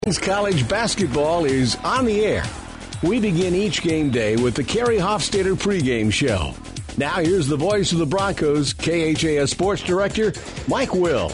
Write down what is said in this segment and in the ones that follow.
College basketball is on the air. We begin each game day with the Kerry Hofstadter pregame show. Now here's the voice of the Broncos, KHAS Sports Director, Mike Will.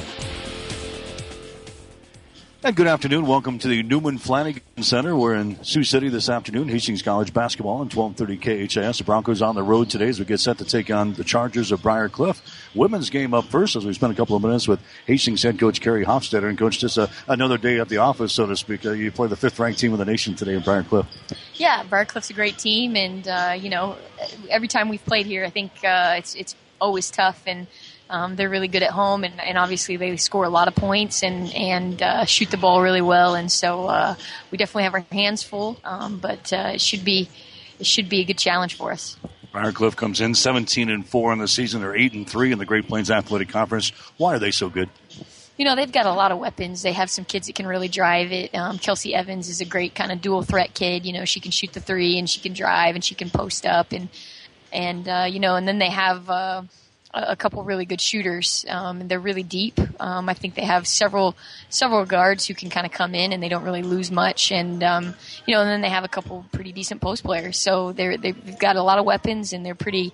And good afternoon. Welcome to the Newman Flanagan Center. We're in Sioux City this afternoon. Hastings College basketball on 1230 KHAS. The Broncos on the road today as we get set to take on the Chargers of Briar Cliff. Women's game up first as we spend a couple of minutes with Hastings head coach Kerry Hofstadter. And coach, just another day at the office, so to speak. You play the fifth-ranked team of the nation today in Briar Cliff. Yeah, Briar Cliff's a great team, and every time we've played here, I think it's always tough, and they're really good at home, and obviously they score a lot of points and shoot the ball really well, and so we definitely have our hands full, but it should be a good challenge for us. Briar Cliff comes in 17-4 in the season. They're 8-3 in the Great Plains Athletic Conference. Why are they so good? You know, they've got a lot of weapons. They have some kids that can really drive it. Kelsey Evans is a great kind of dual threat kid. You know, she can shoot the three and she can drive and she can post up and then they have a couple really good shooters. They're really deep. I think they have several guards who can kind of come in and they don't really lose much. And then they have a couple pretty decent post players. So they've got a lot of weapons and they're pretty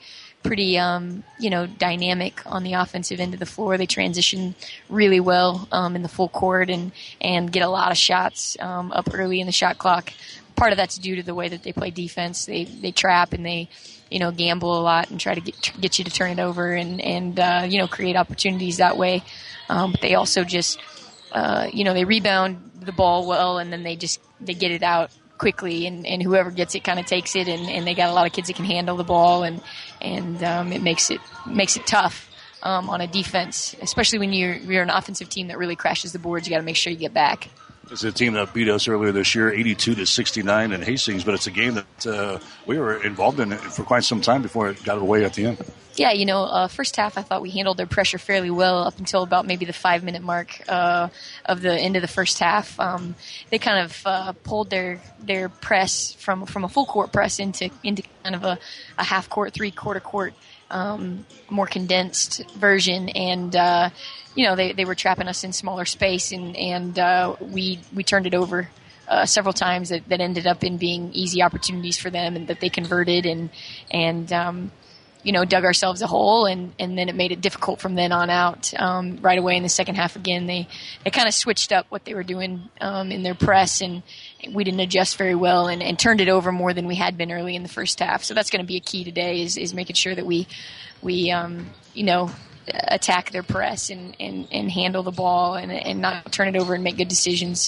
dynamic on the offensive end of the floor. They transition really well in the full court and get a lot of shots up early in the shot clock. Part of that's due to the way that they play defense. They trap and they gamble a lot and try to get you to turn it over and create opportunities that way. But they also just they rebound the ball well and then they get it out quickly and whoever gets it kind of takes it and they got a lot of kids that can handle the ball and it makes it tough on a defense, especially when you're an offensive team that really crashes the boards. You got to make sure you get back. It's a team that beat us earlier this year, 82-69 in Hastings, but it's a game that we were involved in for quite some time before it got away at the end. Yeah, first half I thought we handled their pressure fairly well up until about maybe the 5-minute mark of the end of the first half. They kind of pulled their press from a full court press into kind of a half court, 3/4 court, more condensed version, and they were trapping us in smaller space, and we turned it over several times that ended up in being easy opportunities for them, and that they converted and dug ourselves a hole, and then it made it difficult from then on out. Right away in the second half again, they kind of switched up what they were doing in their press, and we didn't adjust very well and turned it over more than we had been early in the first half. So that's going to be a key today is making sure that we attack their press and handle the ball and not turn it over and make good decisions.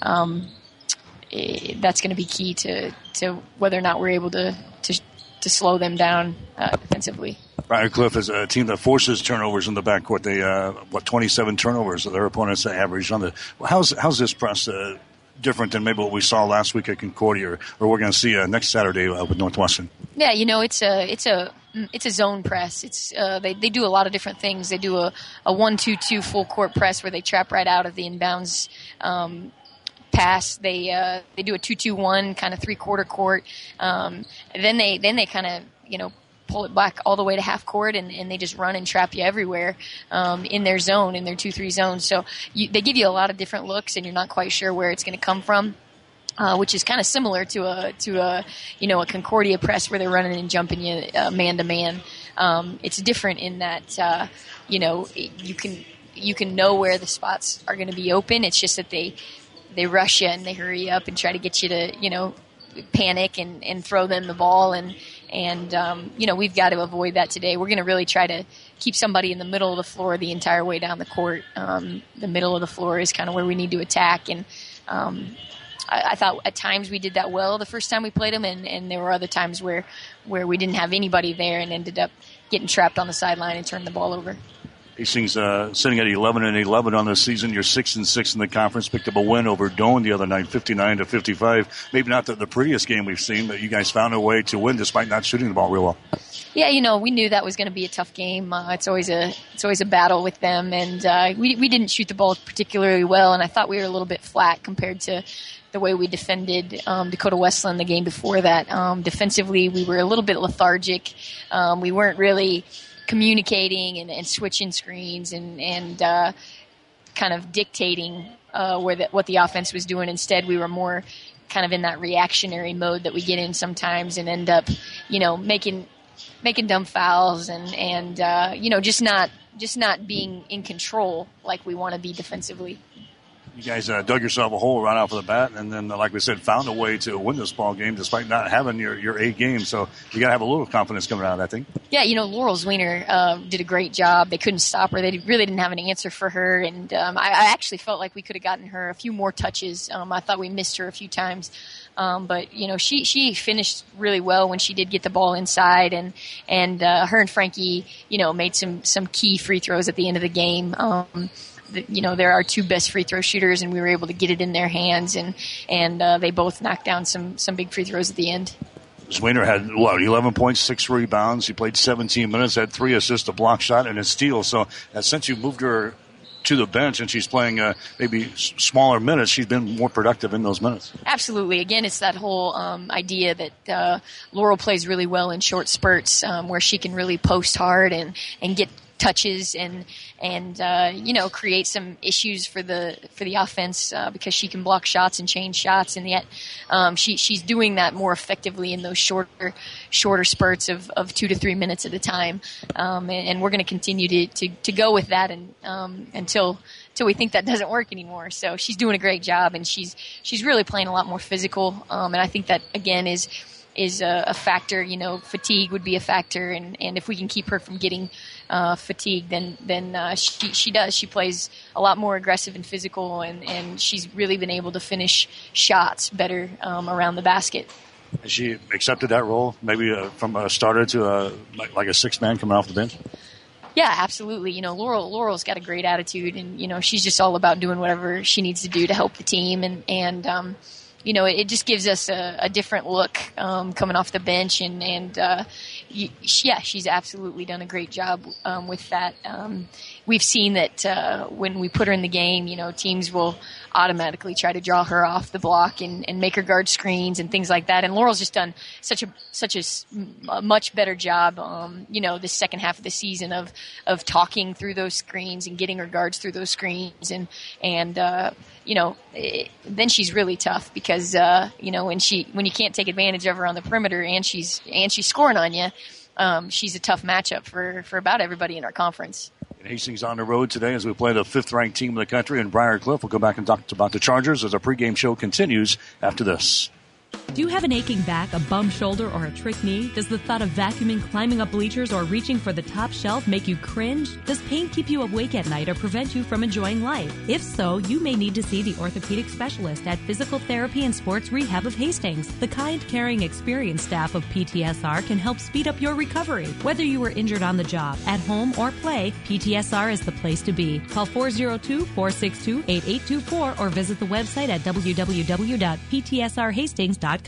That's going to be key to whether or not we're able to slow them down defensively. Briar Cliff is a team that forces turnovers in the backcourt. They 27 turnovers that their opponents averaged on the. How's this press different than maybe what we saw last week at Concordia or we're going to see next Saturday with Northwestern? Yeah, it's a zone press. It's they do a lot of different things. They do a 1-2-2 full court press where they trap right out of the inbounds pass. They do a 2-2-1 kind of 3/4 court. Then they kind of pull it back all the way to half court and they just run and trap you everywhere in their zone, in their 2-3 zone. So they give you a lot of different looks and you're not quite sure where it's going to come from. Which is kind of similar to a Concordia press where they're running and jumping you man to man. It's different in that you can know where the spots are going to be open. It's just that they rush you and they hurry up and try to get you to panic and throw them the ball and we've got to avoid that today. We're going to really try to keep somebody in the middle of the floor the entire way down the court. The middle of the floor is kind of where we need to attack and. I thought at times we did that well the first time we played them, and there were other times where we didn't have anybody there and ended up getting trapped on the sideline and turned the ball over. Hastings sitting at 11-11 on the season. You're 6-6 in the conference. Picked up a win over Doane the other night, 59-55. Maybe not the prettiest game we've seen, but you guys found a way to win despite not shooting the ball real well. Yeah, we knew that was going to be a tough game. It's always a battle with them, and we didn't shoot the ball particularly well, and I thought we were a little bit flat compared to the way we defended Dakota Wesleyan the game before that. Defensively, we were a little bit lethargic. We weren't really communicating and switching screens and kind of dictating what the offense was doing. Instead, we were more kind of in that reactionary mode that we get in sometimes and end up, making dumb fouls and just not being in control like we want to be defensively. You guys dug yourself a hole right off of the bat, and then, like we said, found a way to win this ball game despite not having your A game. So you got to have a little confidence coming out, I think. Yeah, Laurel Zwiener did a great job. They couldn't stop her. They really didn't have an answer for her, and I actually felt like we could have gotten her a few more touches. I thought we missed her a few times. But she finished really well when she did get the ball inside, and her and Frankie, made some key free throws at the end of the game. They're our two best free throw shooters, and we were able to get it in their hands, and they both knocked down some big free throws at the end. Zwiener had 11.6 rebounds. She played 17 minutes, had 3 assists, a block shot, and a steal. So since you moved her to the bench and she's playing maybe smaller minutes, she's been more productive in those minutes. Absolutely. Again, it's that whole idea that Laurel plays really well in short spurts where she can really post hard and get touches and create some issues for the offense because she can block shots and change shots, and yet she's doing that more effectively in those shorter spurts of 2 to 3 minutes at a time, and we're going to continue to go with that and until we think that doesn't work anymore. So she's doing a great job, and she's really playing a lot more physical, and I think that again is a factor. Fatigue would be a factor, and if we can keep her from getting fatigued, then she does. She plays a lot more aggressive and physical, and she's really been able to finish shots better around the basket. Has she accepted that role, maybe from a starter to like a sixth man coming off the bench? Yeah, absolutely. Laurel's got a great attitude, and she's just all about doing whatever she needs to do to help the team, and it just gives us a different look coming off the bench, and she's absolutely done a great job with that. We've seen that when we put her in the game, teams will automatically try to draw her off the block and make her guard screens and things like that. And Laurel's just done such a much better job, the second half of the season of talking through those screens and getting her guards through those screens, and then she's really tough because when you can't take advantage of her on the perimeter and she's scoring on you, she's a tough matchup for about everybody in our conference. Hastings on the road today as we play the 5th-ranked team in the country in Briar Cliff. We'll go back and talk about the Chargers as our pregame show continues after this. Do you have an aching back, a bum shoulder, or a trick knee? Does the thought of vacuuming, climbing up bleachers, or reaching for the top shelf make you cringe? Does pain keep you awake at night or prevent you from enjoying life? If so, you may need to see the orthopedic specialist at Physical Therapy and Sports Rehab of Hastings. The kind, caring, experienced staff of PTSR can help speed up your recovery. Whether you were injured on the job, at home, or play, PTSR is the place to be. Call 402-462-8824 or visit the website at www.ptsrhastings.com.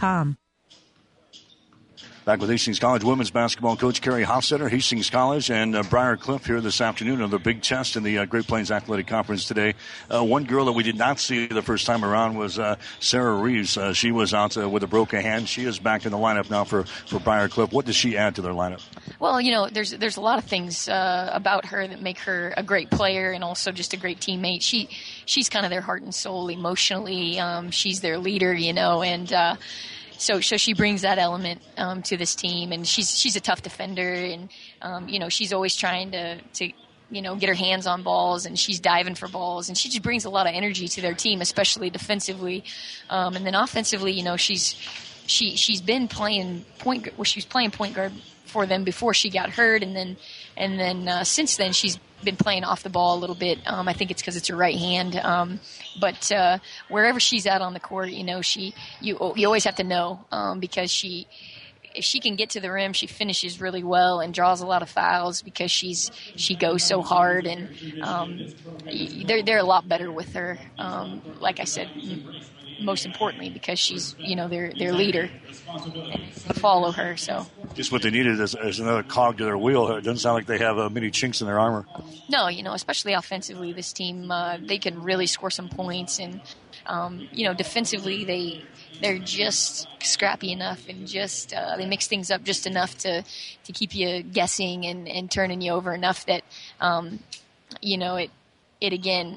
Back with Hastings College women's basketball coach Carrie Hofstetter. Hastings College and Briar Cliff here this afternoon. Another big test in the Great Plains Athletic Conference today. One girl that we did not see the first time around was Sarah Reeves. She was out with a broken hand. She is back in the lineup now for Briar Cliff. What does she add to their lineup? Well, there's a lot of things about her that make her a great player and also just a great teammate. She's kind of their heart and soul emotionally. She's their leader, and So she brings that element to this team, and she's a tough defender, and she's always trying to get her hands on balls, and she's diving for balls, and she just brings a lot of energy to their team, especially defensively, and then offensively. She's been playing she was playing point guard for them before she got hurt, and then since then she's been playing off the ball a little bit. I think it's because it's her right hand. But wherever she's at on the court, you always have to know because if she can get to the rim, she finishes really well and draws a lot of fouls because she goes so hard, and they're a lot better with her. Like I said, most importantly because she's their leader, and follow her. So just what they needed is another cog to their wheel. It doesn't sound like they have many chinks in their armor. No, especially offensively, this team they can really score some points, and defensively they're just scrappy enough, and just they mix things up just enough to keep you guessing and turning you over enough that it again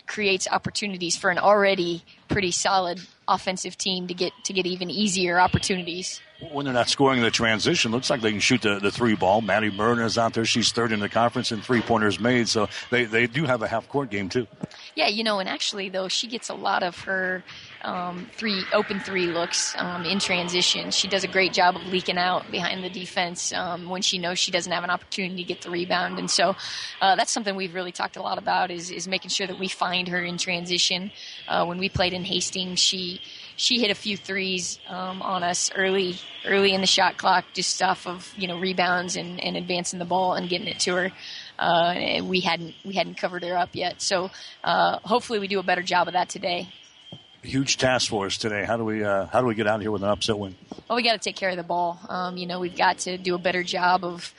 creates opportunities for an already pretty solid offensive team to get even easier opportunities. When they're not scoring in the transition, looks like they can shoot the three ball. Maddie Myrna is out there. She's third in the conference in three-pointers made, so they do have a half-court game too. Yeah, and actually, though, she gets a lot of her open three looks in transition. She does a great job of leaking out behind the defense when she knows she doesn't have an opportunity to get the rebound. And so that's something we've really talked a lot about is making sure that we find her in transition. When we played in Hastings, she hit a few threes on us early in the shot clock, just off of rebounds and advancing the ball and getting it to her. And we hadn't covered her up yet, so hopefully we do a better job of that today. Huge task for us today. How do we get out here with an upset win? Well, we got to take care of the ball. We've got to do a better job of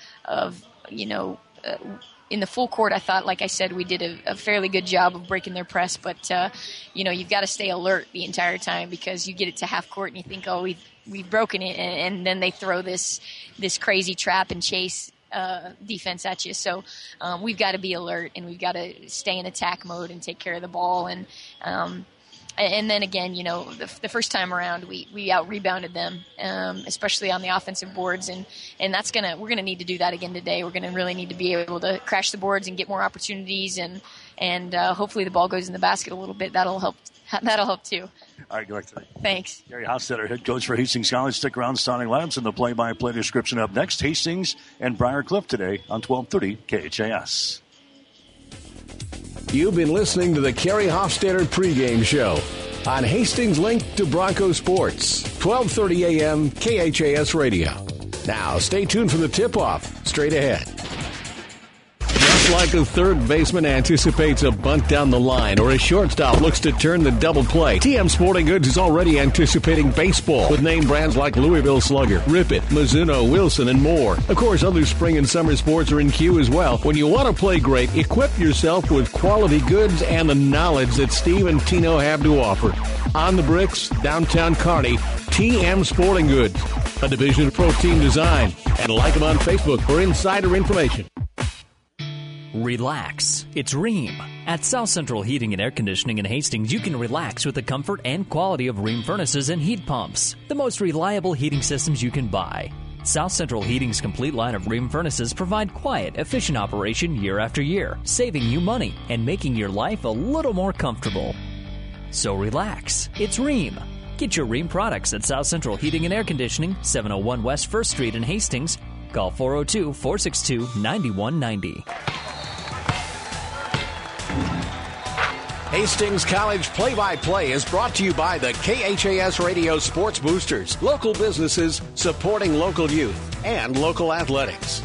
in the full court. I thought, like I said, we did a fairly good job of breaking their press, but you've got to stay alert the entire time, because you get it to half court and you think, oh, we've broken it, and then they throw this crazy trap and chase defense at you. So we've got to be alert, and we've got to stay in attack mode and take care of the ball. And then again, the first time around, we out rebounded them, especially on the offensive boards, and we're gonna need to do that again today. We're gonna really need to be able to crash the boards and get more opportunities, and hopefully the ball goes in the basket a little bit. That'll help. That'll help too. All right, good luck today. Thanks. Carrie Hofstetter, head coach for Hastings College. Stick around, Starting Labs, and the play-by-play description up next. Hastings and Briar Cliff today on 1230 KHAS. You've been listening to the Carrie Hofstetter pregame show on Hastings Link to Bronco Sports, 1230 a.m. KHAS Radio. Now, stay tuned for the tip-off straight ahead. Just like a third baseman anticipates a bunt down the line or a shortstop looks to turn the double play, TM Sporting Goods is already anticipating baseball with name brands like Louisville Slugger, Rip It, Mizuno, Wilson, and more. Of course, other spring and summer sports are in queue as well. When you want to play great, equip yourself with quality goods and the knowledge that Steve and Tino have to offer. On the Bricks, downtown Kearney, TM Sporting Goods, a division of Pro Team Design. And like them on Facebook for insider information. Relax. It's Rheem. At South Central Heating and Air Conditioning in Hastings, you can relax with the comfort and quality of Rheem furnaces and heat pumps, the most reliable heating systems you can buy. South Central Heating's complete line of Rheem furnaces provide quiet, efficient operation year after year, saving you money and making your life a little more comfortable. So relax. It's Rheem. Get your Rheem products at South Central Heating and Air Conditioning, 701 West 1st Street in Hastings. Call 402-462-9190. Hastings College Play-by-Play is brought to you by the KHAS Radio Sports Boosters, local businesses supporting local youth and local athletics.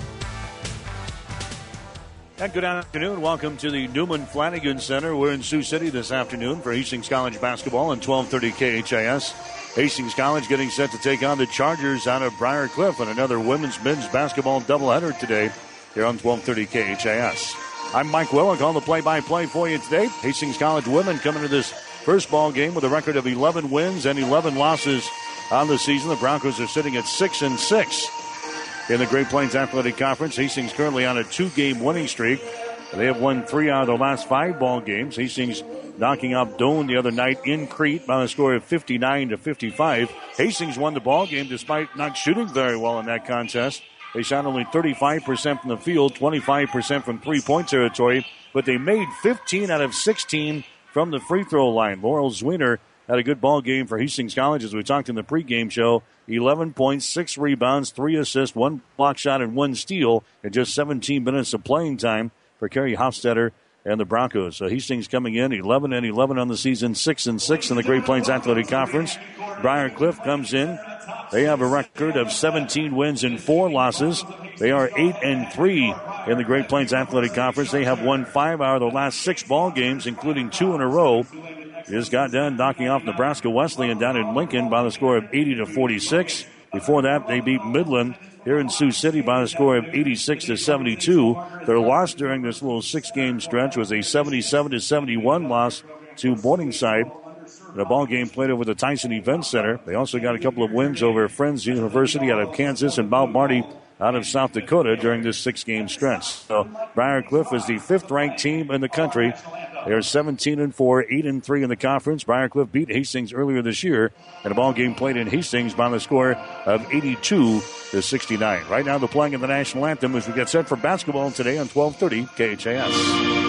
And good afternoon. Welcome to the Newman Flanagan Center. We're in Sioux City this afternoon for Hastings College basketball on 1230 KHAS. Hastings College getting set to take on the Chargers out of Briar Cliff and another men's basketball doubleheader today here on 1230 KHAS. I'm Mike Willick on the play-by-play for you today. Hastings College women coming to this first ball game with a record of 11 wins and 11 losses on the season. The Broncos are sitting at 6-6 in the Great Plains Athletic Conference. Hastings currently on a 2-game winning streak. They have won 3 out of the last 5 ball games. Hastings knocking out Doane the other night in Crete by a score of 59-55. Hastings won the ball game despite not shooting very well in that contest. They shot only 35% from the field, 25% from three-point territory, but they made 15 out of 16 from the free throw line. Laurel Zwiener had a good ball game for Hastings College, as we talked in the pregame show. 11 points, 6 rebounds, 3 assists, 1 block shot, and 1 steal in just 17 minutes of playing time for Carrie Hofstetter and the Broncos. So Hastings coming in 11-11 on the season, 6-6 in the Great Plains Athletic Conference. Briar Cliff comes in. They have a record of 17 wins and 4 losses. They are 8-3 in the Great Plains Athletic Conference. They have won 5 out of the last 6 ball games, including 2 in a row. Just got done knocking off Nebraska Wesleyan down in Lincoln by the score of 80-46. Before that, they beat Midland here in Sioux City by the score of 86-72. Their loss during this little 6-game stretch was a 77-71 loss to Morningside. The ball game played over the Tyson Event Center. They also got a couple of wins over Friends University out of Kansas and Mount Marty out of South Dakota during this 6-game stretch. So Briar Cliff is the 5th-ranked team in the country They're 17-4, 8-3 in the conference. Briarcliff beat Hastings earlier this year in a ball game played in Hastings by the score of 82-69. Right now, they're playing in the national anthem as we get set for basketball today on 1230 KHAS.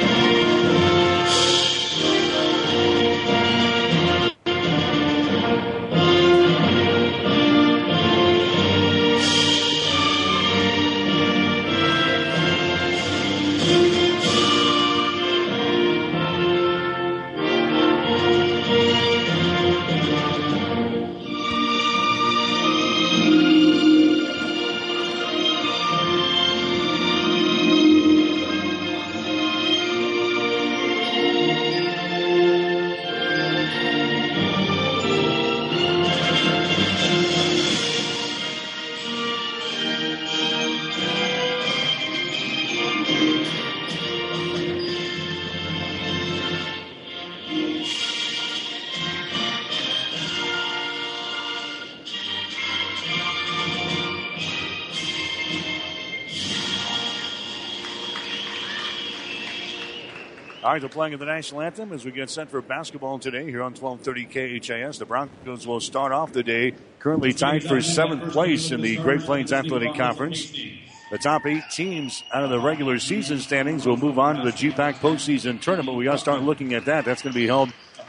All right, they're playing the national anthem as we get set for basketball today here on 1230 KHAS. The Broncos will start off the day currently tied for 7th place in the Great Plains Athletic Conference. The top 8 teams out of the regular season standings will move on to the GPAC postseason tournament. We got to start looking at that. That's going to be held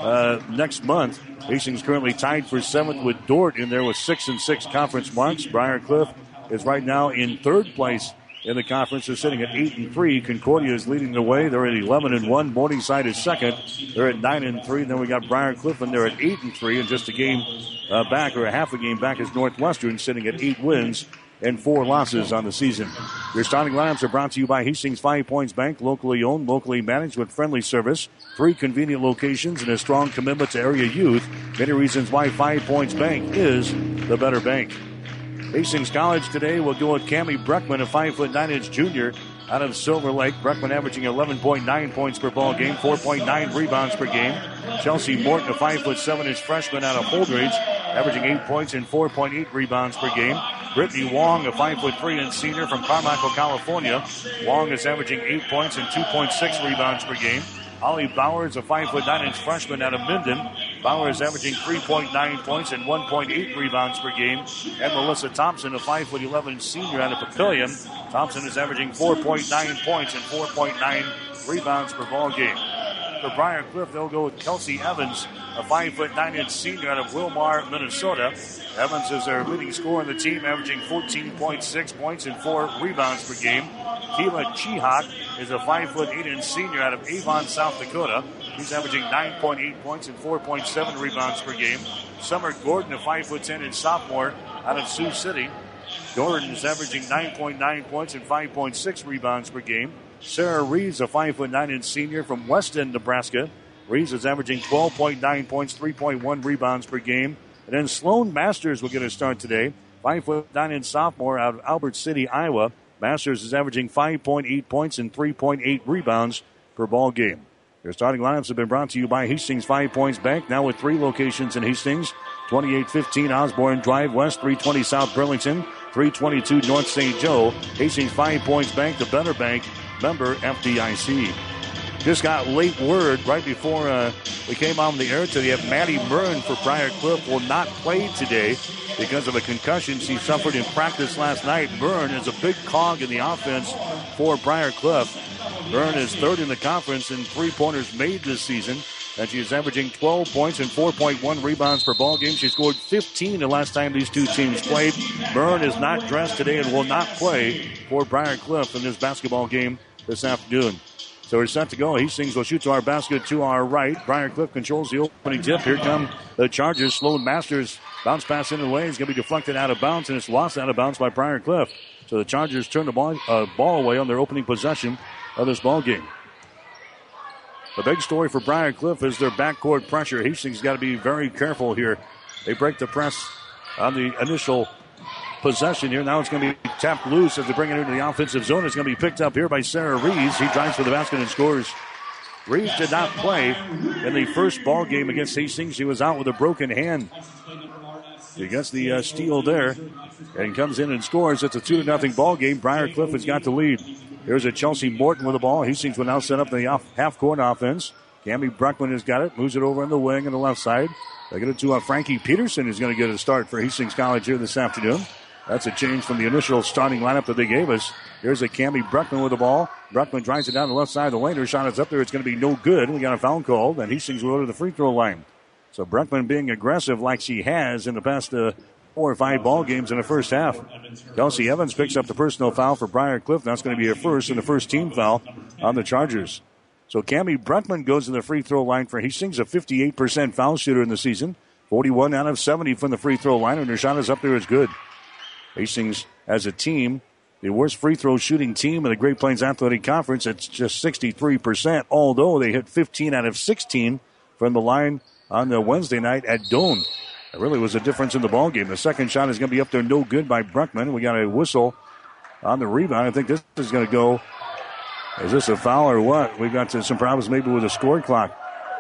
next month. Hastings currently tied for 7th with Dordt in there with 6-6 conference marks. Briarcliff is right now in 3rd place in the conference. They're sitting at 8-3. Concordia is leading the way. They're at 11-1. Morningside is second. They're at 9-3. Then we got Briarcliff, and they're at 8-3. And just a game back, or a half a game back, is Northwestern, sitting at 8 wins and 4 losses on the season. Your starting lineups are brought to you by Hastings 5 Points Bank, locally owned, locally managed with friendly service, 3 convenient locations, and a strong commitment to area youth. Many reasons why 5 Points Bank is the better bank. Hastings College today will go with Cammie Breckman, a 5'9" junior out of Silver Lake. Breckman averaging 11.9 points per ball game, 4.9 rebounds per game. Chelsea Morton, a 5'7" freshman out of Holdridge, averaging 8 points and 4.8 rebounds per game. Brittany Wong, a 5'3" senior from Carmichael, California. Wong is averaging 8 points and 2.6 rebounds per game. Ollie Bowers, a 5'9" freshman out of Minden. Bowers averaging 3.9 points and 1.8 rebounds per game. And Melissa Thompson, a 5'11" senior out of Papillion. Thompson is averaging 4.9 points and 4.9 rebounds per ball game. For Briarcliff, they'll go with Kelsey Evans, a 5'9" senior out of Wilmar, Minnesota. Evans is their leading scorer in the team, averaging 14.6 points and 4 rebounds per game. Keela Chihak is a 5'8" senior out of Avon, South Dakota. He's averaging 9.8 points and 4.7 rebounds per game. Summer Gordon, a 5'10" sophomore out of Sioux City. Gordon is averaging 9.9 points and 5.6 rebounds per game. Sarah Reeves, a 5'9" senior from West End, Nebraska. Reeves is averaging 12.9 points, 3.1 rebounds per game. And then Sloan Masters will get a start today. 5'9" sophomore out of Albert City, Iowa. Masters is averaging 5.8 points and 3.8 rebounds per ball game. Their starting lineups have been brought to you by Hastings 5 Points Bank, now with 3 locations in Hastings. 2815 Osborne Drive West, 320 South Burlington, 322 North St. Joe. Hastings 5 Points Bank, the better bank, member FDIC. Just got late word right before we came on the air today. Maddie Murn for Briarcliff will not play today because of a concussion she suffered in practice last night. Murn is a big cog in the offense for Briarcliff. Murn is 3rd in the conference in 3-pointers made this season, and she is averaging 12 points and 4.1 rebounds per ball game. She scored 15 the last time these two teams played. Murn is not dressed today and will not play for Briarcliff in this basketball game this afternoon. So we're set to go. Hastings will shoot to our basket to our right. Briarcliff controls the opening tip. Here come the Chargers. Sloan Masters bounce pass into the lane. It's going to be deflected out of bounds, and it's lost out of bounds by Briarcliff. So the Chargers turn the ball away on their opening possession of this ball game. The big story for Briarcliff is their backcourt pressure. Hastings got to be very careful here. They break the press on the initial possession here. Now it's going to be tapped loose as they bring it into the offensive zone. It's going to be picked up here by Sarah Reeves. He drives for the basket and scores. Reeves did not play in the first ball game against Hastings. She was out with a broken hand. He gets the steal there and comes in and scores. It's a 2-0 ball game. Briarcliff has got the lead. Here's a Chelsea Morton with the ball. Hastings will now set up the half-court offense. Cammy Bruckman has got it. Moves it over on the wing on the left side. They get it to Frankie Peterson, who's going to get a start for Hastings College here this afternoon. That's a change from the initial starting lineup that they gave us. Here's a Cammy Bruckman with the ball. Bruckman drives it down the left side of the lane. Her shot is up there. It's going to be no good. We got a foul called, and Hastings will go to the free throw line. So Bruckman being aggressive like she has in the past 4 or 5 ball games in the first half. Kelsey Evans picks up the personal foul for Briar Cliff. That's going to be her first and the first team foul on the Chargers. So Cammy Bruckman goes to the free throw line for Hastings, a 58% foul shooter in the season. 41 out of 70 from the free throw line, and her shot is up there. It's good. Hastings, as a team, the worst free throw shooting team in the Great Plains Athletic Conference. It's just 63%, although they hit 15 out of 16 from the line on the Wednesday night at Doane. It really was a difference in the ball game. The second shot is going to be up there, no good by Bruckman. We got a whistle on the rebound. I think this is going to go. Is this a foul or what? We've got some problems maybe with the score clock.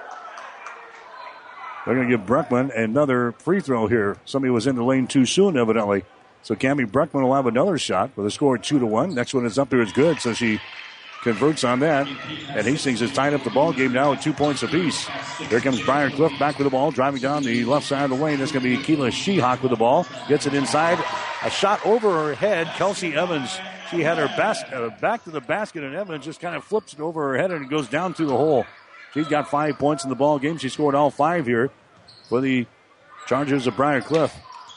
They're going to give Bruckman another free throw here. Somebody was in the lane too soon, evidently. So Cammy Bruckman will have another shot with a score 2-1. Next one is up there is good, so she converts on that. And Hastings has tied up the ball game now at 2 points apiece. Here comes Briar Cliff back with the ball, driving down the left side of the lane. That's going to be Keela Shehawk with the ball. Gets it inside. A shot over her head. Kelsey Evans, she had her back to the basket, and Evans just kind of flips it over her head and it goes down through the hole. She's got 5 points in the ball game. She scored all 5 here for the Chargers of Briar Cliff.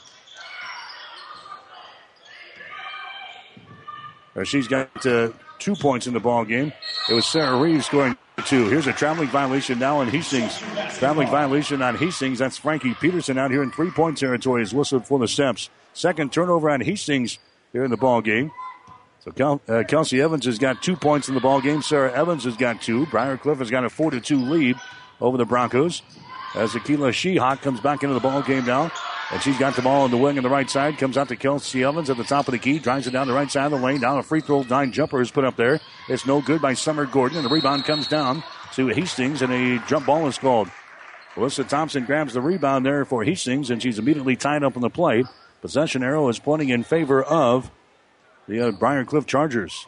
She's got 2 points in the ball game. It was Sarah Reeves scoring 2. Here's a traveling violation now on Hastings. Traveling violation on Hastings. That's Frankie Peterson out here in 3-point territory. Is whistled for the steps. Second turnover on Hastings here in the ball game. So Kelsey Evans has got 2 points in the ball game. Sarah Evans has got 2. Briar Cliff has got a 4-2 lead over the Broncos. As Keela Shehawk comes back into the ball game now. And she's got the ball on the wing on the right side. Comes out to Kelsey Evans at the top of the key. Drives it down the right side of the lane. Down a free throw line jumper is put up there. It's no good by Summer Gordon. And the rebound comes down to Hastings. And a jump ball is called. Alyssa Thompson grabs the rebound there for Hastings. And she's immediately tied up on the plate. Possession arrow is pointing in favor of the Briar Cliff Chargers.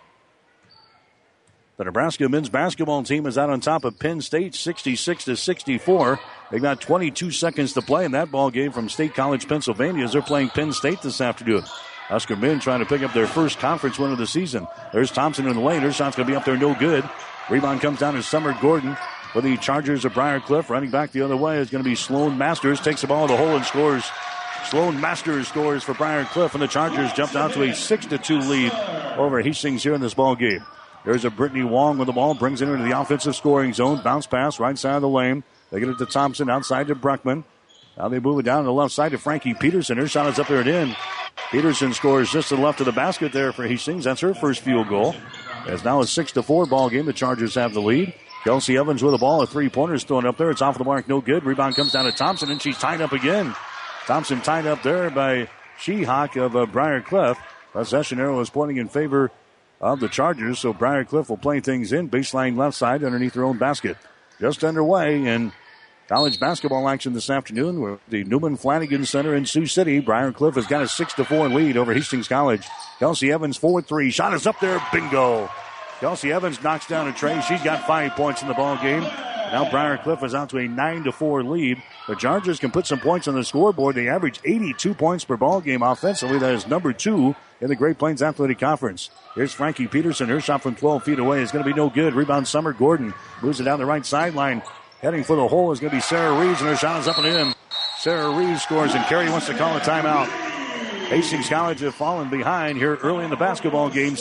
The Nebraska men's basketball team is out on top of Penn State, 66-64. They've got 22 seconds to play in that ball game from State College, Pennsylvania, as they're playing Penn State this afternoon. Husker men trying to pick up their first conference win of the season. There's Thompson in the lane. Her shot's going to be up there, no good. Rebound comes down to Summer Gordon for the Chargers of Briar Cliff. Running back the other way is going to be Sloan Masters. Takes the ball to the hole and scores. Sloan Masters scores for Briar Cliff, and the Chargers jumped out to a 6-2 lead over Hastings here in this ball game. There's a Brittany Wong with the ball, brings it into the offensive scoring zone. Bounce pass, right side of the lane. They get it to Thompson, outside to Bruckman. Now they move it down to the left side to Frankie Peterson. Her shot is up there and in. Peterson scores just to the left of the basket there for Hastings. That's her first field goal. It's now a 6-4 ball game. The Chargers have the lead. Kelsey Evans with the ball. A three-pointer is thrown up there. It's off the mark, no good. Rebound comes down to Thompson, and she's tied up again. Thompson tied up there by Shehawk of Briar Cliff. Possession arrow is pointing in favor of the Chargers, so Briar Cliff will play things in. Baseline left side underneath their own basket. Just underway in college basketball action this afternoon with the Newman Flanagan Center in Sioux City. Briar Cliff has got a 6-4 lead over Hastings College. Kelsey Evans 4-3. Shot is up there. Bingo. Kelsey Evans knocks down a tray. She's got 5 points in the ball game. Now Briar Cliff is out to a 9-4 lead. The Chargers can put some points on the scoreboard. They average 82 points per ball game offensively. That is number 2 in the Great Plains Athletic Conference. Here's Frankie Peterson. Her shot from 12 feet away is going to be no good. Rebound Summer Gordon moves it down the right sideline. Heading for the hole is going to be Sarah Reeves, and her shot is up and in. Sarah Reeves scores, and Carey wants to call a timeout. Hastings College have fallen behind here early in the basketball game.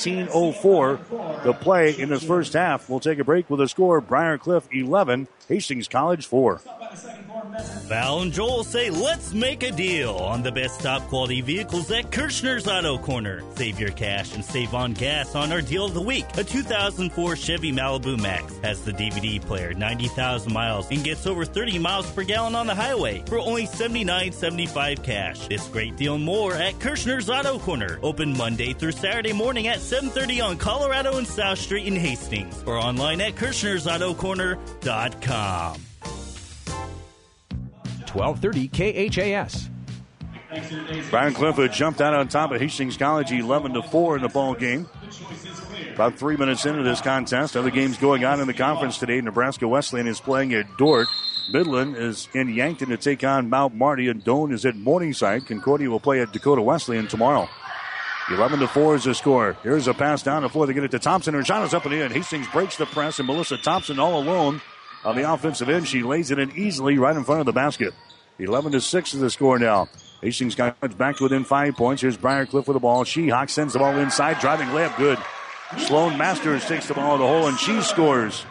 17:04 to play in this first half. We'll take a break with a score. Briar Cliff 11, Hastings College 4. Val and Joel say, let's make a deal on the best top quality vehicles at Kirshner's Auto Corner. Save your cash and save on gas on our deal of the week. A 2004 Chevy Malibu Max has the DVD player, 90,000 miles, and gets over 30 miles per gallon on the highway for only $79.75 cash. This great deal and more at Kirshner's Auto Corner. Open Monday through Saturday morning at 7:30 on Colorado and South Street in Hastings, or online at Kirshner'sAutoCorner.com. 1230 KHAS. Briar Cliff had jumped out on top of Hastings College 11-4 in the ball game. About 3 minutes into this contest. Other games going on in the conference today. Nebraska Wesleyan is playing at Dordt. Midland is in Yankton to take on Mount Marty, and Doane is at Morningside. Concordia will play at Dakota Wesleyan tomorrow. 11-4 is the score. Here's a pass down the floor. They get it to Thompson. Her shot is up and in. Hastings breaks the press, and Melissa Thompson all alone on the offensive end. She lays it in easily right in front of the basket. 11-6 is the score now. Hastings got back to within 5 points. Here's Briarcliff with the ball. Shehawk sends the ball inside. Driving layup good. Sloan Masters takes the ball to the hole, and she scores.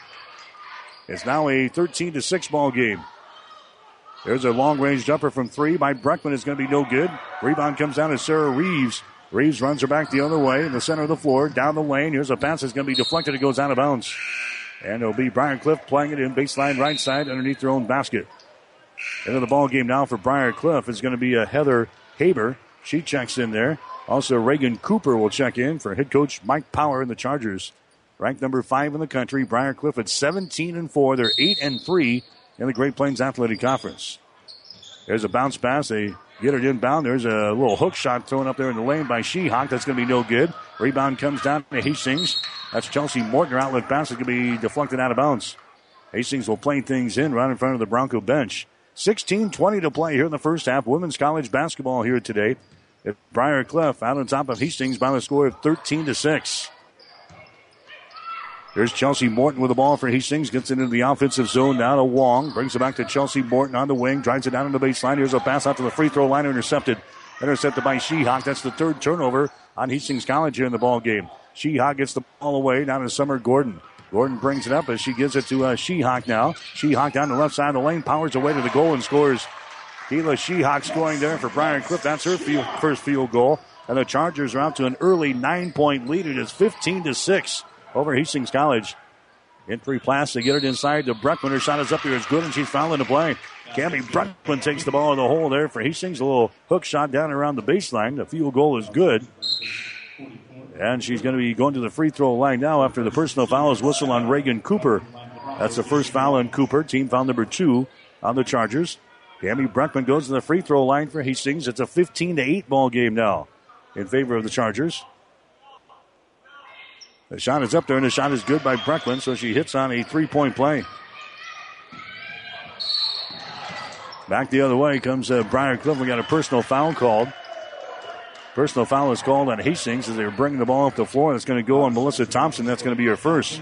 It's now a 13-6 ball game. There's a long-range jumper from 3 by Breckman. It's going to be no good. Rebound comes down to Sarah Reeves. Reeves runs her back the other way in the center of the floor. Down the lane. Here's a pass that's going to be deflected. It goes out of bounds. And it'll be Briarcliff playing it in baseline right side underneath their own basket. Into the ball game now for Briarcliff is going to be Heather Haber. She checks in there. Also, Reagan Cooper will check in for head coach Mike Power in the Chargers. Ranked number 5 in the country. Briarcliff at 17-4. They're 8-3 in the Great Plains Athletic Conference. There's a bounce pass. They get it inbound. There's a little hook shot thrown up there in the lane by Shehawk. That's going to be no good. Rebound comes down to Hastings. That's Chelsea Morton. Her outlet pass is going to be deflected out of bounds. Hastings will play things in right in front of the Bronco bench. 16:20 to play here in the first half. Women's college basketball here today. Briarcliff out on top of Hastings by the score of 13-6. Here's Chelsea Morton with the ball for Hastings. Gets it into the offensive zone now to Wong. Brings it back to Chelsea Morton on the wing. Drives it down on the baseline. Here's a pass out to the free throw line. Intercepted by Shehawk. That's the third turnover on Hastings College here in the ball game. Shehawk gets the ball away down to Summer Gordon. Gordon brings it up as she gives it to Shehawk now. Shehawk down the left side of the lane. Powers away to the goal and scores. Keila Shehawk scoring there for Briarcliff. That's her first field goal. And the Chargers are out to an early 9-point lead. It is 15-6 over Hastings College. Entry pass to get it inside to Breckman. Her shot is up here. It's good, and she's fouling the play. Cammie Breckman takes the ball in the hole there for Hastings. A little hook shot down around the baseline. The field goal is good. And she's going to be going to the free throw line now after the personal foul is whistled on Reagan Cooper. That's the first foul on Cooper. Team foul number 2 on the Chargers. Cammie Breckman goes to the free throw line for Hastings. It's a 15-8 ball game now in favor of the Chargers. The shot is up there, and the shot is good by Breckman, so she hits on a 3-point play. Back the other way comes Briarcliff. We got a personal foul called. Personal foul is called on Hastings as they're bringing the ball up the floor. That's going to go on Melissa Thompson. That's going to be her first.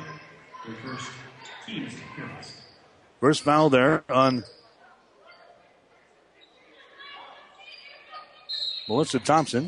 First foul there on Melissa Thompson.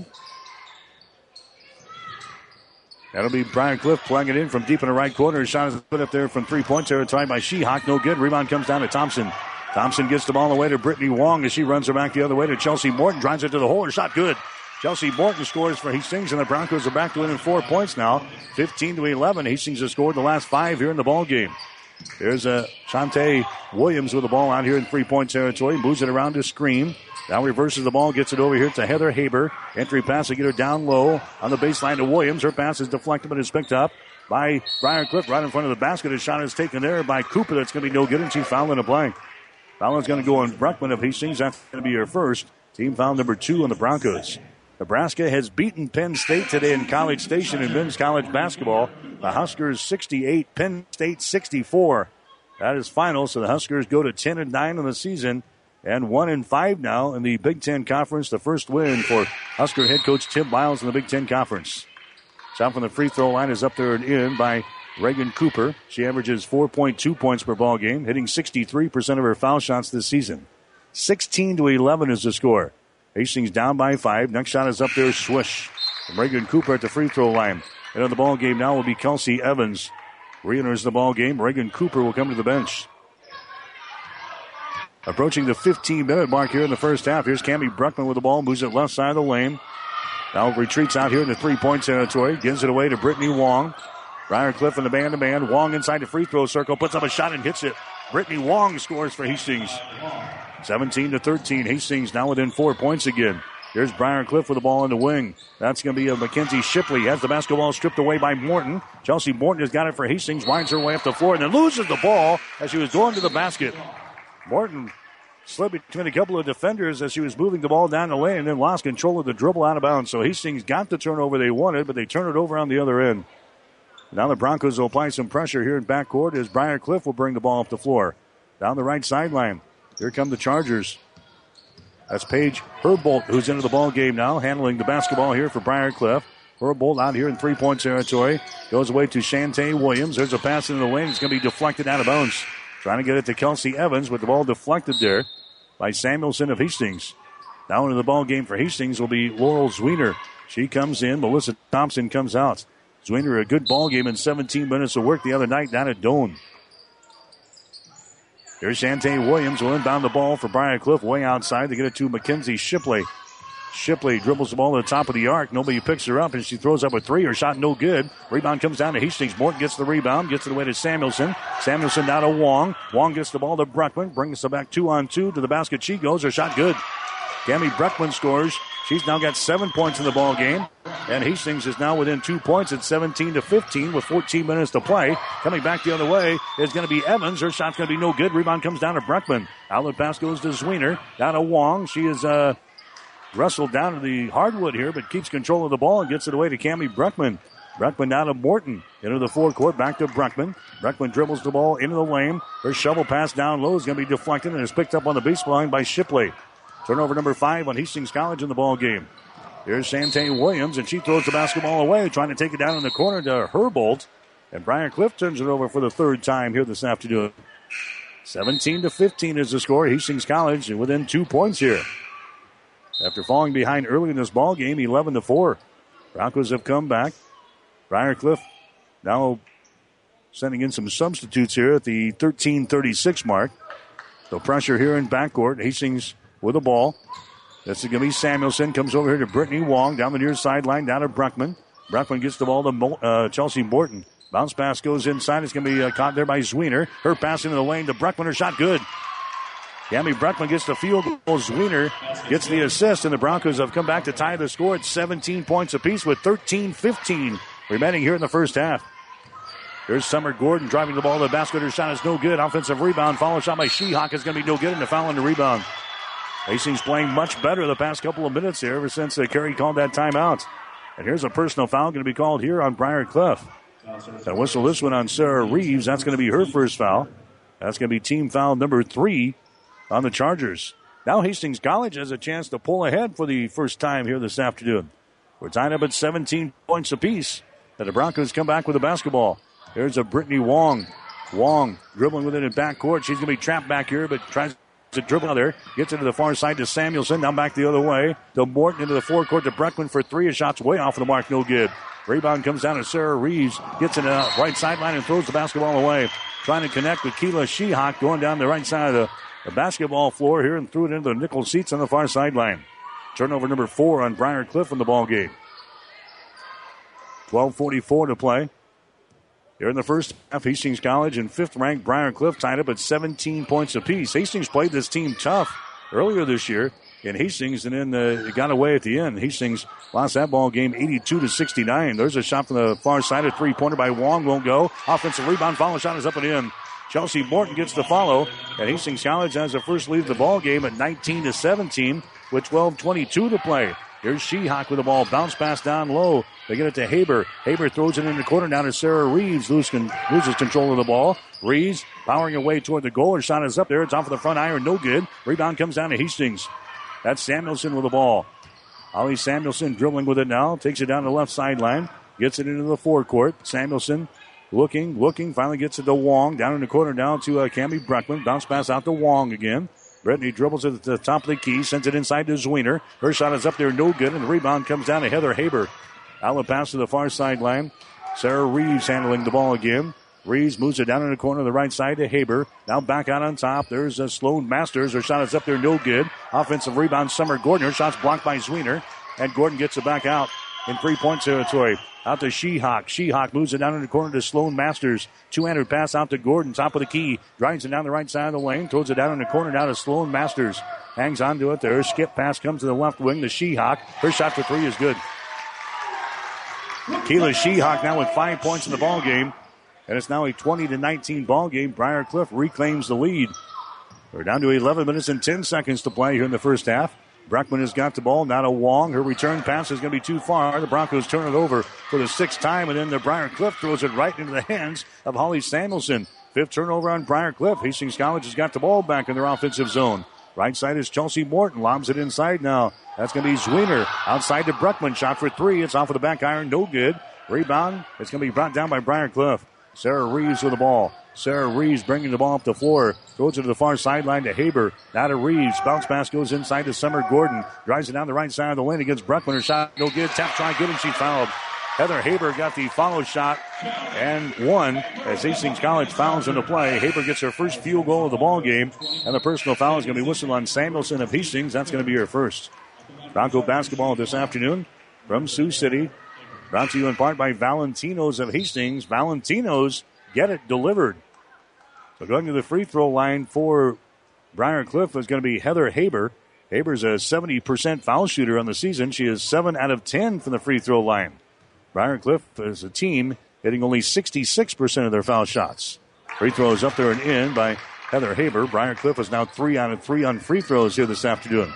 That'll be Briarcliff playing it in from deep in the right corner. His shot is put up there from 3-point territory by Shehawk. No good. Rebound comes down to Thompson. Thompson gets the ball away to Brittany Wong as she runs her back the other way to Chelsea Morton. Drives it to the hole. Her shot good. Chelsea Morton scores for Hastings, and the Broncos are back to within 4 points now. 15-11. Hastings has scored the last 5 here in the ball game. There's Shantae Williams with the ball out here in 3-point territory. Moves it around to screen. Now reverses the ball, gets it over here to Heather Haber. Entry pass to get her down low on the baseline to Williams. Her pass is deflected, but is picked up by Briarcliff right in front of the basket. A shot is taken there by Cooper. That's going to be no good, and she's fouling the play. Foul is going to go on Breckman of Hastings. That's going to be her first. Team foul number 2 on the Broncos. Nebraska has beaten Penn State today in College Station in men's college basketball. The Huskers 68, Penn State 64. That is final, so the Huskers go to 10-9 in the season and 1-5 now in the Big Ten Conference. The first win for Husker head coach Tim Miles in the Big Ten Conference. Shot from the free throw line is up there and in by Reagan Cooper. She averages 4.2 points per ball game, hitting 63% of her foul shots this season. 16-11 is the score. Hastings down by 5. Next shot is up there, swish. From Reagan Cooper at the free throw line. And on the ball game now will be Kelsey Evans. Re-enters the ball game. Reagan Cooper will come to the bench. Approaching the 15-minute mark here in the first half. Here's Cammie Breckman with the ball. Moves it left side of the lane. Now retreats out here in the 3-point territory. Gives it away to Brittany Wong. Briarcliff in the man-to-man. Wong inside the free throw circle. Puts up a shot and hits it. Brittany Wong scores for Hastings. 17-13. Hastings now within 4 points again. Here's Briarcliff with the ball in the wing. That's going to be Mackenzie Shipley. Has the basketball stripped away by Morton. Chelsea Morton has got it for Hastings. Winds her way up the floor and then loses the ball as she was going to the basket. Morton Slid between a couple of defenders as she was moving the ball down the lane and then lost control of the dribble out of bounds. So Hastings got the turnover they wanted, but they turn it over on the other end. Now the Broncos will apply some pressure here in backcourt as Briar Cliff will bring the ball up the floor. Down the right sideline. Here come the Chargers. That's Paige Herbold who's into the ball game now, handling the basketball here for Briar Cliff. Herbold out here in three-point territory. Goes away to Shantae Williams. There's a pass into the lane. It's going to be deflected out of bounds. Trying to get it to Kelsey Evans with the ball deflected there by Samuelson of Hastings. Now into the ball game for Hastings will be Laurel Zwiener. She comes in. Melissa Thompson comes out. Zwiener, a good ball game in 17 minutes of work the other night down at Doane. Here's Shantae Williams will inbound the ball for Briar Cliff way outside to get it to Mackenzie Shipley. Shipley dribbles the ball to the top of the arc. Nobody picks her up, and she throws up a three. Her shot no good. Rebound comes down to Hastings. Morton gets the rebound, gets it away to Samuelson. Samuelson down to Wong. Wong gets the ball to Bruckman. Brings it back 2-on-2 to the basket. She goes. Her shot good. Cammie Bruckman scores. She's now got 7 points in the ball game. And Hastings is now within 2 points at 17-15 with 14 minutes to play. Coming back the other way is going to be Evans. Her shot's going to be no good. Rebound comes down to Bruckman. Outlet pass goes to Zwiener. Down to Wong. She is wrestled down to the hardwood here, but keeps control of the ball and gets it away to Cammie Bruckman. Bruckman down to Morton. Into the forecourt, back to Bruckman. Bruckman dribbles the ball into the lane. Her shovel pass down low is going to be deflected and is picked up on the baseline by Shipley. Turnover number 5 on Hastings College in the ball game. Here's Shantae Williams, and she throws the basketball away, trying to take it down in the corner to Herbold. And Briar Cliff turns it over for the third time here this afternoon. 17-15 is the score. Hastings College within 2 points here. After falling behind early in this ball game, 11-4. Broncos have come back. Briar Cliff now sending in some substitutes here at the 13:36 mark. So pressure here in backcourt. Hastings with the ball. This is going to be Samuelson. Comes over here to Brittany Wong. Down the near sideline. Down to Bruckman. Bruckman gets the ball to Chelsea Morton. Bounce pass goes inside. It's going to be caught there by Zwiener. Her pass into the lane to Bruckman. Her shot good. Cammie Bruckman gets the field goal. Zwiener gets the assist, and the Broncos have come back to tie the score at 17 points apiece with 13-15 remaining here in the first half. Here's Summer Gordon driving the ball to the basket. Her shot is no good. Offensive rebound. Follow shot by Shehawk is going to be no good, and the foul on the rebound. Hastings playing much better the past couple of minutes here ever since Kerry called that timeout. And here's a personal foul going to be called here on Briar Cliff. And whistle this one on Sarah Reeves. That's going to be her first foul. That's going to be team foul number 3 on the Chargers. Now Hastings College has a chance to pull ahead for the first time here this afternoon. We're tied up at 17 points apiece. And the Broncos come back with the basketball. There's a Brittany Wong. Wong dribbling with it in backcourt. She's going to be trapped back here, but tries to dribble out there. Gets it to the far side to Samuelson. Now back the other way to Morton into the forecourt to Bruckman for 3. A shot's way off of the mark. No good. Rebound comes down to Sarah Reeves. Gets it right sideline and throws the basketball away. Trying to connect with Keela Shehawk going down the right side of the basketball floor here and threw it into the nickel seats on the far sideline. Turnover number 4 on Briar Cliff in the ball game. 12:44 to play. Here in the first half, Hastings College and 5th-ranked Briar Cliff tied up at 17 points apiece. Hastings played this team tough earlier this year in Hastings, and then it got away at the end. Hastings lost that ball game 82-69. There's a shot from the far side, a three-pointer by Wong, won't go. Offensive rebound, follow shot is up and in. Chelsea Morton gets the follow, and Hastings College has the first lead of the ball game at 19-17 with 12:22 to play. Here's Shehawk with the ball. Bounce pass down low. They get it to Haber. Haber throws it in the corner down to Sarah Reeves. Loses control of the ball. Reeves powering away toward the goal. Her shot is up there. It's off of the front iron. No good. Rebound comes down to Hastings. That's Samuelson with the ball. Ollie Samuelson dribbling with it now. Takes it down the left sideline. Gets it into the forecourt. Samuelson looking. Finally gets it to Wong. Down in the corner now to Cammie Bruckman. Bounce pass out to Wong again. Brittany dribbles it at the top of the key. Sends it inside to Zwiener. Her shot is up there. No good. And the rebound comes down to Heather Haber. Outlet pass to the far sideline. Sarah Reeves handling the ball again. Reeves moves it down in the corner of the right side to Haber. Now back out on top. There's Sloan Masters. Her shot is up there. No good. Offensive rebound, Summer Gordon. Her shot's blocked by Zwiener. And Gordon gets it back out in 3-point territory. Out to Shehawk. Shehawk moves it down in the corner to Sloan Masters. 2-handed pass out to Gordon. Top of the key. Drives it down the right side of the lane. Throws it down in the corner down to Sloan Masters. Hangs on to it there. Skip pass comes to the left wing to Shehawk. Her shot for 3 is good. Keela Shehawk now with 5 points in the ball game. And it's now a 20-19 ball game. Briar Cliff reclaims the lead. We're down to 11 minutes and 10 seconds to play here in the first half. Bruckman has got the ball. Now to Wong. Her return pass is going to be too far. The Broncos turn it over for the sixth time, and then the Briar Cliff throws it right into the hands of Holly Samuelson. Fifth turnover on Briar Cliff. Hastings College has got the ball back in their offensive zone. Right side is Chelsea Morton. Lobs it inside now. That's going to be Zwiener. Outside to Bruckman. Shot for three. It's off of the back iron. No good. Rebound. It's going to be brought down by Briar Cliff. Sarah Reeves with the ball. Sarah Reeves bringing the ball up the floor. Throws it to the far sideline to Haber. Now to Reeves. Bounce pass goes inside to Summer Gordon. Drives it down the right side of the lane against Bruckman. Her shot no good. Tap try good, and she fouled. Heather Haber got the follow shot and won as Hastings College fouls into play. Haber gets her first field goal of the ball game, and the personal foul is going to be whistled on Samuelson of Hastings. That's going to be her first. Bronco basketball this afternoon from Sioux City. Brought to you in part by Valentinos of Hastings. Valentinos get it delivered. So going to the free throw line for Briar Cliff is going to be Heather Haber. Haber's a 70% foul shooter on the season. She is 7 out of 10 from the free throw line. Briar Cliff is a team hitting only 66% of their foul shots. Free throws up there and in by Heather Haber. Briar Cliff is now 3 out of 3 on free throws here this afternoon.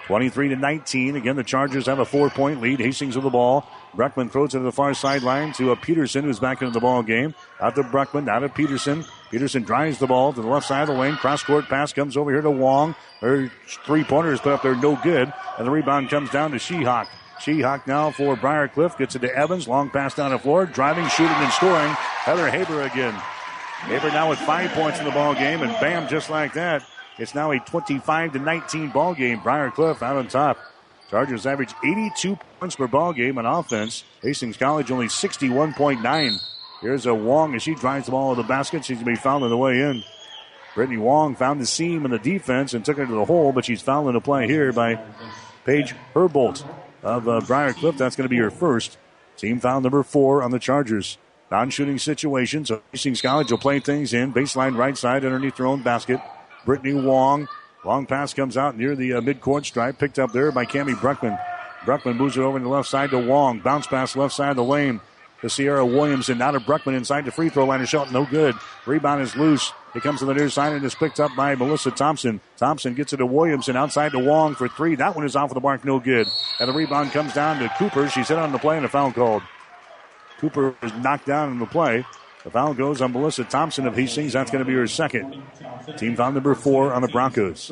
23-19. Again, the Chargers have a 4-point lead. Hastings with the ball. Bruckman throws it to the far sideline to Peterson, who's back into the ball game. Out to Bruckman, out to Peterson. Peterson drives the ball to the left side of the lane. Cross-court pass comes over here to Wong. Her three-pointer is put up there, no good. And the rebound comes down to Shehawk. Shehawk now for Briar Cliff. Gets it to Evans. Long pass down the floor. Driving, shooting, and scoring. Heather Haber again. Haber now with 5 points in the ball game. And bam, just like that, it's now a 25-19 ball game. Briar Cliff out on top. Chargers average 82 points per ball game on offense. Hastings College only 61.9. Here's a Wong as she drives the ball to the basket. She's going to be fouled on the way in. Brittany Wong found the seam in the defense and took her to the hole, but she's fouled in the play here by Paige Herbolt of Briar Cliff. That's going to be her first. Team foul number 4 on the Chargers. Non-shooting situation, so Hastings College will play things in. Baseline right side underneath their own basket. Brittany Wong. Long pass comes out near the midcourt stripe. Picked up there by Cammie Bruckman. Bruckman moves it over to the left side to Wong. Bounce pass left side of the lane to Sierra Williamson. Now to Bruckman inside the free throw line. A shot no good. Rebound is loose. It comes to the near side and is picked up by Melissa Thompson. Thompson gets it to Williamson outside to Wong for 3. That one is off of the mark, no good. And the rebound comes down to Cooper. She's hit on the play and a foul called. Cooper is knocked down in the play. The foul goes on Melissa Thompson of Hastings. That's going to be her second. Team foul number 4 on the Broncos.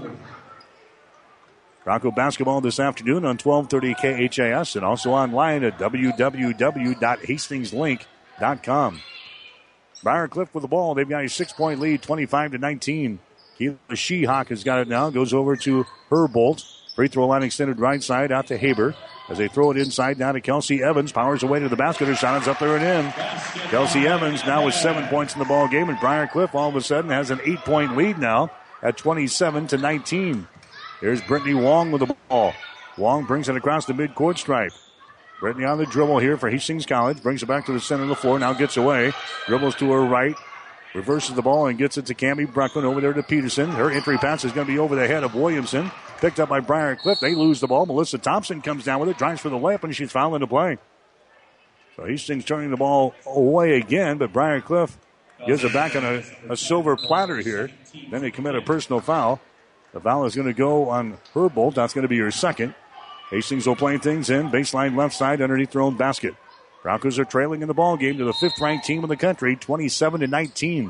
Bronco basketball this afternoon on 1230 KHAS and also online at www.hastingslink.com. Briar Cliff with the ball. They've got a 6-point lead, 25-19. Keila Shehawk has got it now. Goes over to Herbolt. Free throw line extended right side out to Haber. As they throw it inside now to Kelsey Evans. Powers away to the basket. Her shot is up there and in. Kelsey Evans now with 7 points in the ball game. And Briar Cliff all of a sudden has an 8-point lead now at 27-19. Here's Brittany Wong with the ball. Wong brings it across the midcourt stripe. Brittany on the dribble here for Hastings College. Brings it back to the center of the floor. Now gets away. Dribbles to her right. Reverses the ball and gets it to Cammie Bruckman over there to Peterson. Her entry pass is going to be over the head of Williamson. Picked up by Briar Cliff. They lose the ball. Melissa Thompson comes down with it. Drives for the layup, and she's fouled into play. So Hastings turning the ball away again, but Briar Cliff gives it back on a silver platter here. Then they commit a personal foul. The foul is going to go on Herbolt. That's going to be her second. Hastings will play things in. Baseline left side underneath their own basket. Broncos are trailing in the ball game to the 5th-ranked team in the country, 27-19.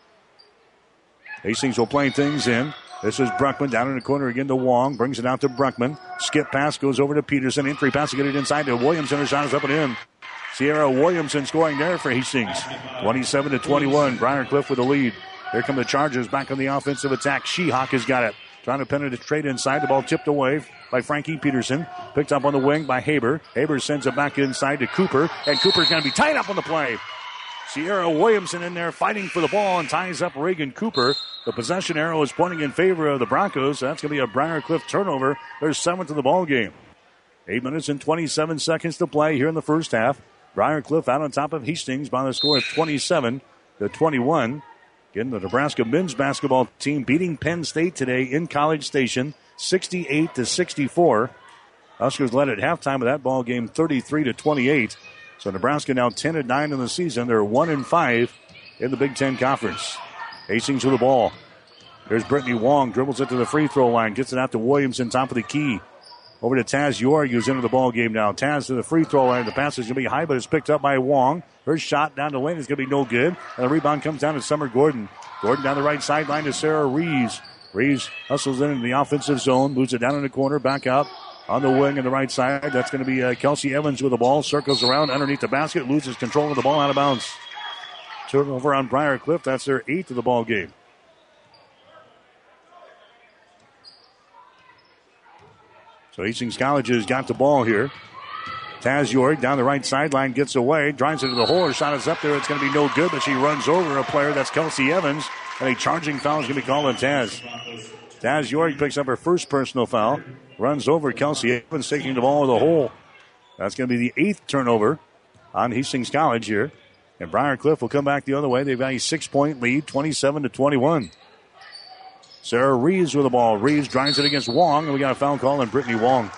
Hastings will play things in. This is Bruckman down in the corner again to Wong. Brings it out to Bruckman. Skip pass goes over to Peterson. Entry pass to get it inside to Williamson. Her shot is up and in. Sierra Williamson scoring there for Hastings. 27-21. Briar Cliff with the lead. Here come the Chargers back on the offensive attack. Shehawk has got it. Trying to penetrate inside. The ball tipped away by Frankie Peterson. Picked up on the wing by Haber. Haber sends it back inside to Cooper. And Cooper's going to be tied up on the play. Sierra Williamson in there fighting for the ball and ties up Reagan Cooper. The possession arrow is pointing in favor of the Broncos. That's going to be a Briar Cliff turnover. Their 7th of the ball game. 8 minutes and 27 seconds to play here in the first half. Briar Cliff out on top of Hastings by the score of 27-21. Again, the Nebraska men's basketball team beating Penn State today in College Station, 68-64. Huskers led at halftime of that ball game, 33-28. So Nebraska now 10-9 in the season. They're 1-5 in the Big Ten Conference. Hastings with the ball. Here's Brittany Wong, dribbles it to the free throw line, gets it out to Williamson, top of the key. Over to Taz York, who's into the ball game now. Taz to the free throw line. The pass is going to be high, but it's picked up by Wong. Her shot down the lane is going to be no good. And the rebound comes down to Summer Gordon. Gordon down the right sideline to Sarah Reeves. Reeves hustles into the offensive zone, moves it down in the corner, back out on the wing on the right side. That's going to be Kelsey Evans with the ball. Circles around underneath the basket, loses control of the ball out of bounds. Turnover on Briar Cliff. That's their 8th of the ball game. So Hastings College has got the ball here. Taz York down the right sideline, gets away, drives into the hole. Her shot is up there. It's going to be no good, but she runs over a player. That's Kelsey Evans. And a charging foul is going to be called on Taz. Taz York picks up her first personal foul. Runs over Kelsey Evans, taking the ball to the hole. That's going to be the 8th turnover on Hastings College here. And Briar Cliff will come back the other way. They've got a 6-point lead, 27-21. Sarah Reeves with the ball. Reeves drives it against Wong, and we got a foul call on Brittany Wong.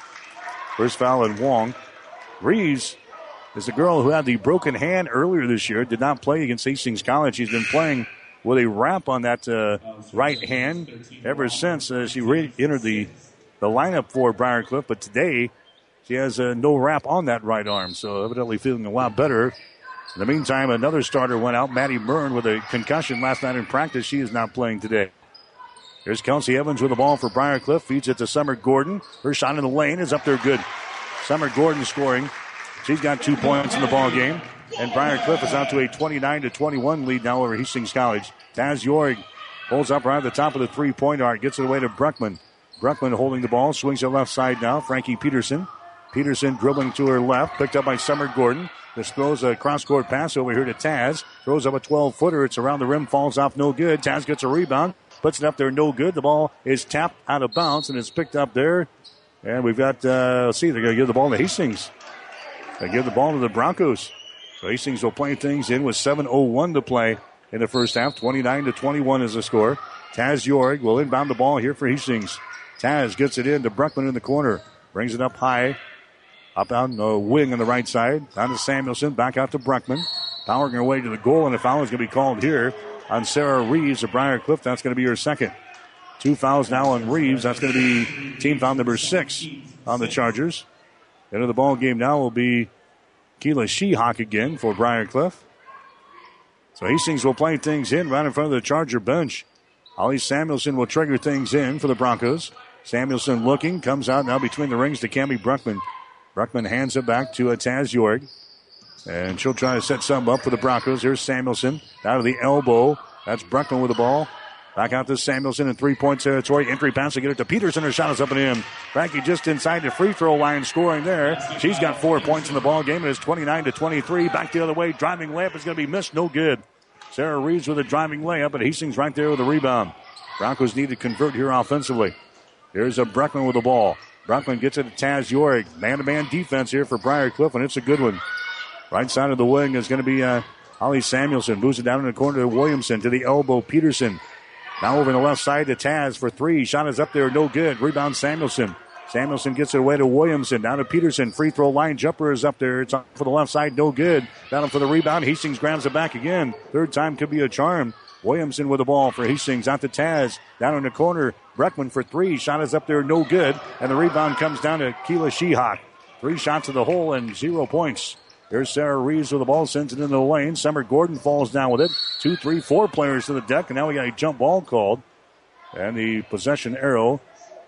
First foul on Wong. Reeves is the girl who had the broken hand earlier this year. Did not play against Hastings College. She's been playing with a wrap on that right hand ever since she entered the lineup for Briar Cliff. But today, she has no wrap on that right arm, so evidently feeling a lot better. In the meantime, another starter went out, Maddie Murn, with a concussion last night in practice. She is not playing today. Here's Kelsey Evans with the ball for Briar Cliff. Feeds it to Summer Gordon. Her shot in the lane is up there good. Summer Gordon scoring. She's got 2 points in the ball game. And Briar Cliff is out to a 29-21 lead now over Hastings College. Taz York pulls up right at the top of the three-point arc. Gets it away to Bruckman. Bruckman holding the ball. Swings to the left side now. Frankie Peterson. Peterson dribbling to her left. Picked up by Summer Gordon. Just throws a cross-court pass over here to Taz. Throws up a 12-footer. It's around the rim. Falls off no good. Taz gets a rebound. Puts it up there, no good. The ball is tapped out of bounds, and it's picked up there. And we've got, let's see, they're going to give the ball to Hastings. They give the ball to the Broncos. So Hastings will play things in with 7:01 to play in the first half. 29-21 is the score. Taz York will inbound the ball here for Hastings. Taz gets it in to Bruckman in the corner. Brings it up high. Up on the wing on the right side. Down to Samuelson. Back out to Bruckman. Powering her way to the goal, and a foul is going to be called here on Sarah Reeves of Briar Cliff. That's going to be her second. 2 fouls now on Reeves. That's going to be team foul number 6 on the Chargers. Into the ball game now will be Keela Sheehock again for Briar Cliff. So Hastings will play things in right in front of the Charger bench. Holly Samuelson will trigger things in for the Broncos. Samuelson looking, comes out now between the rings to Cammie Bruckman. Bruckman hands it back to Taz York. And she'll try to set something up for the Broncos. Here's Samuelson out of the elbow. That's Bruckman with the ball. Back out to Samuelson in 3-point territory. Entry pass to get it to Peterson. Her shot is up and in. Frankie just inside the free throw line scoring there. She's got 4 points in the ball game. It is 29-23. Back the other way. Driving layup is going to be missed. No good. Sarah Reeves with a driving layup, but Hastings right there with a rebound. Broncos need to convert here offensively. Here's a Bruckman with the ball. Bruckman gets it to Taz York. Man-to-man defense here for Briar Cliff, and it's a good one. Right side of the wing is going to be Holly Samuelson. Moves it down in the corner to Williamson. To the elbow, Peterson. Now over on the left side to Taz for 3. Shot is up there, no good. Rebound Samuelson. Samuelson gets it away to Williamson. Down to Peterson. Free throw line jumper is up there. It's up for the left side, no good. Down for the rebound. Hastings grabs it back again. Third time could be a charm. Williamson with the ball for Hastings. Out to Taz. Down in the corner. Bruckman for 3. Shot is up there, no good. And the rebound comes down to Keela Sheehock. 3 shots to the hole and 0 points. Here's Sarah Reeves with the ball, sends it into the lane. Summer Gordon falls down with it. 2, 3, 4 players to the deck, and now we got a jump ball called. And the possession arrow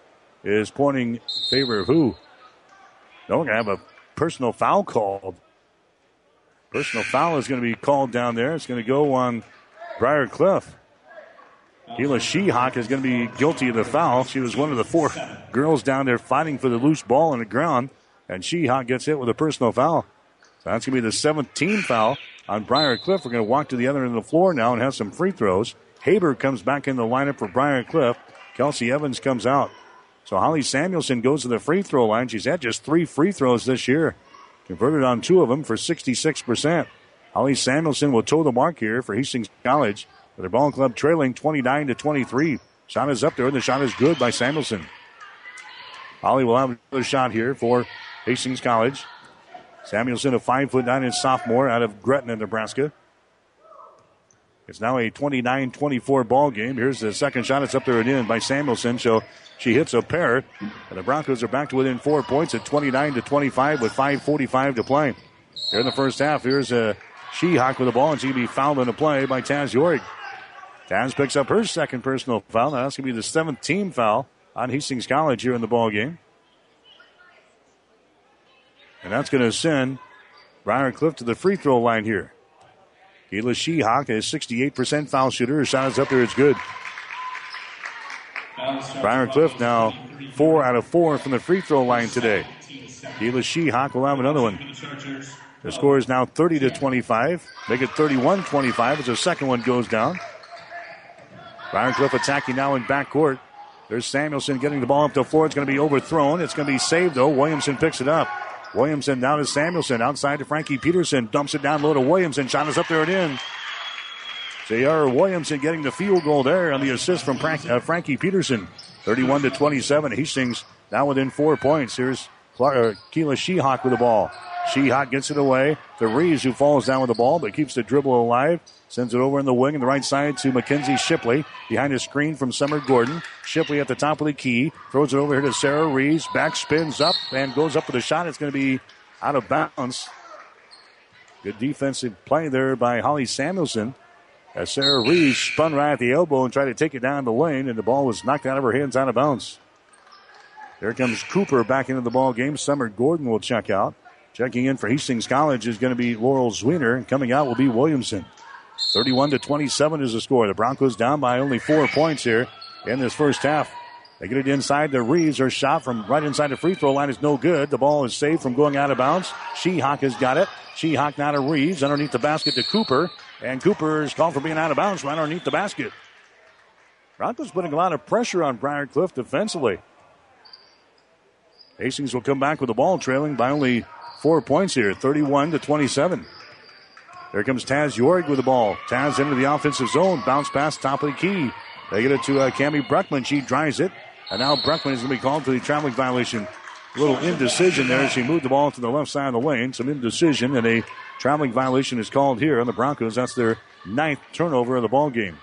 is pointing in favor of who? No, we're going to have a personal foul called. Personal foul is going to be called down there. It's going to go on Briar Cliff. Keela Sheehock is going to be guilty of the foul. She was one of the 4 girls down there fighting for the loose ball on the ground, and Sheehock gets hit with a personal foul. So that's going to be the 7th team foul on Briar Cliff. We're going to walk to the other end of the floor now and have some free throws. Haber comes back in the lineup for Briar Cliff. Kelsey Evans comes out. So Holly Samuelson goes to the free throw line. She's had just 3 free throws this year. Converted on 2 of them for 66%. Holly Samuelson will toe the mark here for Hastings College, with their ball club trailing 29-23. Shot is up there, and the shot is good by Samuelson. Holly will have another shot here for Hastings College. Samuelson, a 5'9" sophomore out of Gretna, Nebraska. It's now a 29-24 ball game. Here's the second shot. It's up there and in by Samuelson. So she hits a pair. And the Broncos are back to within 4 points at 29-25 with 5:45 to play. Here in the first half, here's Shehawk with the ball, and she'll be fouled on the play by Taz York. Taz picks up her second personal foul. Now that's going to be the 7th team foul on Hastings College here in the ball game. And that's going to send Briar Cliff to the free throw line here. Keila Shehawk is 68% foul shooter. Her shot is up there. It's good. Briar Cliff now 4 out of 4 from the free throw line today. Keila Shehawk will have another one. The score is now 30-25. Make it 31-25 as the second one goes down. Briar Cliff attacking now in backcourt. There's Samuelson getting the ball up the floor. It's going to be overthrown. It's going to be saved, though. Williamson picks it up. Williamson down to Samuelson. Outside to Frankie Peterson. Dumps it down low to Williamson. Shot is up there and in. J.R. Williamson getting the field goal there on the assist from Frankie Peterson. 31-27. Hastings now within 4 points. Here's Keila Shehawk with the ball. Shehawk gets it away to Reeves, who falls down with the ball but keeps the dribble alive. Sends it over in the wing on the right side to Mackenzie Shipley. Behind a screen from Summer Gordon. Shipley at the top of the key. Throws it over here to Sarah Reeves. Back spins up and goes up with a shot. It's going to be out of bounds. Good defensive play there by Holly Samuelson. As Sarah Reeves spun right at the elbow and tried to take it down the lane, and the ball was knocked out of her hands out of bounds. There comes Cooper back into the ball game. Summer Gordon will check out. Checking in for Hastings College is going to be Laurel Zwiener, and coming out will be Williamson. 31-27 is the score. The Broncos down by only 4 points here in this first half. They get it inside to Reeves. Her shot from right inside the free throw line is no good. The ball is saved from going out of bounds. Shehawk has got it. Shehawk now to Reeves. Underneath the basket to Cooper. And Cooper is called for being out of bounds right underneath the basket. Broncos putting a lot of pressure on Briar Cliff defensively. Hastings will come back with the ball trailing by only 4 points here. 31-27. There comes Taz York with the ball. Taz into the offensive zone. Bounce pass, top of the key. They get it to Cammie Bruckman. She drives it. And now Bruckman is going to be called for the traveling violation. A little indecision there as she moved the ball to the left side of the lane. Some indecision, and a traveling violation is called here on the Broncos. That's their 9th turnover of the ball game.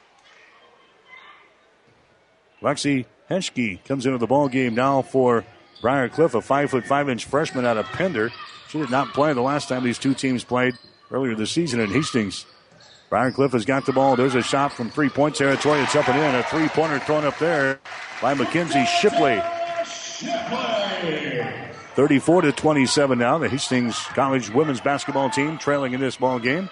Lexi Henschke comes into the ball game now for Briar Cliff, a 5'5" freshman out of Pender. She did not play the last time these two teams played earlier this season in Hastings. Briar Cliff has got the ball. There's a shot from 3-point territory. It's up and in. A three-pointer thrown up there by Mackenzie Shipley. 34-27 now. The Hastings College women's basketball team trailing in this ball game.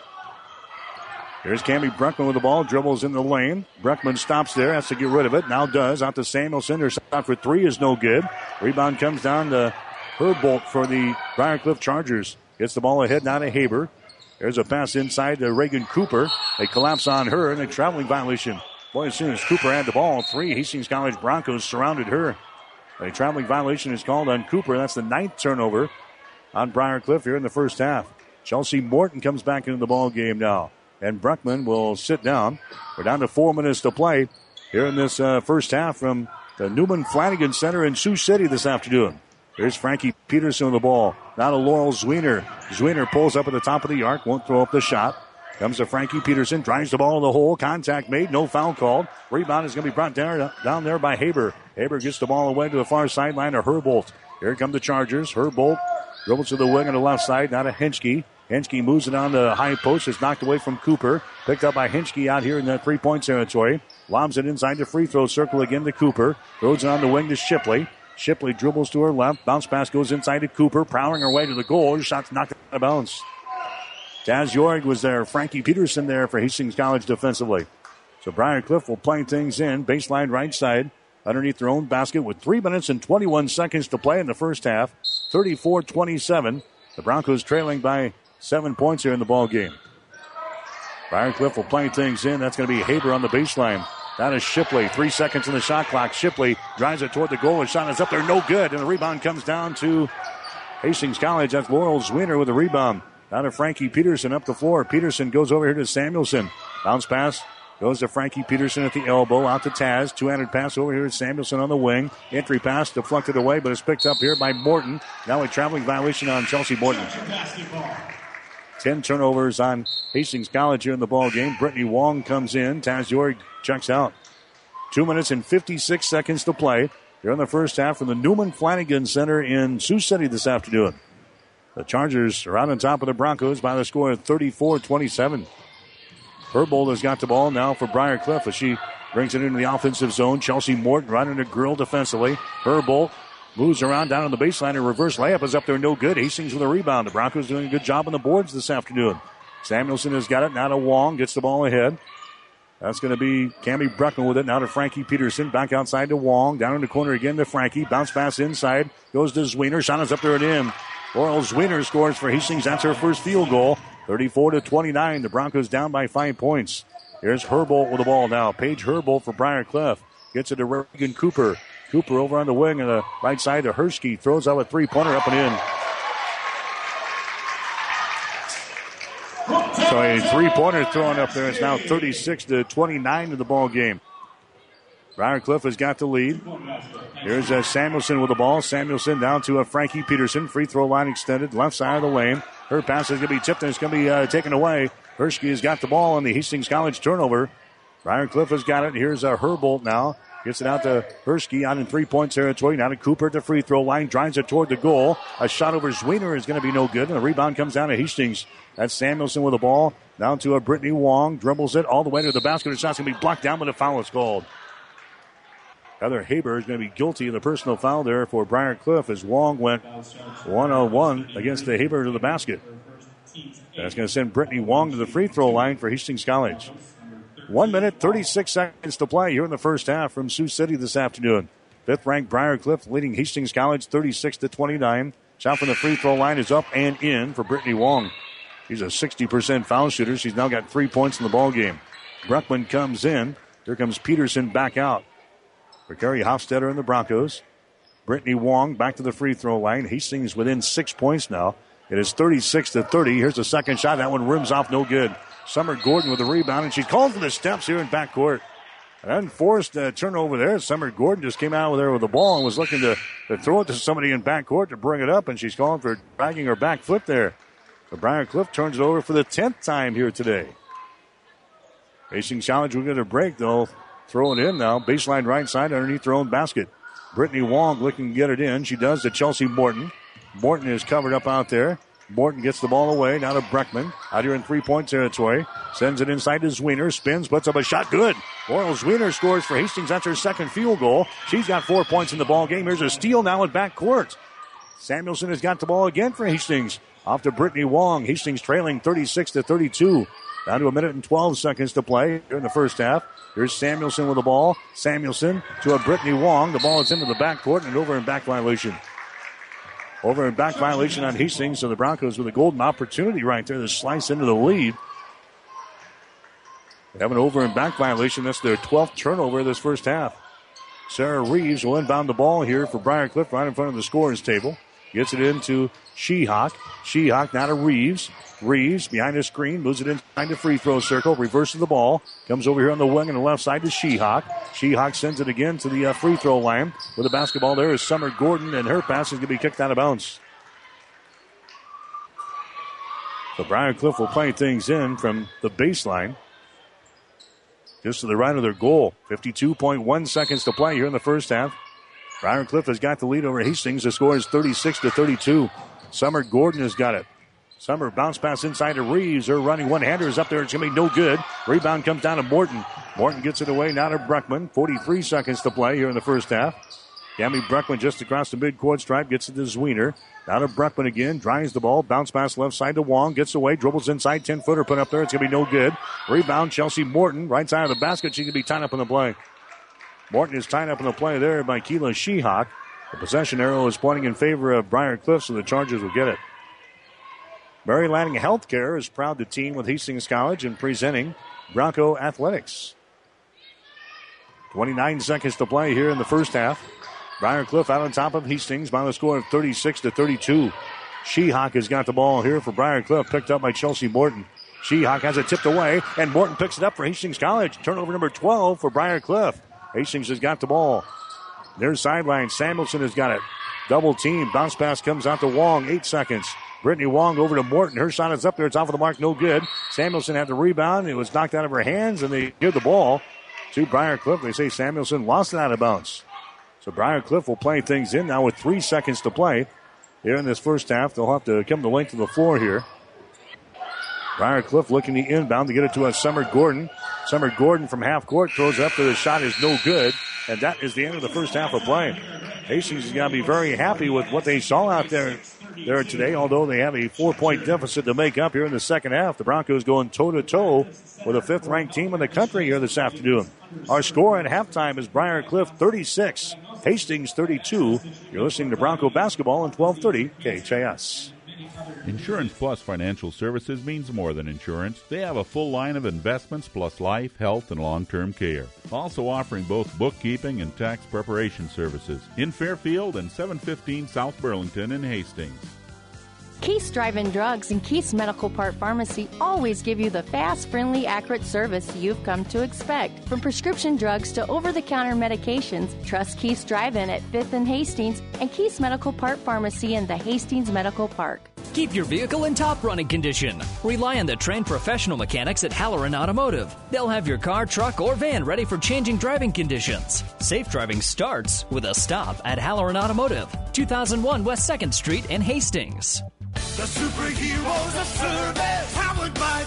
Here's Cammie Bruckman with the ball. Dribbles in the lane. Bruckman stops there. Has to get rid of it. Now does. Out to Samuelson. Her shot for 3 is no good. Rebound comes down to Herbolt for the Briar Cliff Chargers. Gets the ball ahead now to Haber. There's a pass inside to Reagan Cooper. They collapse on her and a traveling violation. Boy, as soon as Cooper had the ball, 3 Hastings College Broncos surrounded her. A traveling violation is called on Cooper. That's the 9th turnover on Briar Cliff here in the first half. Chelsea Morton comes back into the ball game now. And Bruckman will sit down. We're down to 4 minutes to play here in this first half from the Newman Flanagan Center in Sioux City this afternoon. Here's Frankie Peterson with the ball. Now to Laurel Zwiener. Zwiener pulls up at the top of the arc. Won't throw up the shot. Comes to Frankie Peterson. Drives the ball in the hole. Contact made. No foul called. Rebound is going to be brought down there by Haber. Haber gets the ball away to the far sideline to Herbolt. Here come the Chargers. Herbolt dribbles to the wing on the left side. Now to Henschke. Henschke moves it on the high post. It's knocked away from Cooper. Picked up by Henschke out here in the 3-point territory. Lobs it inside the free throw circle again to Cooper. Throws it on the wing to Shipley. Shipley dribbles to her left. Bounce pass goes inside to Cooper. Prowling her way to the goal. Her shot's knocked out of bounds. Taz York was there. Frankie Peterson there for Hastings College defensively. So Briar Cliff will play things in. Baseline right side. Underneath their own basket with 3 minutes and 21 seconds to play in the first half. 34-27. The Broncos trailing by 7 points here in the ball game. Briar Cliff will play things in. That's going to be Haber on the baseline. Down is Shipley. 3 seconds on the shot clock. Shipley drives it toward the goal. His shot is up there. No good. And the rebound comes down to Hastings College. That's Laurel Zwiener with the rebound. Down to Frankie Peterson up the floor. Peterson goes over here to Samuelson. Bounce pass goes to Frankie Peterson at the elbow. Out to Taz. Two-handed pass over here to Samuelson on the wing. Entry pass deflected away, but it's picked up here by Morton. Now a traveling violation on Chelsea Morton. 10 turnovers on Hastings College here in the ball game. Brittany Wong comes in. Taz York checks out. 2 minutes and 56 seconds to play here in the first half from the Newman Flanagan Center in Sioux City this afternoon. The Chargers are out on top of the Broncos by the score of 34-27. Herbold has got the ball now for Briar Cliff as she brings it into the offensive zone. Chelsea Morton right under Grill defensively. Herbold moves around down on the baseline. A reverse layup is up there, no good. Hastings with a rebound. The Broncos doing a good job on the boards this afternoon. Samuelson has got it. Now to Wong. Gets the ball ahead. That's going to be Cammie Bruckman with it. Now to Frankie Peterson. Back outside to Wong. Down in the corner again to Frankie. Bounce pass inside. Goes to Zwiener. Shot is up there and in. Laurel Zwiener scores for Hastings. That's her first field goal. 34-29. The Broncos down by 5 points. Here's Herbold with the ball now. Paige Herbold for Briar Cliff. Gets it to Reagan Cooper. Cooper over on the wing on the right side to Hersky. Throws out a three-pointer up and in. So a three-pointer thrown up there. It's now 36-29 in the ball game. Briar Cliff has got the lead. Here's Samuelson with the ball. Samuelson down to Frankie Peterson. Free throw line extended. Left side of the lane. Her pass is going to be tipped and it's going to be taken away. Hersky has got the ball on the Hastings College turnover. Briar Cliff has got it. Here's Herbold now. Gets it out to Hersky out in three-point territory. Now to Cooper at the free throw line. Drives it toward the goal. A shot over Zwiener is going to be no good. And the rebound comes down to Hastings. That's Samuelson with the ball. Down to Brittany Wong. Dribbles it all the way to the basket. The shot's going to be blocked down, but a foul is called. Heather Haber is going to be guilty of the personal foul there for Briar Cliff as Wong went one-on-one against the Haber to the basket. That's going to send Brittany Wong to the free throw line for Hastings College. 1 minute, 36 seconds to play here in the first half from Sioux City this afternoon. Fifth-ranked Briar Cliff leading Hastings College 36-29. Shot from the free throw line is up and in for Brittany Wong. She's a 60% foul shooter. She's now got 3 points in the ball game. Bruckman comes in. Here comes Peterson back out for Carrie Hofstetter and the Broncos. Brittany Wong back to the free throw line. Hastings within 6 points now. It is 36-30. Here's the second shot. That one rims off, no good. Summer Gordon with the rebound, and she's called for the steps here in backcourt. An unforced turnover there. Summer Gordon just came out there with the ball and was looking to throw it to somebody in backcourt to bring it up, and she's calling for dragging her back foot there. So Briar Cliff turns it over for the 10th time here today. Hastings College will get a break, though. Throw it in now. Baseline right side underneath their own basket. Brittany Wong looking to get it in. She does to Chelsea Morton. Morton is covered up out there. Morton gets the ball away. Now to Breckman. Out here in three-point territory. Sends it inside to Zwiener. Spins, puts up a shot. Good. Laurel Zwiener scores for Hastings. That's her second field goal. She's got 4 points in the ball game. Here's a steal now at backcourt. Samuelson has got the ball again for Hastings. Off to Brittany Wong. Hastings trailing 36-32. Down to 1 minute and 12 seconds to play here in the first half. Here's Samuelson with the ball. Samuelson to a Brittany Wong. The ball is into the backcourt and over and back violation. Over and back violation on Hastings. So the Broncos with a golden opportunity right there to slice into the lead. They have an over and back violation. That's their 12th turnover this first half. Sarah Reeves will inbound the ball here for Briar Cliff right in front of the scorer's table. Gets it into Shehawk. Shehawk now to Reeves. Reeves behind the screen, moves it inside the free throw circle, reverses the ball, comes over here on the wing on the left side to Shehawk. Shehawk sends it again to the free throw line. With the basketball there is Summer Gordon, and her pass is going to be kicked out of bounds. So Briar Cliff will play things in from the baseline. Just to the right of their goal. 52.1 seconds to play here in the first half. Briar Cliff has got the lead over Hastings. The score is 36-32. Summer Gordon has got it. Summer bounce pass inside to Reeves. Her running one-hander is up there. It's going to be no good. Rebound comes down to Morton. Morton gets it away now to Bruckman. 43 seconds to play here in the first half. Cammie Bruckman just across the midcourt stripe. Gets it to Zwiener. Now to Bruckman again. Drives the ball. Bounce pass left side to Wong. Gets away. Dribbles inside. 10-footer put up there. It's going to be no good. Rebound Chelsea Morton. Right side of the basket. She's going to be tied up in the play. Morton is tied up in the play there by Keela Shehawk. The possession arrow is pointing in favor of Briar Cliff, so the Chargers will get it. Mary Lanning Healthcare is proud to team with Hastings College in presenting Bronco Athletics. 29 seconds to play here in the first half. Briar Cliff out on top of Hastings by the score of 36-32. Shehawk has got the ball here for Briar Cliff, picked up by Chelsea Morton. Shehawk has it tipped away, and Morton picks it up for Hastings College. Turnover number 12 for Briar Cliff. Hastings has got the ball. Near sideline, Samuelson has got it. Double team. Bounce pass comes out to Wong. 8 seconds. Brittany Wong over to Morton. Her shot is up there. It's off of the mark. No good. Samuelson had the rebound. It was knocked out of her hands, and they give the ball to Briar Cliff. They say Samuelson lost it out of bounds. So Briar Cliff will play things in now with 3 seconds to play here in this first half. They'll have to come the length of the floor here. Briar Cliff looking to inbound to get it to a Summer Gordon. Summer Gordon from half court throws it up there. The shot is no good. And that is the end of the first half of play. Hastings is going to be very happy with what they saw out there today, although they have a 4-point deficit to make up here in the second half. The Broncos going toe-to-toe with a 5th-ranked team in the country here this afternoon. Our score at halftime is Briar Cliff 36, Hastings 32. You're listening to Bronco Basketball on 1230 KHAS. Insurance Plus Financial Services means more than insurance. They have a full line of investments plus life, health, and long-term care. Also offering both bookkeeping and tax preparation services in Fairfield and 715 South Burlington in Hastings. Keith's Drive-In Drugs and Keith's Medical Part Pharmacy always give you the fast, friendly, accurate service you've come to expect. From prescription drugs to over-the-counter medications, trust Keith's Drive-In at 5th and Hastings and Keith's Medical Part Pharmacy in the Hastings Medical Park. Keep your vehicle in top running condition. Rely on the trained professional mechanics at Halloran Automotive. They'll have your car, truck, or van ready for changing driving conditions. Safe driving starts with a stop at Halloran Automotive, 2001 West 2nd Street in Hastings. The superheroes of service, powered by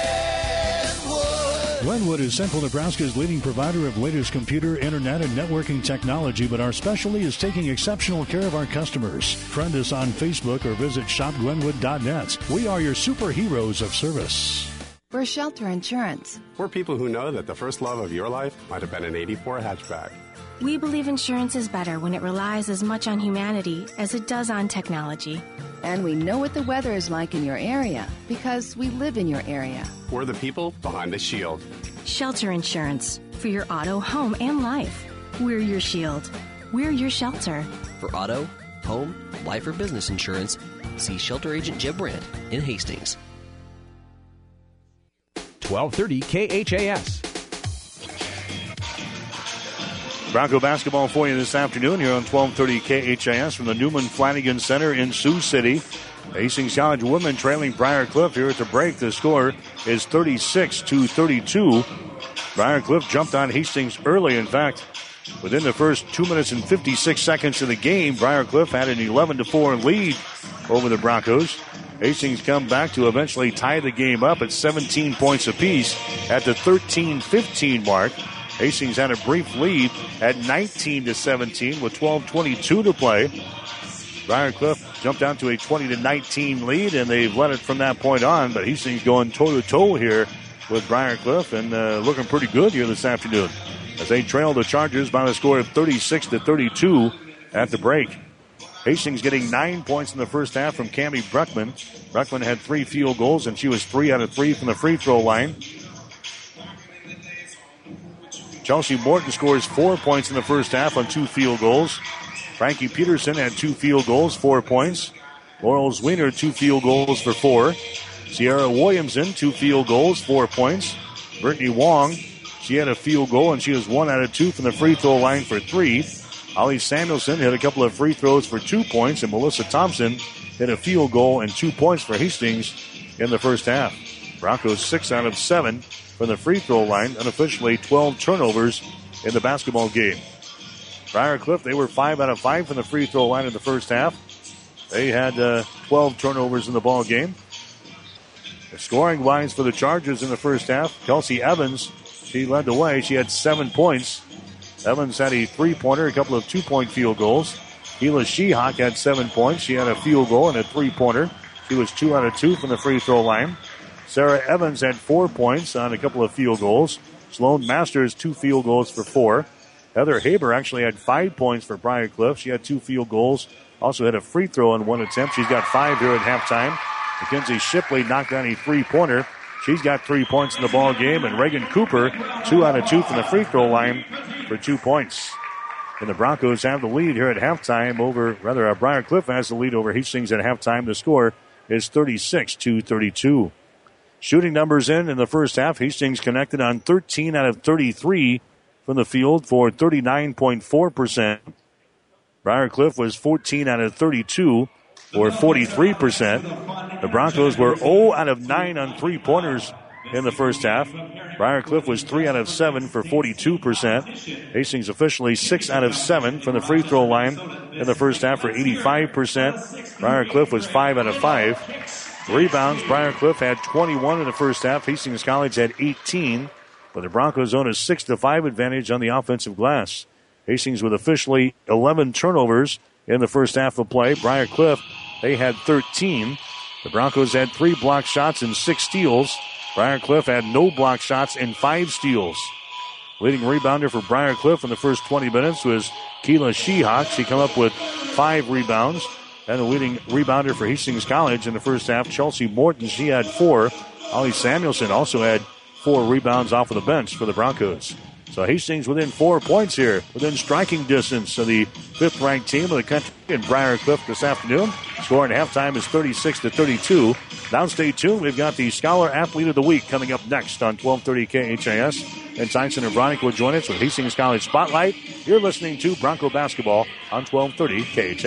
Glenwood. Glenwood is Central Nebraska's leading provider of latest computer, internet, and networking technology, but our specialty is taking exceptional care of our customers. Friend us on Facebook or visit shopglenwood.net. We are your superheroes of service. We're Shelter Insurance. We're people who know that the first love of your life might have been an 84 hatchback. We believe insurance is better when it relies as much on humanity as it does on technology. And we know what the weather is like in your area because we live in your area. We're the people behind the shield. Shelter Insurance. For your auto, home, and life. We're your shield. We're your shelter. For auto, home, life, or business insurance, see Shelter Agent Jeb Brandt in Hastings. 1230 KHAS. Bronco basketball for you this afternoon here on 1230 KHAS from the Newman Flanagan Center in Sioux City. Hastings College women trailing Briar Cliff here at the break. The score is 36-32. Briar Cliff jumped on Hastings early. In fact, within the first 2 minutes and 56 seconds of the game, Briar Cliff had an 11-4 lead over the Broncos. Hastings come back to eventually tie the game up at 17 points apiece at the 13-15 mark. Hastings had a brief lead at 19-17 with 12:22 to play. Briar Cliff jumped down to a 20-19 lead, and they've led it from that point on. But Hastings going toe-to-toe here with Briar Cliff and looking pretty good here this afternoon as they trail the Chargers by the score of 36-32 at the break. Hastings getting 9 points in the first half from Cammie Bruckman. Bruckman had 3 field goals, and she was 3 out of 3 from the free throw line. Chelsea Morton scores 4 points in the first half on 2 field goals. Frankie Peterson had 2 field goals, 4 points. Laurel Zwiener, 2 field goals for 4. Sierra Williamson, 2 field goals, 4 points. Brittany Wong, she had a field goal, and she was 1 out of 2 from the free throw line for 3. Holly Samuelson hit a couple of free throws for 2 points, and Melissa Thompson hit a field goal and 2 points for Hastings in the first half. Broncos 6 out of 7 from the free throw line, unofficially 12 turnovers in the basketball game. Briar Cliff, they were 5 out of 5 from the free throw line in the first half. They had 12 turnovers in the ball game. Scoring wise for the Chargers in the first half, Kelsey Evans, she led the way. She had 7 points. Evans had a 3-pointer, a couple of 2-point field goals. Hila Shehawk had 7 points. She had a field goal and a 3-pointer. She was 2 out of 2 from the free throw line. Sarah Evans had 4 points on a couple of field goals. Sloan Masters, 2 field goals for 4. Heather Haber actually had 5 points for Briar Cliff. She had 2 field goals. Also had a free throw in 1 attempt. She's got 5 here at halftime. Mackenzie Shipley knocked down a 3-pointer. She's got 3 points in the ball game. And Reagan Cooper, 2 out of 2 from the free throw line for 2 points. And the Broncos have the lead here at halftime Briar Cliff has the lead over Hastings at halftime. The score is 36-32. Shooting numbers in the first half. Hastings connected on 13 out of 33 from the field for 39.4%. Briarcliff was 14 out of 32, or 43%. The Broncos were 0 out of 9 on three-pointers in the first half. Briarcliff was 3 out of 7 for 42%. Hastings officially 6 out of 7 from the free throw line in the first half for 85%. Briarcliff was 5 out of 5. Rebounds, Briarcliff had 21 in the first half. Hastings College had 18. But the Broncos own a 6-5 advantage on the offensive glass. Hastings with officially 11 turnovers in the first half of play. Briarcliff, they had 13. The Broncos had 3 block shots and 6 steals. Briarcliff had no block shots and 5 steals. Leading rebounder for Briarcliff in the first 20 minutes was Keela Shehawk. She came up with 5 rebounds. And the leading rebounder for Hastings College in the first half, Chelsea Morton, she had 4. Holly Samuelson also had 4 rebounds off of the bench for the Broncos. So Hastings within 4 points here, within striking distance of the 5th-ranked team of the country in Briarcliff this afternoon. Score at halftime is 36-32. Now stay tuned. We've got the Scholar Athlete of the Week coming up next on 1230 KHAS. And Tyson and Vronick will join us with Hastings College Spotlight. You're listening to Bronco Basketball on 1230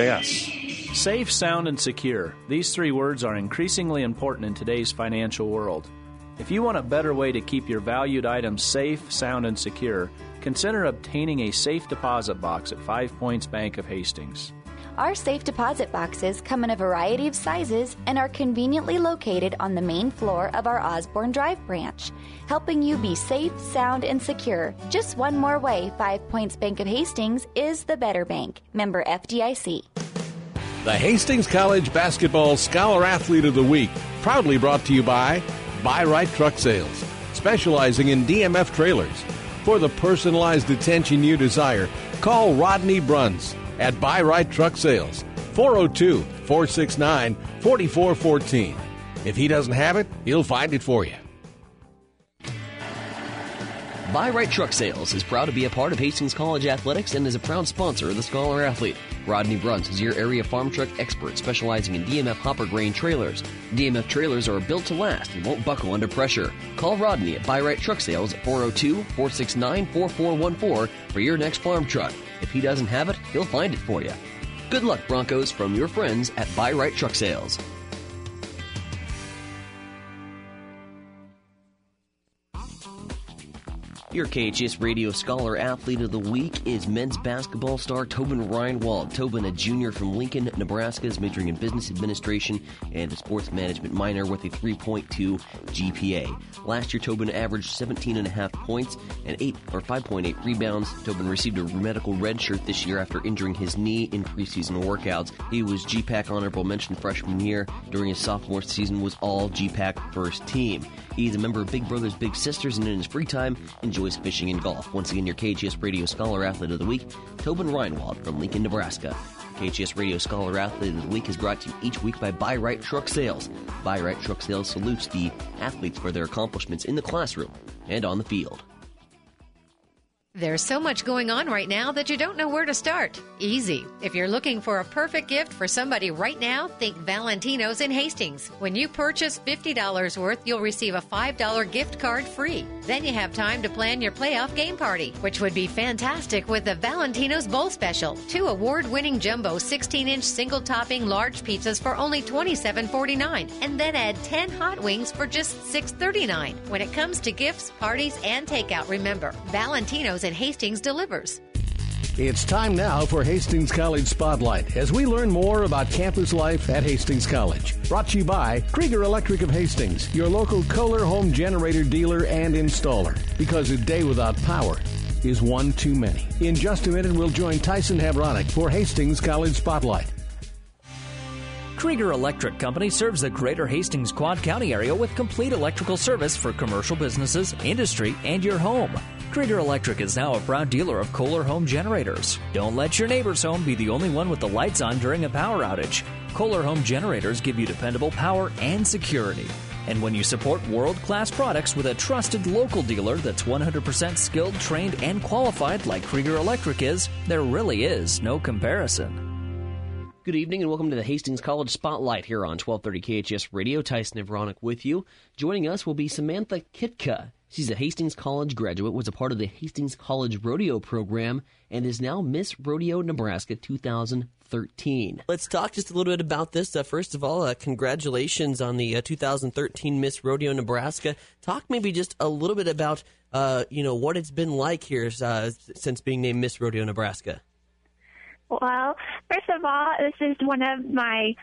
KHAS. Safe, sound, and secure. These 3 words are increasingly important in today's financial world. If you want a better way to keep your valued items safe, sound, and secure, consider obtaining a safe deposit box at 5 Points Bank of Hastings. Our safe deposit boxes come in a variety of sizes and are conveniently located on the main floor of our Osborne Drive branch, helping you be safe, sound, and secure. Just one more way 5 Points Bank of Hastings is the better bank. Member FDIC. The Hastings College Basketball Scholar Athlete of the Week, proudly brought to you by Buy Right Truck Sales, specializing in DMF trailers. For the personalized attention you desire, call Rodney Bruns at Buy Right Truck Sales, 402-469-4414. If he doesn't have it, he'll find it for you. Buy Right Truck Sales is proud to be a part of Hastings College Athletics and is a proud sponsor of the Scholar Athlete. Rodney Bruns is your area farm truck expert specializing in DMF hopper grain trailers. DMF trailers are built to last and won't buckle under pressure. Call Rodney at Buy Right Truck Sales at 402-469-4414 for your next farm truck. If he doesn't have it, he'll find it for you. Good luck, Broncos, from your friends at Buy Right Truck Sales. Your KHS Radio Scholar Athlete of the Week is men's basketball star Tobin Reinwald. Tobin, a junior from Lincoln, Nebraska, is majoring in business administration and a sports management minor with a 3.2 GPA. Last year, Tobin averaged 17.5 points and 5.8 rebounds. Tobin received a medical red shirt this year after injuring his knee in preseason workouts. He was GPAC honorable mention freshman year. During his sophomore season, was all GPAC first team. He's a member of Big Brothers Big Sisters, and in his free time enjoys fishing and golf. Once again, your KHS Radio Scholar Athlete of the Week, Tobin Reinwald from Lincoln, Nebraska. KHS Radio Scholar Athlete of the Week is brought to you each week by Buy Right Truck Sales. Buy Right Truck Sales salutes the athletes for their accomplishments in the classroom and on the field. There's so much going on right now that you don't know where to start. Easy. If you're looking for a perfect gift for somebody right now, think Valentino's in Hastings. When you purchase $50 worth, you'll receive a $5 gift card free. Then you have time to plan your playoff game party, which would be fantastic with the Valentino's Bowl Special. 2 award-winning jumbo 16-inch single-topping large pizzas for only $27.49, and then add 10 hot wings for just $6.39. When it comes to gifts, parties, and takeout, remember, Valentino's and Hastings delivers. It's time now for Hastings College Spotlight as we learn more about campus life at Hastings College. Brought to you by Krieger Electric of Hastings, your local Kohler home generator dealer and installer. Because a day without power is one too many. In just a minute, we'll join Tyson Havronic for Hastings College Spotlight. Krieger Electric Company serves the greater Hastings Quad County area with complete electrical service for commercial businesses, industry, and your home. Krieger Electric is now a proud dealer of Kohler home generators. Don't let your neighbor's home be the only one with the lights on during a power outage. Kohler home generators give you dependable power and security. And when you support world-class products with a trusted local dealer that's 100% skilled, trained, and qualified like Krieger Electric is, there really is no comparison. Good evening and welcome to the Hastings College Spotlight here on 1230 KHS Radio. Tyson and Vronick with you. Joining us will be Samantha Kitka. She's a Hastings College graduate, was a part of the Hastings College Rodeo program, and is now Miss Rodeo Nebraska 2013. Let's talk just a little bit about this. First of all, congratulations on the 2013 Miss Rodeo Nebraska. Talk maybe just a little bit about what it's been like here since being named Miss Rodeo Nebraska. Well, first of all, this is one of my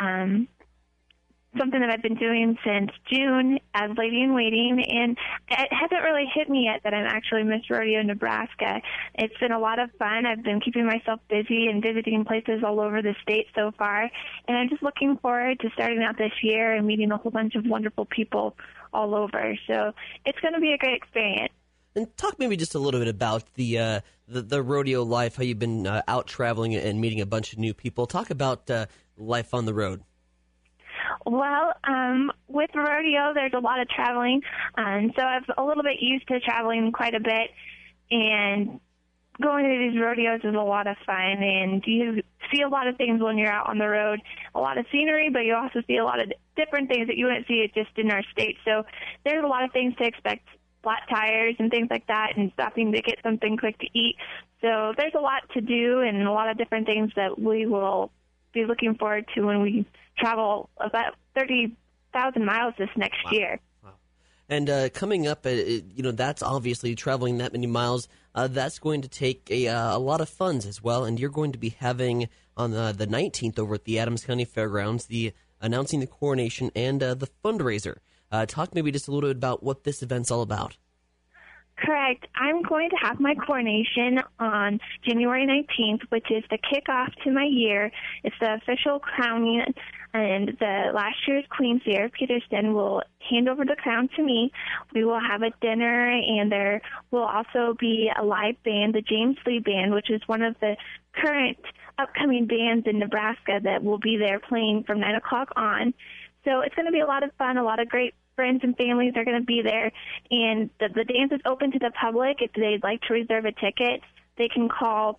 something that I've been doing since June as Lady in Waiting, and it hasn't really hit me yet that I'm actually Miss Rodeo Nebraska. It's been a lot of fun. I've been keeping myself busy and visiting places all over the state so far, and I'm just looking forward to starting out this year and meeting a whole bunch of wonderful people all over. So it's going to be a great experience. And talk maybe just a little bit about the rodeo life, how you've been out traveling and meeting a bunch of new people. Talk about life on the road. Well, with rodeo, there's a lot of traveling, so I'm a little bit used to traveling quite a bit, and going to these rodeos is a lot of fun, and you see a lot of things when you're out on the road, a lot of scenery, but you also see a lot of different things that you wouldn't see just in our state, so there's a lot of things to expect, flat tires and things like that, and stopping to get something quick to eat, so there's a lot to do and a lot of different things that we will be looking forward to when we travel about 30,000 miles this next year. Wow. And coming up, that's obviously traveling that many miles. That's going to take a lot of funds as well. And you're going to be having on the 19th over at the Adams County Fairgrounds announcing the coronation and the fundraiser. Talk maybe just a little bit about what this event's all about. Correct. I'm going to have my coronation on January 19th, which is the kickoff to my year. It's the official crowning, and the last year's Queen, Sierra Peterson, will hand over the crown to me. We will have a dinner, and there will also be a live band, the James Lee Band, which is one of the current upcoming bands in Nebraska that will be there playing from 9 o'clock on. So it's going to be a lot of fun, a lot of great friends and families are going to be there, and the dance is open to the public. If they'd like to reserve a ticket, they can call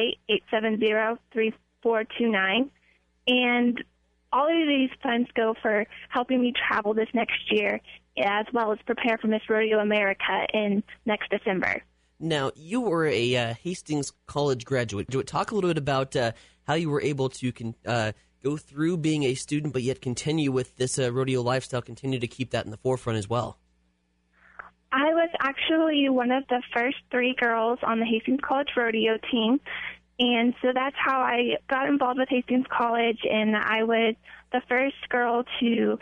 308-870-3429, and all of these funds go for helping me travel this next year, as well as prepare for Miss Rodeo America in next December. Now, you were a Hastings College graduate. Talk a little bit about how you were able to go through being a student, but yet continue with this rodeo lifestyle, continue to keep that in the forefront as well. I was actually one of the first 3 girls on the Hastings College rodeo team, and so that's how I got involved with Hastings College, and I was the first girl to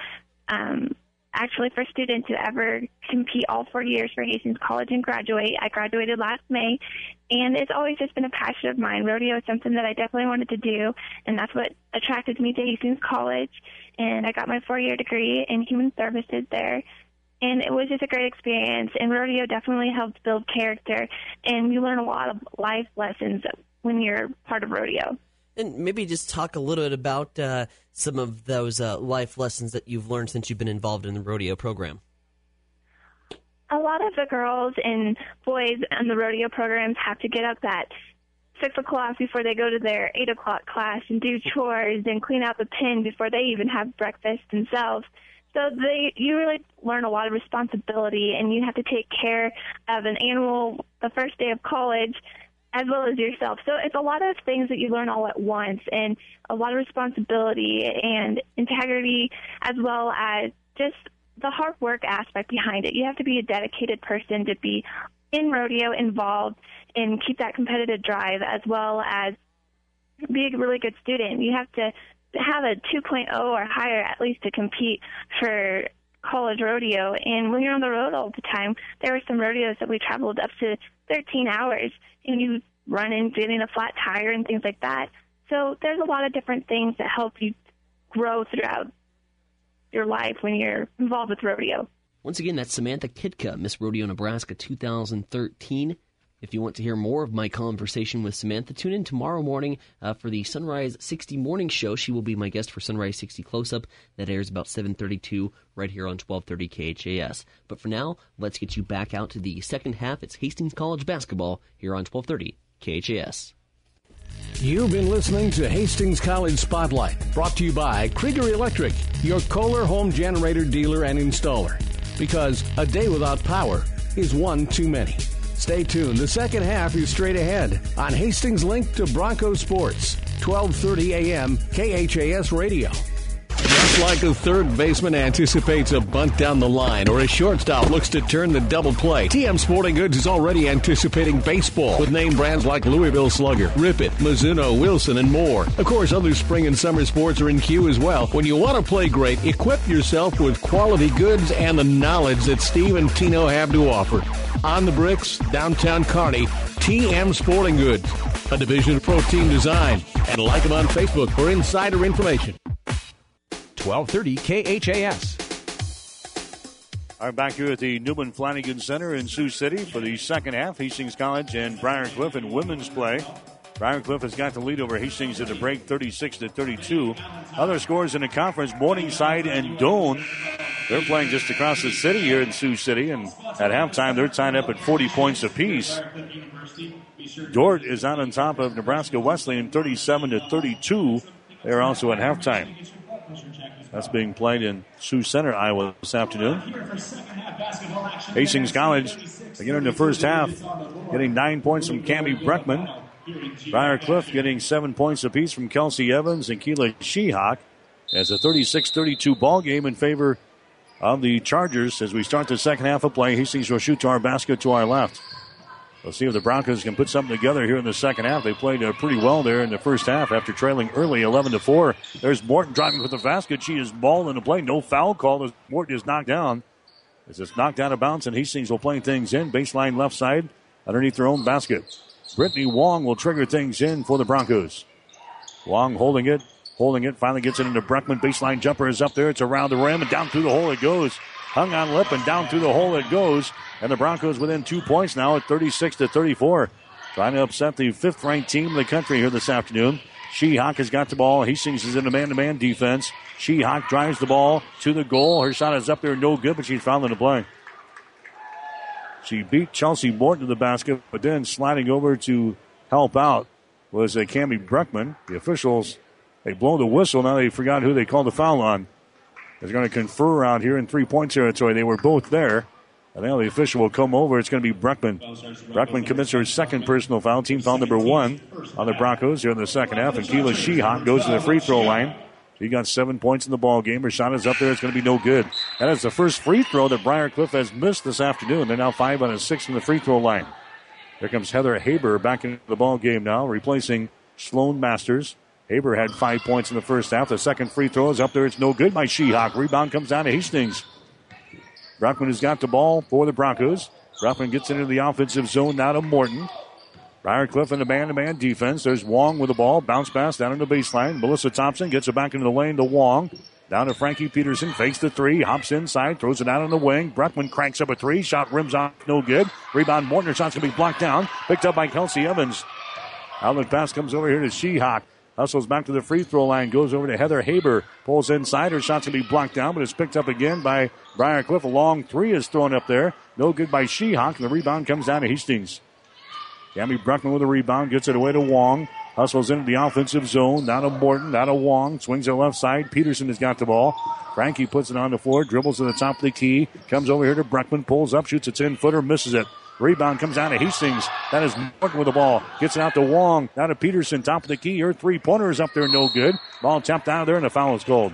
first student to ever compete all 4 years for Hastings College and graduate. I graduated last May, and it's always just been a passion of mine. Rodeo is something that I definitely wanted to do, and that's what attracted me to Hastings College, and I got my 4-year degree in human services there, and it was just a great experience, and rodeo definitely helps build character, and you learn a lot of life lessons when you're part of rodeo. And maybe just talk a little bit about some of those life lessons that you've learned since you've been involved in the rodeo program. A lot of the girls and boys in the rodeo programs have to get up at 6 o'clock before they go to their 8 o'clock class and do chores and clean out the pen before they even have breakfast themselves. So you really learn a lot of responsibility, and you have to take care of an animal the first day of college as well as yourself. So it's a lot of things that you learn all at once, and a lot of responsibility and integrity, as well as just the hard work aspect behind it. You have to be a dedicated person to be in rodeo, involved, and keep that competitive drive, as well as be a really good student. You have to have a 2.0 or higher at least to compete for college rodeo. And when you're on the road all the time, there were some rodeos that we traveled up to 13 hours, and you run in getting a flat tire and things like that. So there's a lot of different things that help you grow throughout your life when you're involved with rodeo. Once again, that's Samantha Kitka, Miss Rodeo Nebraska 2013. If you want to hear more of my conversation with Samantha, tune in tomorrow morning for the Sunrise 60 Morning Show. She will be my guest for Sunrise 60 Close-Up. That airs about 7:32 right here on 1230 KHAS. But for now, let's get you back out to the second half. It's Hastings College basketball here on 1230 KHAS. You've been listening to Hastings College Spotlight, brought to you by Krieger Electric, your Kohler home generator dealer and installer. Because a day without power is one too many. Stay tuned. The second half is straight ahead on Hastings Link to Broncos Sports, 12:30 a.m. KHAS Radio. Just like a third baseman anticipates a bunt down the line or a shortstop looks to turn the double play, TM Sporting Goods is already anticipating baseball with name brands like Louisville Slugger, Rip It, Mizuno, Wilson, and more. Of course, other spring and summer sports are in queue as well. When you want to play great, equip yourself with quality goods and the knowledge that Steve and Tino have to offer. On the Bricks, downtown Kearney, TM Sporting Goods, a division of Pro Team Design. And like them on Facebook for insider information. 1230 KHAS. All right, back here at the Newman Flanagan Center in Sioux City for the second half. Hastings College and Briarcliff in women's play. Briarcliff has got the lead over Hastings at the break, 36-32. Other scores in the conference, Morningside and Doane. They're playing just across the city here in Sioux City, and at halftime they're tied up at 40 points apiece. Dordt is out on top of Nebraska Wesleyan, 37-32. They're also at halftime. That's being played in Sioux Center, Iowa this afternoon. Hastings College, again in the first half, getting 9 points from Cammie Breckman. Briarcliff getting 7 points apiece from Kelsey Evans and Keela Shehawk. As a 36-32 ball game in favor of the Chargers as we start the second half of play. Hastings will shoot to our basket to our left. We'll see if the Broncos can put something together here in the second half. They played pretty well there in the first half after trailing early 11-4. There's Morton driving for the basket. She is ball in the play. No foul call as Morton is knocked down. As it's knocked out of bounds, and Hastings will play things in. Baseline left side underneath their own basket. Brittany Wong will trigger things in for the Broncos. Wong holding it, finally gets it into Breckman. Baseline jumper is up there. It's around the rim and down through the hole it goes. Hung on lip and down through the hole it goes. And the Broncos within 2 points now at 36-34. Trying to upset the fifth-ranked team in the country here this afternoon. Shehawk has got the ball. Hastings is in a man-to-man defense. Shehawk drives the ball to the goal. Her shot is up there, no good, but she's fouled in the play. She beat Chelsea Morton to the basket, but then sliding over to help out was Cammie Breckman. The officials, they blow the whistle. Now they forgot who they called the foul on. They're going to confer out here in three-point territory. They were both there. And now the official will come over. It's going to be Breckman. Breckman commits her second personal foul. Team foul number 1 on the Broncos here in the second half. And Keela Shehawk goes to the free throw line. She got 7 points in the ball game. Her shot is up there. It's going to be no good. That is the first free throw that Briarcliff has missed this afternoon. They're now 5 out of 6 from the free throw line. Here comes Heather Haber back into the ball game now, replacing Sloan Masters. Haber had 5 points in the first half. The second free throw is up there. It's no good by Shehawk. Rebound comes down to Hastings. Breckman has got the ball for the Broncos. Breckman gets into the offensive zone now to Morton. Briarcliff in the man-to-man defense. There's Wong with the ball. Bounce pass down in the baseline. Melissa Thompson gets it back into the lane to Wong. Down to Frankie Peterson. Fakes the three. Hops inside. Throws it out on the wing. Breckman cranks up a three. Shot rims off. No good. Rebound Morton. Her shot's going to be blocked down. Picked up by Kelsey Evans. Outlet pass comes over here to Shehawk. Hustles back to the free throw line. Goes over to Heather Haber. Pulls inside. Her shot's going to be blocked down, but it's picked up again by Briarcliff. A long three is thrown up there. No good by Shehawk. And the rebound comes down to Hastings. Cammie Breckman with a rebound. Gets it away to Wong. Hustles into the offensive zone. Down to Morton. Down to Wong. Swings to the left side. Peterson has got the ball. Frankie puts it on the floor. Dribbles to the top of the key. Comes over here to Breckman. Pulls up. Shoots a 10-footer. Misses it. Rebound comes down to Hastings. That is Morton with the ball. Gets it out to Wong. Now to Peterson. Top of the key. Her three-pointer is up there. No good. Ball tapped out of there and the foul is called.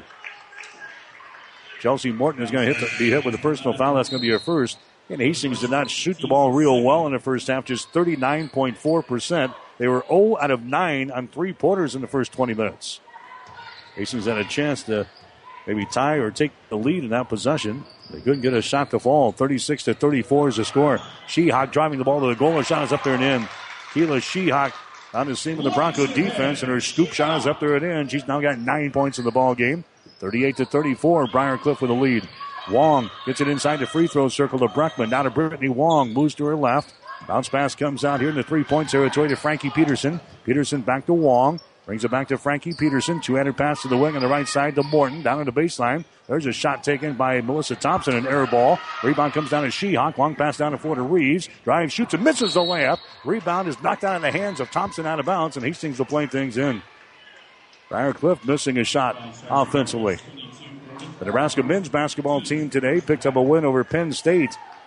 Chelsea Morton is going to be hit with a personal foul. That's going to be her first. And Hastings did not shoot the ball real well in the first half. Just 39.4%. They were 0 out of 9 on three-pointers in the first 20 minutes. Hastings had a chance to maybe tie or take the lead in that possession. They couldn't get a shot to fall. 36-34 is the score. Shehawk driving the ball to the goal. Her shot is up there and in. Keela Shehawk on the scene with the Bronco defense, and her scoop shot is up there and in. She's now got 9 points in the ball game. 38-34. Briarcliff with the lead. Wong gets it inside the free throw circle to Breckman. Now to Brittany Wong. Moves to her left. Bounce pass comes out here in the three-point territory to Frankie Peterson. Peterson back to Wong. Brings it back to Frankie Peterson. Two-handed pass to the wing on the right side to Morton. Down on the baseline. There's a shot taken by Melissa Thompson, an air ball. Rebound comes down to Shehawk. Long pass down the floor to Reeves. Drives, shoots, and misses the layup. Rebound is knocked out in the hands of Thompson out of bounds, and Hastings will play things in. Briarcliff missing a shot offensively. The Nebraska men's basketball team today picked up a win over Penn State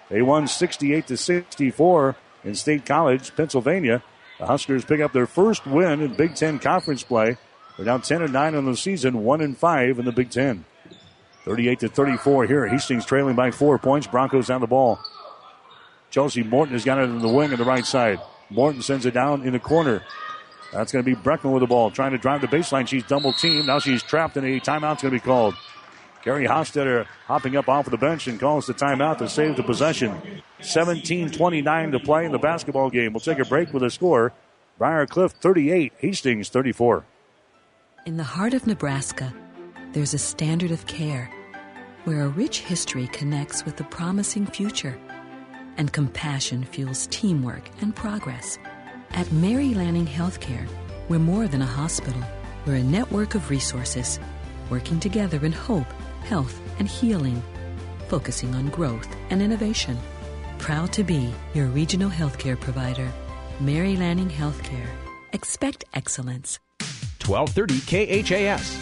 They won 68-64 in State College, Pennsylvania. The Huskers pick up their first win in Big Ten Conference play. They're now 10-9 on the season, 1-5 in the Big Ten. 38-34 here. Hastings trailing by 4 points. Broncos on the ball. Chelsea Morton has got it in the wing on the right side. Morton sends it down in the corner. That's going to be Breckman with the ball, trying to drive the baseline. She's double teamed. Now she's trapped, and a timeout's going to be called. Carrie Hofstetter hopping up off of the bench and calls the timeout to save the possession. 17:29 to play in the basketball game. We'll take a break with a score. Briar Cliff 38, Hastings 34. In the heart of Nebraska, there's a standard of care where a rich history connects with a promising future, and compassion fuels teamwork and progress. At Mary Lanning Healthcare, we're more than a hospital. We're a network of resources working together in hope, health, and healing, focusing on growth and innovation. Proud to be your regional healthcare provider. Mary Lanning Healthcare. Expect excellence. 1230 KHAS.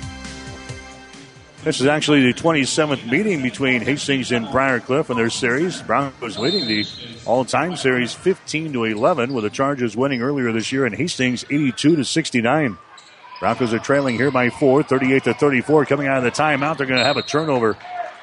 This is actually the 27th meeting between Hastings and Briar Cliff in their series. Broncos leading the all-time series 15-11, with the Chargers winning earlier this year, and Hastings 82-69. Broncos are trailing here by 4, 38-34. Coming out of the timeout, they're going to have a turnover.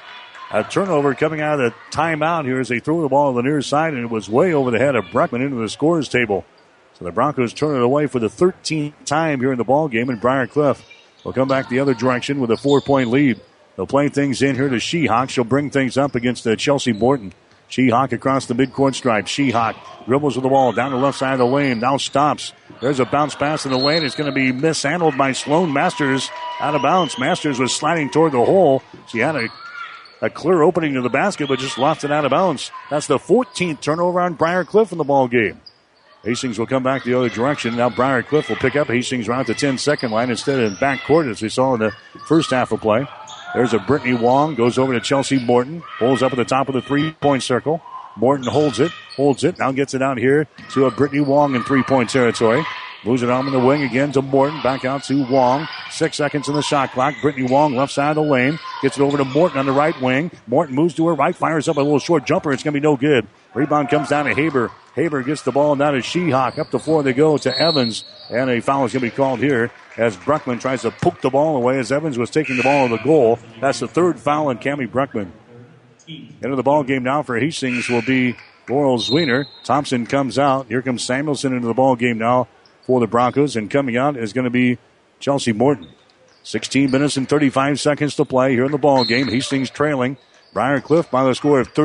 A turnover coming out of the timeout here as they throw the ball on the near side, and it was way over the head of Breckman into the scorer's table. So the Broncos turn it away for the 13th time here in the ball game, and Briar Cliff will come back the other direction with a 4-point lead. They'll play things in here to Shehawk. She'll bring things up against Chelsea Morton. Shehawk across the midcourt stripe. Shehawk dribbles with the ball down the left side of the lane. Now stops. There's a bounce pass in the lane. It's going to be mishandled by Sloan Masters. Out of bounds. Masters was sliding toward the hole. She had a clear opening to the basket, but just lost it out of bounds. That's the 14th turnover on Briar Cliff in the ball game. Hastings will come back the other direction. Now Briar Cliff will pick up Hastings around the 10-second line instead of backcourt, as we saw in the first half of play. There's a Brittany Wong, goes over to Chelsea Morton, holds up at the top of the three-point circle. Morton holds it, now gets it out here to a Brittany Wong in three-point territory. Moves it on in the wing again to Morton, back out to Wong. 6 seconds in the shot clock. Brittany Wong left side of the lane, gets it over to Morton on the right wing. Morton moves to her right, fires up a little short jumper. It's going to be no good. Rebound comes down to Haber. Haber gets the ball down to Shehawk. Up the floor they go to Evans. And a foul is going to be called here as Breckman tries to poke the ball away as Evans was taking the ball to the goal. That's the third foul on Cammie Breckman. Into the ball game now for Hastings will be Laurel Zwiener. Thompson comes out. Here comes Samuelson into the ball game now for the Broncos. And coming out is going to be Chelsea Morton. 16 minutes and 35 seconds to play here in the ball game. Hastings trailing Briar Cliff by the score of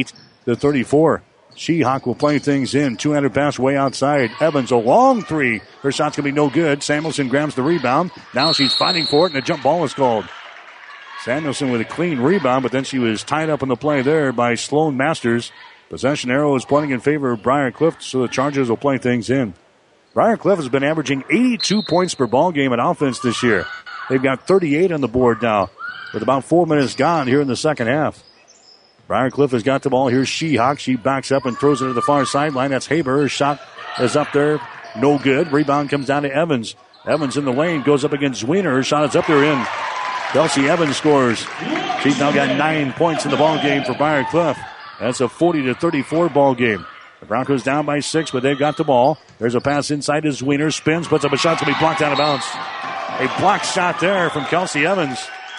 38-34. Shehawk will play things in. 200 pass way outside. Evans, a long three. Her shot's going to be no good. Samuelson grabs the rebound. Now she's fighting for it, and a jump ball is called. Samuelson with a clean rebound, but then she was tied up in the play there by Sloan Masters. Possession arrow is pointing in favor of Briar Cliff, so the Chargers will play things in. Briar Cliff has been averaging 82 points per ball game in offense this year. They've got 38 on the board now, with about 4 minutes gone here in the second half. Briar Cliff has got the ball. Here's Shehawk. She backs up and throws it to the far sideline. That's Haber. Her shot is up there. No good. Rebound comes down to Evans. Evans in the lane. Goes up against Zwiener. Her shot is up there in. Kelsey Evans scores. She's now got 9 points in the ball game for Briar Cliff. That's a 40-34 ball game. The Broncos down by 6, but they've got the ball. There's a pass inside to Zwiener. Spins, puts up a shot to be blocked out of bounds. A blocked shot there from Kelsey Evans.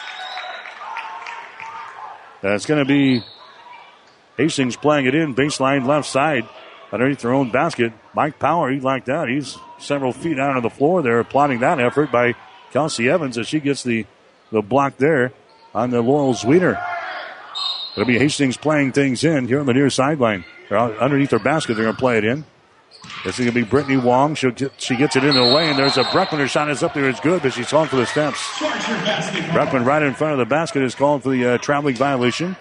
That's going to be Hastings playing it in, baseline left side, underneath their own basket. Mike Power, he liked that. He's several feet out on the floor there, applauding that effort by Kelsey Evans as she gets the block there on the Laurel Zwiener. It'll be Hastings playing things in here on the near sideline. They're underneath their basket. They're going to play it in. This is going to be Brittany Wong. She gets it in the lane. There's a Breckman. Her shot is up there. It's good, but she's called for the steps. Breckman right in front of the basket is called for the traveling violation.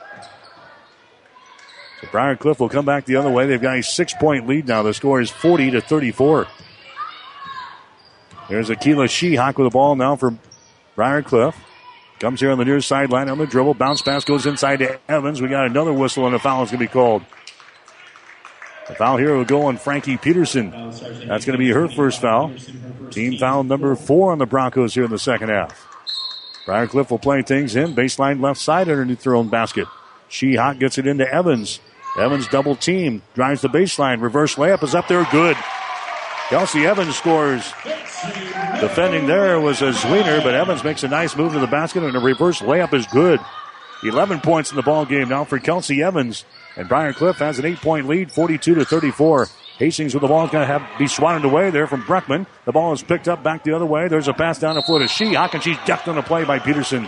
So Briar Cliff will come back the other way. They've got a 6-point lead now. The score is 40-34. There's Akila Shehawk with the ball now for Briar Cliff. Comes here on the near sideline on the dribble. Bounce pass goes inside to Evans. We got another whistle and a foul is going to be called. The foul here will go on Frankie Peterson. That's going to be her first foul. Team foul number 4 on the Broncos here in the second half. Briar Cliff will play things in. Baseline left side underneath their own basket. Shehawk gets it into Evans. Evans double team, drives the baseline. Reverse layup is up there, good. Kelsey Evans scores. Defending there was a Zwiener, but Evans makes a nice move to the basket, and a reverse layup is good. 11 points in the ball game now for Kelsey Evans. And Briar Cliff has an 8-point lead, 42-34. Hastings with the ball is going to be swatted away there from Breckman. The ball is picked up back the other way. There's a pass down the floor to Shehawk, and she's decked on the play by Peterson.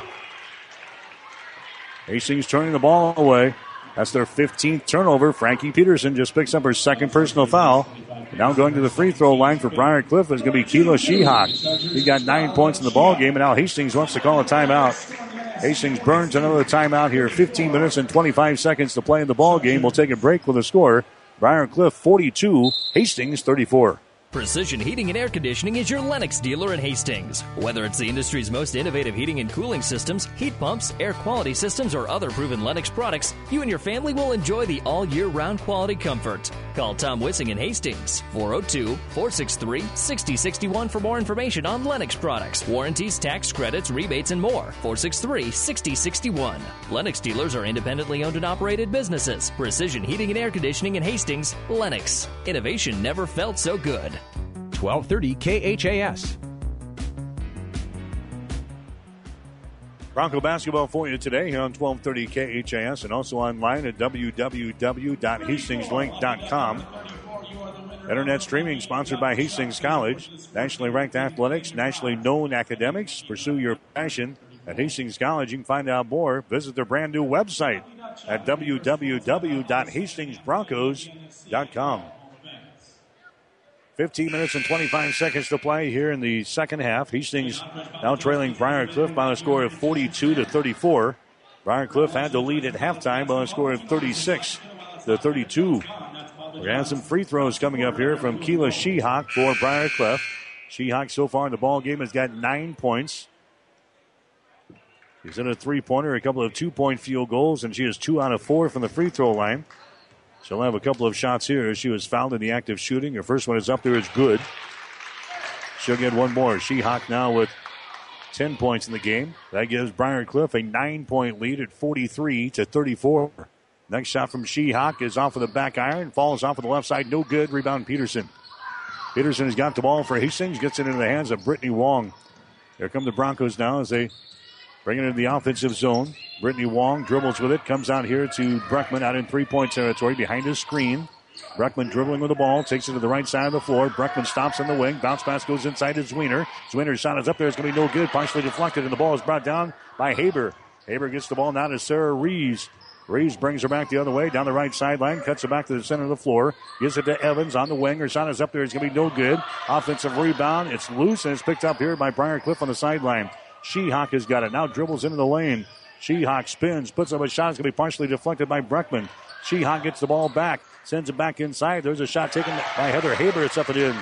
Hastings turning the ball away. That's their 15th turnover. Frankie Peterson just picks up her second personal foul. Now going to the free throw line for Briar Cliff is going to be Keila Shehawk. He got 9 points in the ball game, and now Hastings wants to call a timeout. Hastings burns another timeout here. 15 minutes and 25 seconds to play in the ball game. We'll take a break with a score. Briar Cliff 42, Hastings 34. Precision Heating and Air Conditioning is your Lennox dealer in Hastings. Whether it's the industry's most innovative heating and cooling systems, heat pumps, air quality systems, or other proven Lennox products, you and your family will enjoy the all-year-round quality comfort. Call Tom Wissing in Hastings, 402-463-6061 for more information on Lennox products, warranties, tax credits, rebates, and more. 463-6061. Lennox dealers are independently owned and operated businesses. Precision Heating and Air Conditioning in Hastings, Lennox. Innovation never felt so good. 1230 KHAS. Bronco basketball for you today here on 1230 KHAS and also online at www.hastingslink.com. Internet streaming sponsored by Hastings College. Nationally ranked athletics, nationally known academics. Pursue your passion at Hastings College. You can find out more. Visit their brand new website at www.hastingsbroncos.com. 15 minutes and 25 seconds to play here in the second half. Hastings now trailing Briar Cliff by a score of 42-34. Briar Cliff had the lead at halftime by a score of 36-32. We're going to have some free throws coming up here from Keila Shehawk for Briar Cliff. Shehawk so far in the ball game has got 9 points. She's in a three-pointer, a couple of two-point field goals, and she is 2 out of 4 from the free throw line. She'll have a couple of shots here as she was fouled in the act of shooting. Her first one is up there. It's good. She'll get one more. Shehawk now with 10 points in the game. That gives Briar Cliff a 9-point lead at 43-34. Next shot from Shehawk is off of the back iron. Falls off of the left side. No good. Rebound Peterson. Peterson has got the ball for Hastings. Gets it into the hands of Brittany Wong. Here come the Broncos now as they bring it into the offensive zone. Brittany Wong dribbles with it. Comes out here to Breckman out in three-point territory behind his screen. Breckman dribbling with the ball. Takes it to the right side of the floor. Breckman stops on the wing. Bounce pass goes inside to Zwiener. Zwiener's shot is up there. It's going to be no good. Partially deflected, and the ball is brought down by Haber. Haber gets the ball now to Sarah Reeves. Reeves brings her back the other way, down the right sideline, cuts it back to the center of the floor, gives it to Evans on the wing. Her shot is up there. It's going to be no good. Offensive rebound. It's loose, and it's picked up here by Briar Cliff on the sideline. Shehawk has got it. Now dribbles into the lane. Shehawk spins, puts up a shot. It's going to be partially deflected by Breckman. Shehawk gets the ball back, sends it back inside. There's a shot taken by Heather Haber. It's up and in.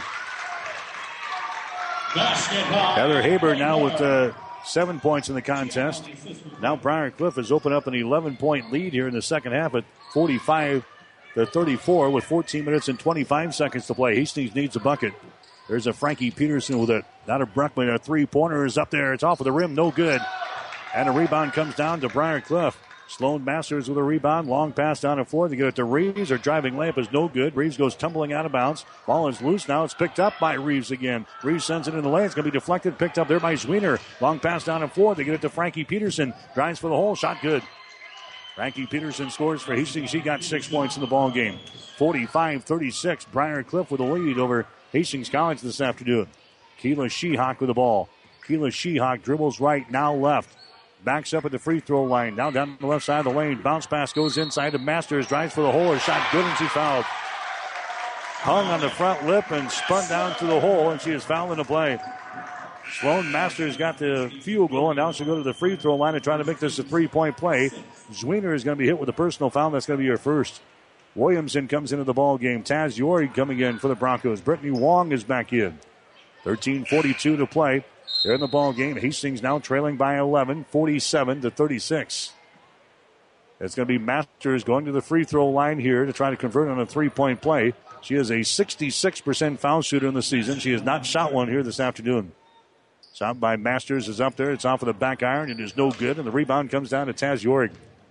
Heather Haber now with 7 points in the contest. Now Briar Cliff has opened up an 11-point lead here in the second half at 45-34 with 14 minutes and 25 seconds to play. Hastings needs a bucket. There's a Frankie Peterson with it. Not a Breckman. A three-pointer is up there. It's off of the rim. No good. And a rebound comes down to Briar Cliff. Sloan Masters with a rebound. Long pass down the floor. They get it to Reeves. Her driving layup is no good. Reeves goes tumbling out of bounds. Ball is loose now. It's picked up by Reeves again. Reeves sends it in the lane. It's going to be deflected. Picked up there by Zwiener. Long pass down the floor. They get it to Frankie Peterson. Drives for the hole. Shot good. Frankie Peterson scores for Hastings. She got 6 points in the ball game. 45-36. Briar Cliff with a lead over Hastings College this afternoon. Keila Shehawk with the ball. Keila Shehawk dribbles right, now left. Backs up at the free throw line. Now down the left side of the lane. Bounce pass goes inside to Masters. Drives for the hole. Her shot good, and she fouled. Hung on the front lip and spun down to the hole, and she is fouled in the play. Sloan Masters got the field goal, and now she'll go to the free throw line and try to make this a three-point play. Zwiener is going to be hit with a personal foul. That's going to be her first. Williamson comes into the ball game. Taz Yori coming in for the Broncos. Brittany Wong is back in. 13:42 to play. They're in the ball game. Hastings now trailing by 11, 47-36. It's going to be Masters going to the free throw line here to try to convert on a three-point play. She is a 66% foul shooter in the season. She has not shot one here this afternoon. Shot by Masters is up there. It's off of the back iron. It is no good, and the rebound comes down to Taz Yorick.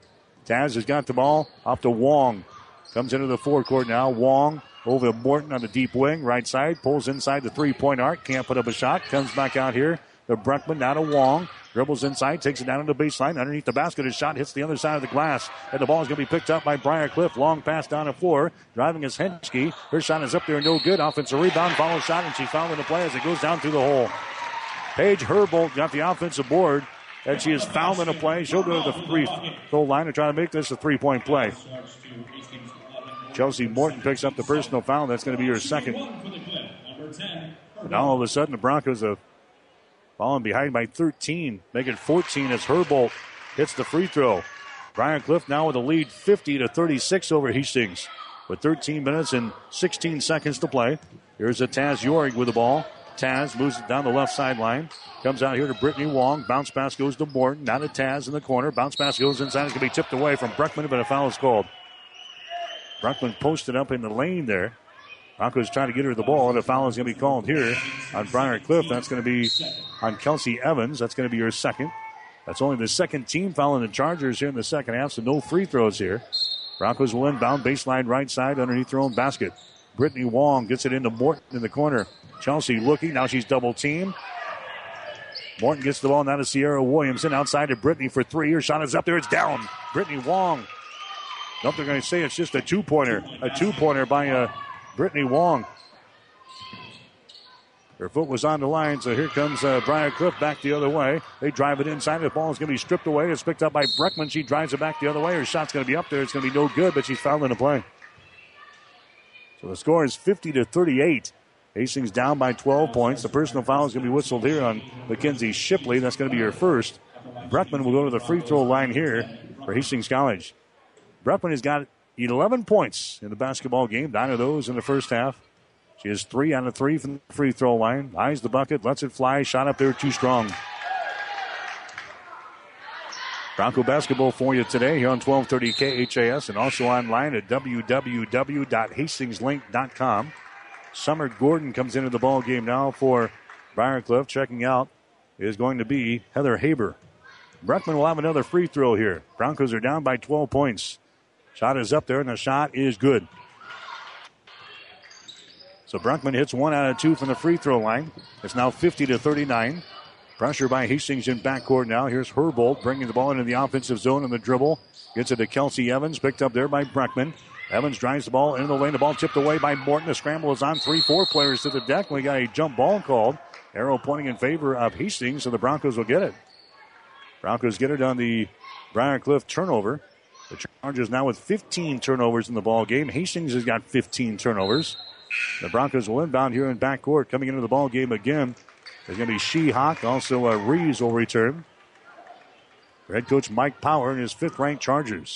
Taz has got the ball off to Wong. Comes into the forecourt now. Wong over to Morton on the deep wing, right side. Pulls inside the three-point arc. Can't put up a shot. Comes back out here to Breckman, now to Wong. Dribbles inside, takes it down to the baseline. Underneath the basket, his shot hits the other side of the glass. And the ball is going to be picked up by Briarcliff. Long pass down the floor. Driving is Henschke. Her shot is up there, no good. Offensive rebound, follow shot, and she's fouled in the play as it goes down through the hole. Paige Herbold got the offensive board, and she is fouled in the play. She'll go to the free throw line and try to make this a three-point play. Chelsea Morton picks up the personal foul. That's going to be her second. And all of a sudden, the Broncos have fallen behind by 13, making 14 as Herbold hits the free throw. Briarcliff now with a lead 50-36 over Hastings with 13 minutes and 16 seconds to play. Here's a Taz York with the ball. Taz moves it down the left sideline. Comes out here to Brittany Wong. Bounce pass goes to Morton. Now to Taz in the corner. Bounce pass goes inside. It's going to be tipped away from Breckman, but a foul is called. Breckman posted up in the lane there. Broncos trying to get her the ball, and a foul is going to be called here on Briarcliff. That's going to be on Kelsey Evans. That's going to be her second. That's only the second team foul in the Chargers here in the second half, so no free throws here. Broncos will inbound, baseline right side underneath their own basket. Brittany Wong gets it into Morton in the corner. Chelsea looking. Now she's double-teamed. Morton gets the ball now to Sierra Williamson. Outside to Brittany for three. Her shot is up there. It's down. Brittany Wong. Nope, they're going to say it's just a two-pointer. A two-pointer by Brittany Wong. Her foot was on the line, so here comes Briarcliff back the other way. They drive it inside. The ball is going to be stripped away. It's picked up by Breckman. She drives it back the other way. Her shot's going to be up there. It's going to be no good, but she's fouled in the play. So the score is 50-38. Hastings down by 12 points. The personal foul is going to be whistled here on Mackenzie Shipley. That's going to be her first. Breckman will go to the free throw line here for Hastings College. Breckman has got 11 points in the basketball game, 9 of those in the first half. She has 3 out of 3 from the free throw line. Eyes the bucket, lets it fly. Shot up there too strong. Bronco basketball for you today here on 1230 KHAS and also online at www.hastingslink.com. Summer Gordon comes into the ball game now for Briarcliff. Checking out is going to be Heather Haber. Breckman will have another free throw here. Broncos are down by 12 points. Shot is up there, and the shot is good. So Breckman hits 1 out of 2 from the free throw line. It's now 50-39. Pressure by Hastings in backcourt now. Here's Herbold bringing the ball into the offensive zone on the dribble. Gets it to Kelsey Evans, picked up there by Breckman. Evans drives the ball into the lane. The ball tipped away by Morton. The scramble is on. 3-4 players to the deck. We got a jump ball called. Arrow pointing in favor of Hastings, so the Broncos will get it. Broncos get it on the Briarcliff turnover. The Chargers now with 15 turnovers in the ball game. Hastings has got 15 turnovers. The Broncos will inbound here in backcourt. Coming into the ball game again, there's going to be She-Hawk. Also, Reeves will return. Head coach Mike Power and his 5th-ranked Chargers.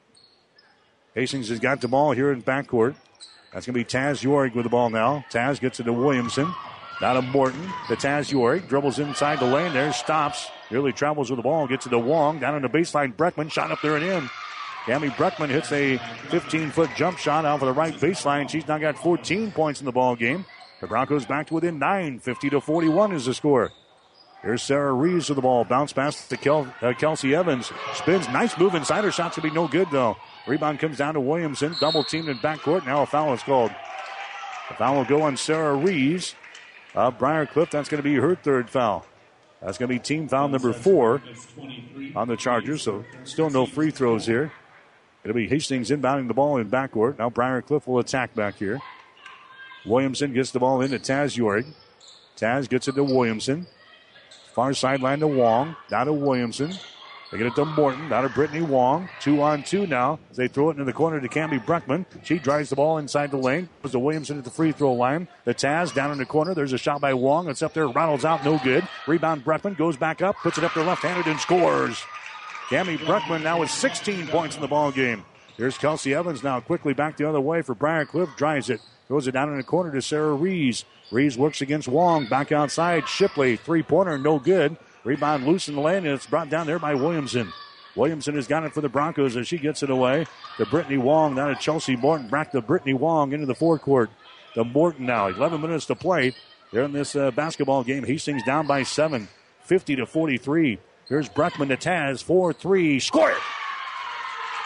Hastings has got the ball here in backcourt. That's going to be Taz York with the ball now. Taz gets it to Williamson. Now to Morton. To Taz York. Dribbles inside the lane there. Stops. Nearly travels with the ball. Gets it to Wong. Down on the baseline. Breckman. Shot up there and in. Tammy Breckman hits a 15-foot jump shot out of the right baseline. She's now got 14 points in the ball game. The Broncos back to within 9. 50-41 is the score. Here's Sarah Reeves with the ball. Bounce pass to Kelsey Evans. Spins. Nice move inside. Her shot's going to be no good, though. Rebound comes down to Williamson. Double teamed in backcourt. Now a foul is called. The foul will go on Sarah Reeves of Briarcliff. That's going to be her 3rd foul. That's going to be team foul number 4 on the Chargers. So still no free throws here. It'll be Hastings inbounding the ball in backcourt. Now Briarcliff will attack back here. Williamson gets the ball into Taz York. Taz gets it to Williamson. Far sideline to Wong. Now to Williamson. They get it to Morton. Now to Brittany Wong. 2-on-2 now. They throw it into the corner to Cammy Breckman. She drives the ball inside the lane. Goes to Williamson at the free throw line. The Taz down in the corner. There's a shot by Wong. It's up there. Rattles out. No good. Rebound Breckman. Goes back up. Puts it up there left-handed and scores. Cammy Breckman now with 16 points in the ball game. Here's Kelsey Evans now quickly back the other way for Briarcliff. Drives it. Throws it down in the corner to Sarah Reeves. Reeves works against Wong. Back outside. Shipley. 3-pointer. No good. Rebound loose in the lane, and it's brought down there by Williamson. Williamson has got it for the Broncos as she gets it away to Brittany Wong. Now to Chelsea Morton. Back to Brittany Wong into the forecourt. To Morton now. 11 minutes to play here in this basketball game. Hastings down by 7. 50-43. Here's Breckman to Taz. 4-3. Score it!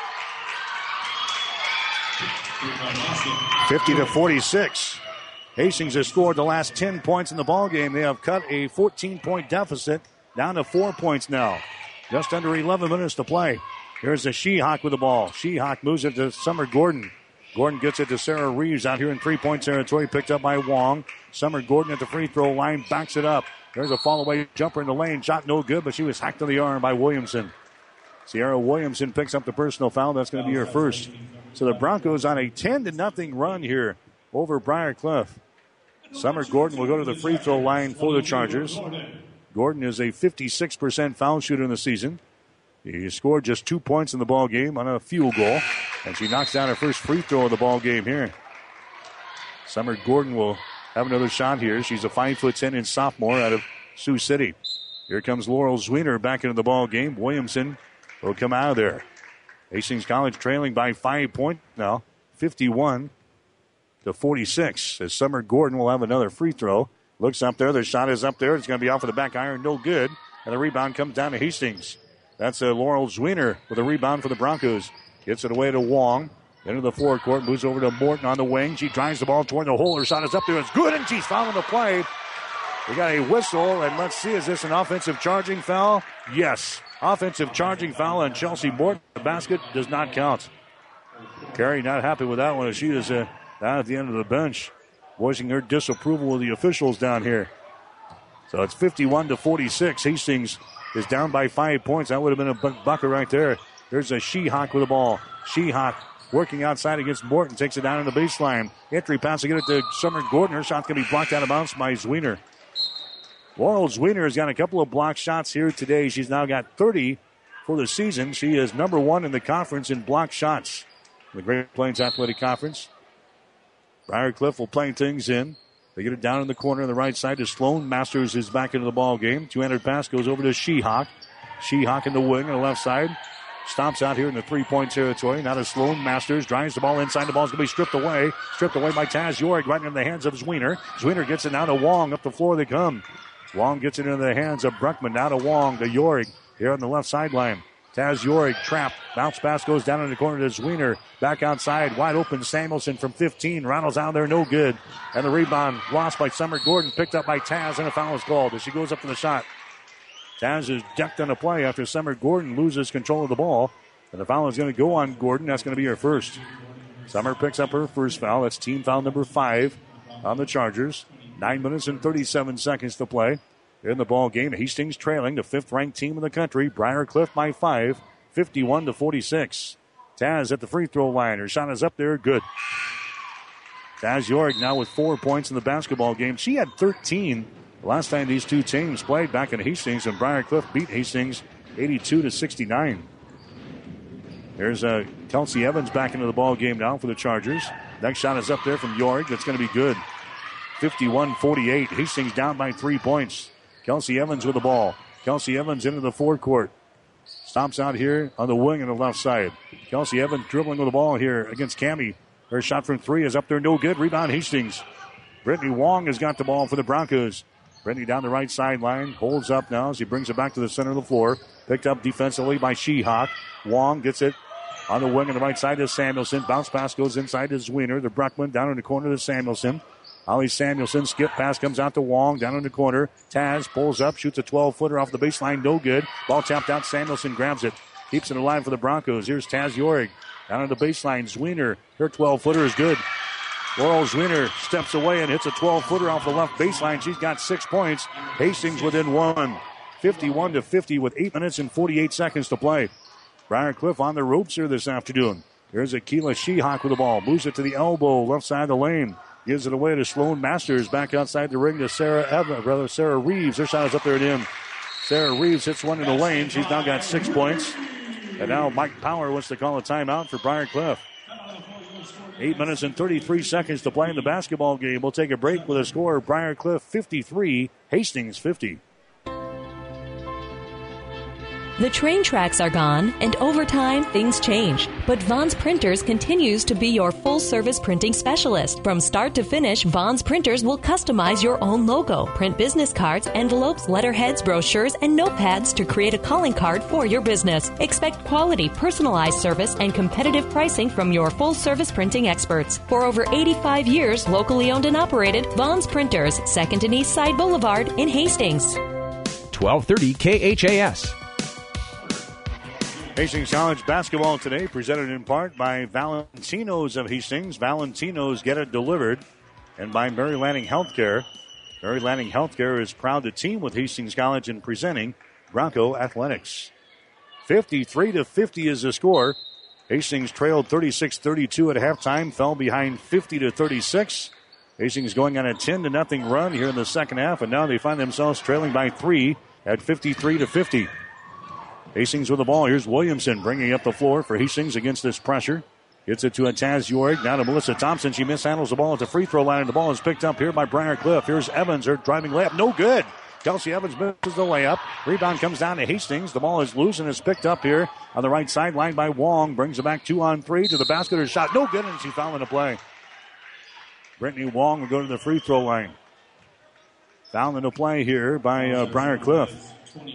50-46. Hastings has scored the last 10 points in the ball game. They have cut a 14-point deficit down to 4 points now. Just under 11 minutes to play. Here's the Shehawk with the ball. Shehawk moves it to Summer Gordon. Gordon gets it to Sarah Reeves out here in three-point territory, picked up by Wong. Summer Gordon at the free throw line, backs it up. There's a fall-away jumper in the lane. Shot no good, but she was hacked on the arm by Williamson. Sierra Williamson picks up the personal foul. That's going to be her first. So the Broncos on a 10-0 run here over Briar Cliff. Summer Gordon will go to the free throw line for the Chargers. Gordon is a 56% foul shooter in the season. He scored just 2 points in the ball game on a field goal, and she knocks down her first free throw of the ball game here. Summer Gordon will have another shot here. She's a 5'10" sophomore out of Sioux City. Here comes Laurel Zwiener back into the ball game. Williamson will come out of there. Hastings College trailing by 5 points now, 51-46. As Summer Gordon will have another free throw. Looks up there. The shot is up there. It's going to be off of the back iron. No good. And the rebound comes down to Hastings. That's Laurel Zwiener with a rebound for the Broncos. Gets it away to Wong. Into the forecourt. Moves over to Morton on the wing. She drives the ball toward the hole. Her shot is up there. It's good, and she's fouling the play. We got a whistle, and let's see, is this an offensive charging foul? Yes. Offensive charging foul on Chelsea Morton. The basket does not count. Carey not happy with that one as she is down at the end of the bench, voicing her disapproval of the officials down here. So it's 51-46. Hastings is down by 5 points. That would have been a bucket right there. There's a Shehawk with the ball. Shehawk working outside against Morton. Takes it down in the baseline. Entry pass to get it to Summer Gordon. Her shot's going to be blocked out of bounds by Zwiener. Laurel Zwiener has got a couple of block shots here today. She's now got 30 for the season. She is number one in the conference in block shots. The Great Plains Athletic Conference. Briar Cliff will play things in. They get it down in the corner on the right side to Sloan. Masters is back into the ball game. Two-handed pass goes over to Shehawk. Shehawk in the wing on the left side. Stomps out here in the three-point territory. Now to Sloan. Masters drives the ball inside. The ball's going to be stripped away. Stripped away by Taz York right into the hands of Zwiener. Zwiener gets it now to Wong. Up the floor they come. Wong gets it into the hands of Bruckman. Now to Wong, to York here on the left sideline. Taz York trapped. Bounce pass goes down in the corner to Zwiener. Back outside. Wide open Samuelson from 15. Rattles out there. No good. And the rebound lost by Summer Gordon. Picked up by Taz, and a foul is called as she goes up for the shot. Taz is decked on the play after Summer Gordon loses control of the ball. And the foul is going to go on Gordon. That's going to be her first. Summer picks up her first foul. That's team foul number 5 on the Chargers. 9 minutes and 37 seconds to play in the ball game. Hastings trailing the 5th-ranked team in the country. Briar Cliff by 5, 51-46. Taz at the free throw line. Her shot is up there. Good. Taz York now with 4 points in the basketball game. She had 13 the last time these two teams played back in Hastings, and Briar Cliff beat Hastings 82-69. There's Kelsey Evans back into the ball game now for the Chargers. Next shot is up there from York. That's going to be good. 51-48. Hastings down by 3 points. Kelsey Evans with the ball. Kelsey Evans into the forecourt. Stomps out here on the wing on the left side. Kelsey Evans dribbling with the ball here against Cammie. Her shot from 3 is up there, no good. Rebound Hastings. Brittany Wong has got the ball for the Broncos. Brittany down the right sideline. Holds up now as he brings it back to the center of the floor. Picked up defensively by Shehawk. Wong gets it on the wing on the right side to Samuelson. Bounce pass goes inside to Zwiener. The Bruckman down in the corner to Samuelson. Ollie Samuelson, skip pass comes out to Wong, down in the corner. Taz pulls up, shoots a 12-footer off the baseline, no good. Ball tapped out, Samuelson grabs it. Keeps it alive for the Broncos. Here's Taz York. Down on the baseline, Zwiener. Her 12-footer is good. Laurel Zwiener steps away and hits a 12-footer off the left baseline. She's got 6 points. Hastings within 1. 51-50 with 8 minutes and 48 seconds to play. Briar Cliff on the ropes here this afternoon. Here's Akila Shehawk with the ball. Moves it to the elbow, left side of the lane. Gives it away to Sloan Masters. Back outside the ring to Sarah Reeves. Her shot is up there and in. Sarah Reeves hits one in the lane. She's now got 6 points. And now Mike Power wants to call a timeout for Briar Cliff. 8 minutes and 33 seconds to play in the basketball game. We'll take a break with a score. Briar Cliff 53, Hastings 50. The train tracks are gone, and over time, things change. But Vaughn's Printers continues to be your full-service printing specialist. From start to finish, Vaughn's Printers will customize your own logo, print business cards, envelopes, letterheads, brochures, and notepads to create a calling card for your business. Expect quality, personalized service and competitive pricing from your full-service printing experts. For over 85 years, locally owned and operated, Vaughn's Printers, 2nd and East Side Boulevard in Hastings. 1230 KHAS. Hastings College basketball today presented in part by Valentino's of Hastings. Valentino's get it delivered. And by Mary Lanning Healthcare. Mary Lanning Healthcare is proud to team with Hastings College in presenting Bronco Athletics. 53-50 is the score. Hastings trailed 36-32 at halftime, fell behind 50-36. Hastings going on a 10-0 run here in the second half, and now they find themselves trailing by 3 at 53-50. Hastings with the ball. Here's Williamson bringing up the floor for Hastings against this pressure. Gets it to a Taz York. Now to Melissa Thompson. She mishandles the ball at the free throw line. The ball is picked up here by Briar Cliff. Here's Evans. Her driving layup. No good. Kelsey Evans misses the layup. Rebound comes down to Hastings. The ball is loose and is picked up here on the right sideline by Wong. Brings it back 2-on-3 to the basket. Her shot. No good, and she fouled in the play. Brittany Wong will go to the free throw line. Foul in the play here by Briar Cliff.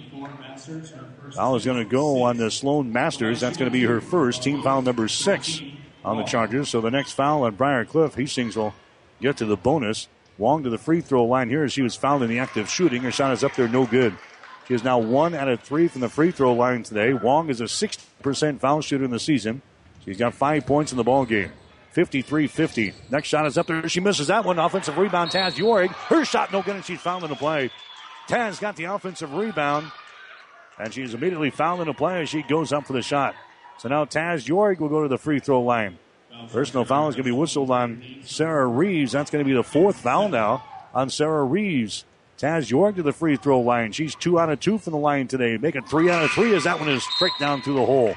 Foul is going to go on the Sloan Masters. That's going to be her first. Team foul number 6 on the Chargers. So the next foul on Briar Cliff, Hastings will get to the bonus. Wong to the free throw line here as she was fouled in the act of shooting. Her shot is up there, no good. She is now 1 out of 3 from the free throw line today. Wong is a 60% foul shooter in the season. She's got 5 points in the ball game. 53-50. Next shot is up there. She misses that one. Offensive rebound, Taz York. Her shot no good, and she's fouled in the play. Taz got the offensive rebound, and she's immediately fouled in the play as she goes up for the shot. So now Taz York will go to the free throw line. Personal foul is going to be whistled on Sarah Reeves. That's going to be the 4th foul now on Sarah Reeves. Taz York to the free throw line. She's 2 out of 2 from the line today. Make it 3 out of 3 as that one is straight down through the hole.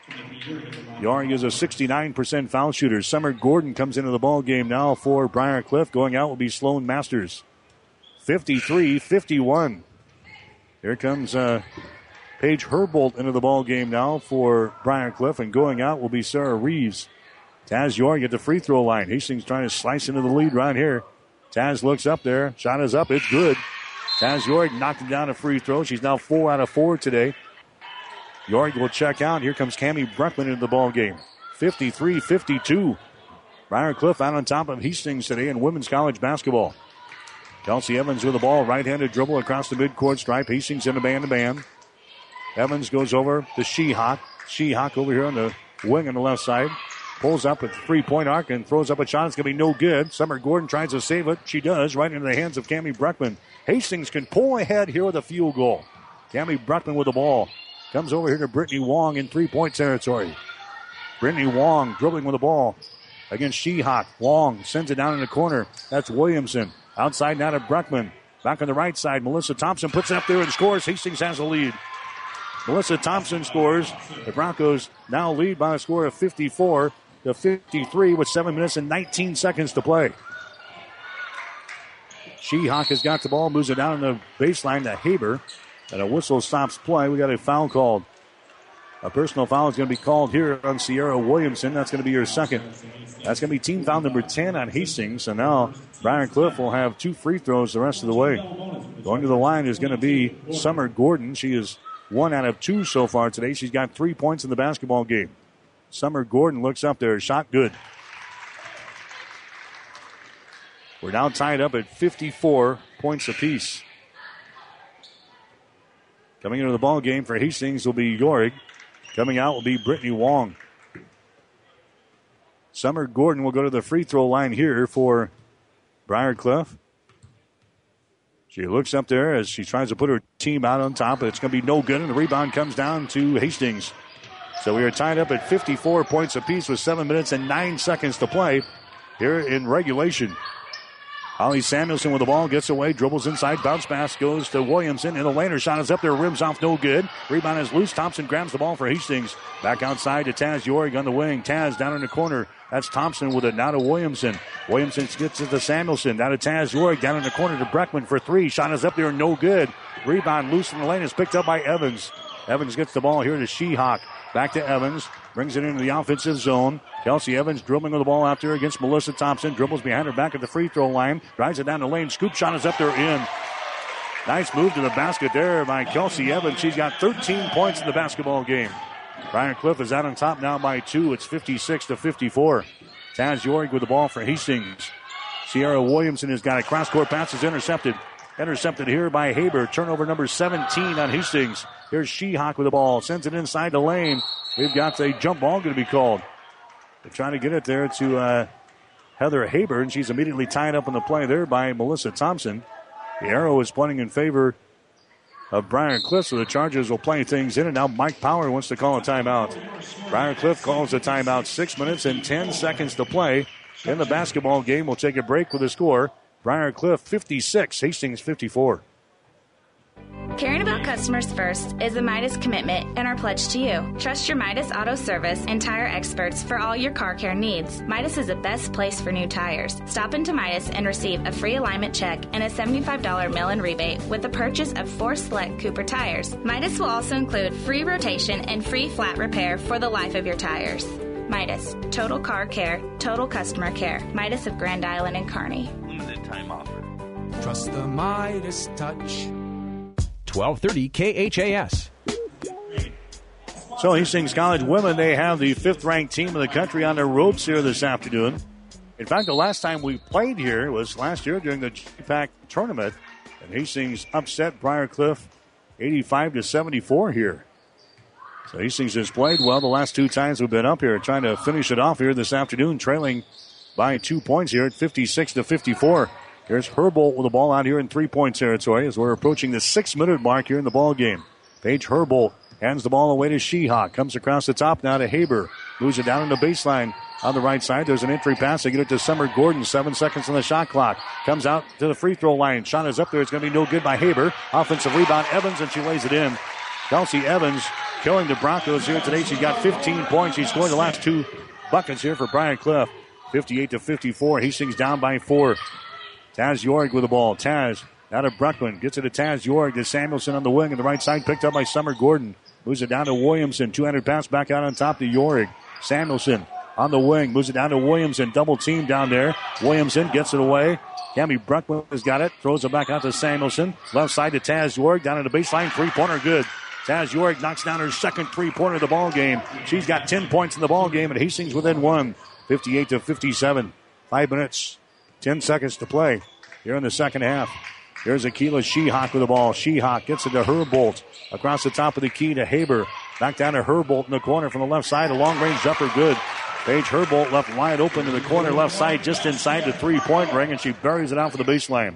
York is a 69% foul shooter. Summer Gordon comes into the ball game now for Briar Cliff. Going out will be Sloan Masters. 53-51. Here comes Paige Herbold into the ball game now for Briar Cliff, and going out will be Sarah Reeves. Taz York at the free throw line. Hastings trying to slice into the lead right here. Taz looks up there. Shot is up. It's good. Taz York knocked it down a free throw. She's now 4 out of 4 today. York will check out. Here comes Cammie Bruckman into the ball game. 53-52. Briar Cliff out on top of Hastings today in women's college basketball. Kelsey Evans with the ball. Right-handed dribble across the midcourt stripe. Hastings in a man-to-man. Evans goes over to Shehawk. Shehawk over here on the wing on the left side. Pulls up at the three-point arc and throws up a shot. It's going to be no good. Summer Gordon tries to save it. She does, right into the hands of Cammie Bruckman. Hastings can pull ahead here with a field goal. Cammie Bruckman with the ball. Comes over here to Brittany Wong in three-point territory. Brittany Wong dribbling with the ball against Shehawk. Wong sends it down in the corner. That's Williamson. Outside now to Bruckman. Back on the right side. Melissa Thompson puts it up there and scores. Hastings has the lead. Melissa Thompson scores. The Broncos now lead by a score of 54-53 with 7 minutes and 19 seconds to play. Shehawk has got the ball, moves it down the baseline to Haber. And a whistle stops play. We got a foul called. A personal foul is going to be called here on Sierra Williamson. That's going to be her second. That's going to be team foul number 10 on Hastings. And now Briar Cliff will have 2 free throws the rest of the way. Going to the line is going to be Summer Gordon. She is 1 out of 2 so far today. She's got 3 points in the basketball game. Summer Gordon looks up there. Shot good. We're now tied up at 54 points apiece. Coming into the ball game for Hastings will be York. Coming out will be Brittany Wong. Summer Gordon will go to the free throw line here for Briar Cliff. She looks up there as she tries to put her team out on top. It's going to be no good, and the rebound comes down to Hastings. So we are tied up at 54 points apiece with 7 minutes and 9 seconds to play here in regulation. Holly Samuelson with the ball, gets away, dribbles inside, bounce pass goes to Williamson. In the lane, her shot is up there, rims off, no good. Rebound is loose. Thompson grabs the ball for Hastings. Back outside to Taz York on the wing. Taz down in the corner. That's Thompson with it, now to Williamson. Williamson gets it to Samuelson. Now to Taz York, down in the corner to Bruckman for 3. Shot is up there, no good. Rebound loose in the lane is picked up by Evans. Evans gets the ball here to Shehawk. Back to Evans. Brings it into the offensive zone. Kelsey Evans dribbling with the ball out there against Melissa Thompson. Dribbles behind her back at the free throw line. Drives it down the lane. Scoop shot is up there in. Nice move to the basket there by Kelsey Evans. She's got 13 points in the basketball game. Briar Cliff is out on top now by 2. It's 56-54. Taz York with the ball for Hastings. Sierra Williamson has got a cross-court pass. Is intercepted. Intercepted here by Haber. Turnover number 17 on Hastings. Here's Shehawk with the ball. Sends it inside the lane. We've got a jump ball going to be called. They're trying to get it there to Heather Haber, and she's immediately tied up on the play there by Melissa Thompson. The arrow is pointing in favor of Briar Cliff, so the Chargers will play things in. And now Mike Power wants to call a timeout. Briar Cliff calls a timeout. 6 minutes and 10 seconds to play in the basketball game. We'll take a break with a score. Briar Cliff 56, Hastings 54. Caring about customers first is a Midas commitment and our pledge to you. Trust your Midas Auto Service and tire experts for all your car care needs. Midas is the best place for new tires. Stop into Midas and receive a free alignment check and a $75 mail-in rebate with the purchase of 4 select Cooper tires. Midas will also include free rotation and free flat repair for the life of your tires. Midas, total car care, total customer care. Midas of Grand Island and Kearney. Limited time offer. Trust the Midas touch. 1230 KHAS. So Hastings College women, they have the 5th-ranked team in the country on their ropes here this afternoon. In fact, the last time we played here was last year during the GPAC tournament, and Hastings upset Briar Cliff 85-74 here. So Hastings has played well the last 2 times we've been up here, trying to finish it off here this afternoon, trailing by 2 points here at 56-54. Here's Herbold with the ball out here in 3-point territory as we're approaching the 6-minute mark here in the ball game. Paige Herbold hands the ball away to Shehawk. Comes across the top now to Haber. Moves it down in the baseline on the right side. There's an entry pass. They get it to Summer Gordon. 7 seconds on the shot clock. Comes out to the free throw line. Shot is up there. It's going to be no good by Haber. Offensive rebound, Evans, and she lays it in. Kelsey Evans killing the Broncos here today. She's got 15 points. She scored the last 2 buckets here for Briar Cliff. 58-54. Hastings down by 4. Taz York with the ball. Taz out of Bruckman. Gets it to Taz York. To Samuelson on the wing on the right side. Picked up by Summer Gordon. Moves it down to Williamson. 200 pass back out on top to York. Samuelson on the wing. Moves it down to Williamson. Double team down there. Williamson gets it away. Cami Bruckman has got it. Throws it back out to Samuelson. Left side to Taz York. Down to the baseline. 3-pointer good. Taz York knocks down her second 3-pointer of the ball game. She's got 10 points in the ball game, and Hastings within 1. 58-57. 5 minutes. 10 seconds to play here in the second half. Here's Akila Shehawk with the ball. Shehawk gets it to Herbold. Across the top of the key to Haber. Back down to Herbold in the corner from the left side. A long-range jumper good. Paige Herbold left wide open to the corner left side just inside the 3-point ring, and she buries it out for the baseline.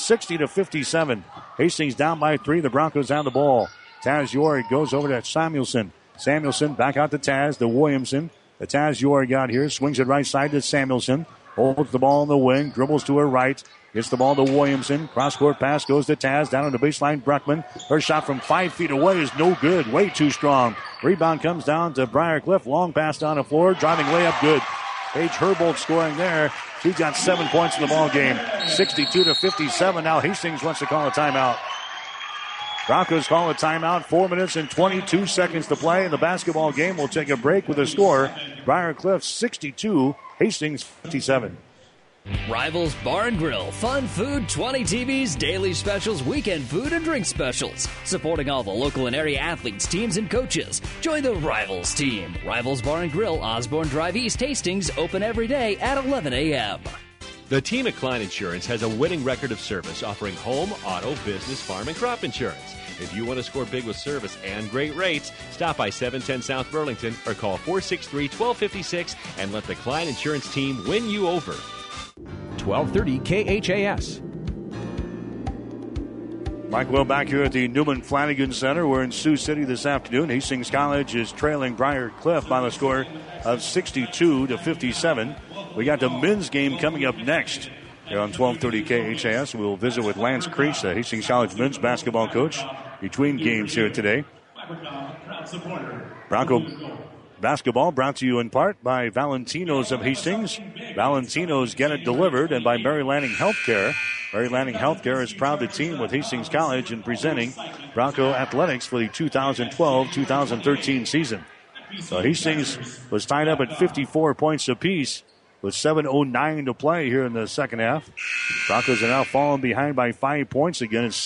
60-57. Hastings down by 3. The Broncos down the ball. Taz York goes over to Samuelson. Samuelson back out to Taz, to Williamson. The Taz York out here. Swings it right side to Samuelson. Holds the ball in the wing. Dribbles to her right. Gets the ball to Williamson. Cross-court pass goes to Taz. Down on the baseline, Bruckman. Her shot from 5 feet away is no good. Way too strong. Rebound comes down to Briar Cliff. Long pass down the floor. Driving layup good. Paige Herbold scoring there. She's got 7 points in the ball game. 62-57. Now Hastings wants to call a timeout. Broncos call a timeout. 4 minutes and 22 seconds to play in the basketball game. We'll take a break with a score. Briar Cliff 62, Hastings 57. Rivals Bar and Grill, fun food, 20 TVs, daily specials, weekend food, and drink specials. Supporting all the local and area athletes, teams, and coaches. Join the Rivals team. Rivals Bar and Grill, Osborne Drive East, Hastings, open every day at 11 a.m. The team at Klein Insurance has a winning record of service, offering home, auto, business, farm, and crop insurance. If you want to score big with service and great rates, stop by 710 South Burlington or call 463-1256 and let the Klein Insurance team win you over. 1230 KHAS. Mike Will back here at the Newman Flanagan Center. We're in Sioux City this afternoon. Hastings College is trailing Briar Cliff by the score of 62-57. We got the men's game coming up next here on 1230 KHAS. We'll visit with Lance Creech, the Hastings College men's basketball coach, between games here today. Bronco basketball brought to you in part by Valentino's of Hastings. Valentino's Get It Delivered, and by Mary Lanning Healthcare. Mary Lanning Healthcare is proud to team with Hastings College in presenting Bronco Athletics for the 2012-2013 season. So Hastings was tied up at 54 points apiece with 7:09 to play here in the second half. Broncos are now falling behind by 5 points again. It's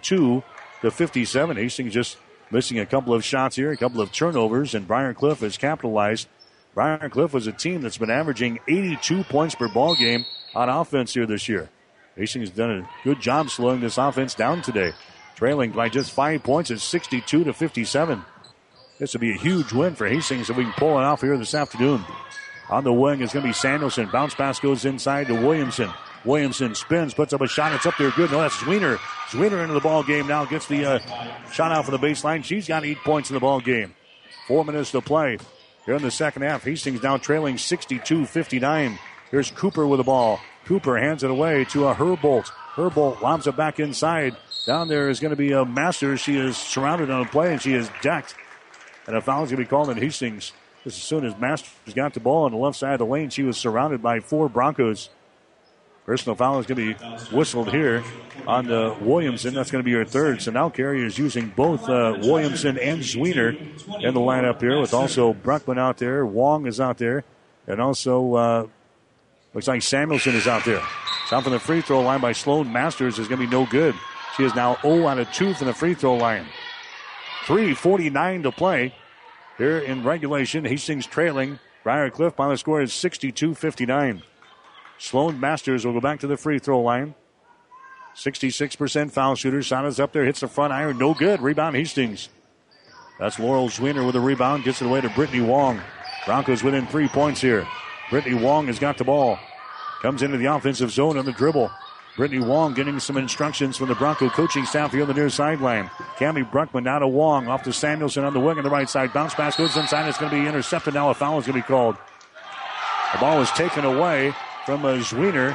62-57. Hastings just missing a couple of shots here, a couple of turnovers, and Briarcliff has capitalized. Briarcliff was a team that's been averaging 82 points per ball game on offense here this year. Hastings has done a good job slowing this offense down today. Trailing by just 5 points at 62-57. This will be a huge win for Hastings if we can pull it off here this afternoon. On the wing is going to be Samuelson. Bounce pass goes inside to Williamson. Williamson spins, puts up a shot. It's up there good. No, that's Zwiener. Zwiener into the ball game now. Gets the shot out from the baseline. She's got 8 points in the ball game. 4 minutes to play here in the second half. Hastings now trailing 62-59. Here's Cooper with the ball. Cooper hands it away to Herbolt. Herbolt lobs it back inside. Down there is going to be a Masters. She is surrounded on the play, and she is decked. And a foul is going to be called on Hastings. Just as soon as Masters got the ball on the left side of the lane, she was surrounded by 4 Broncos. Personal foul is going to be whistled here on Williamson. That's going to be her third. So now Carey is using both Williamson and Zwiener in the lineup here, with also Bruckman out there. Wong is out there. And also looks like Samuelson is out there. Shot from the free throw line by Sloan Masters is going to be no good. She is now 0 out of 2 from the free throw line. 3:49 to play here in regulation. Hastings trailing Briarcliff by the score is 62-59. Sloan Masters will go back to the free throw line. 66% foul shooter. Shot is up there, hits the front iron, no good. Rebound Hastings. That's Laurel Zwiener with a rebound, gets it away to Brittany Wong. Broncos within 3 points here. Brittany Wong has got the ball. Comes into the offensive zone on the dribble. Brittany Wong getting some instructions from the Bronco coaching staff here on the near sideline. Cammie Bruckman now to Wong, off to Samuelson on the wing on the right side. Bounce pass goes inside. It's going to be intercepted. Now a foul is going to be called. The ball was taken away from Zwiener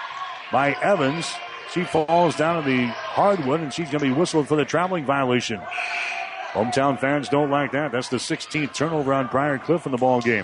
by Evans. She falls down to the hardwood, and she's going to be whistled for the traveling violation. Hometown fans don't like that. That's the 16th turnover on Briarcliff in the ball game.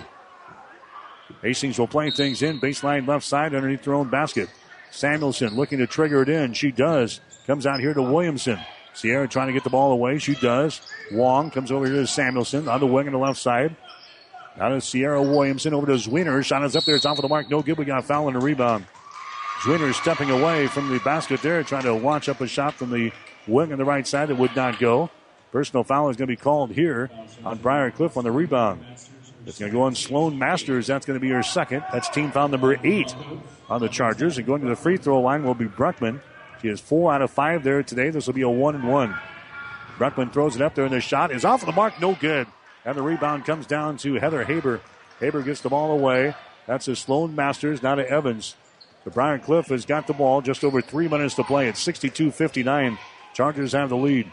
Hastings will play things in. Baseline left side underneath their own basket. Samuelson looking to trigger it in. She does. Comes out here to Williamson. Sierra trying to get the ball away. She does. Wong comes over here to Samuelson on the wing on the left side. Now to Sierra Williamson over to Zwiener. Shot is up there. It's off of the mark. No good. We got a foul and a rebound. Zwiener stepping away from the basket there, trying to launch up a shot from the wing on the right side that would not go. Personal foul is going to be called here on Briarcliff on the rebound. It's going to go on Sloan Masters. That's going to be her second. That's team foul number 8 on the Chargers. And going to the free throw line will be Bruckman. She is 4 out of 5 there today. This will be a 1-and-1. Bruckman throws it up there, and the shot is off of the mark. No good. And the rebound comes down to Heather Haber. Haber gets the ball away. That's a Sloan Masters, now to Evans. The Briarcliff has got the ball. Just over 3 minutes to play. It's 62-59. Chargers have the lead.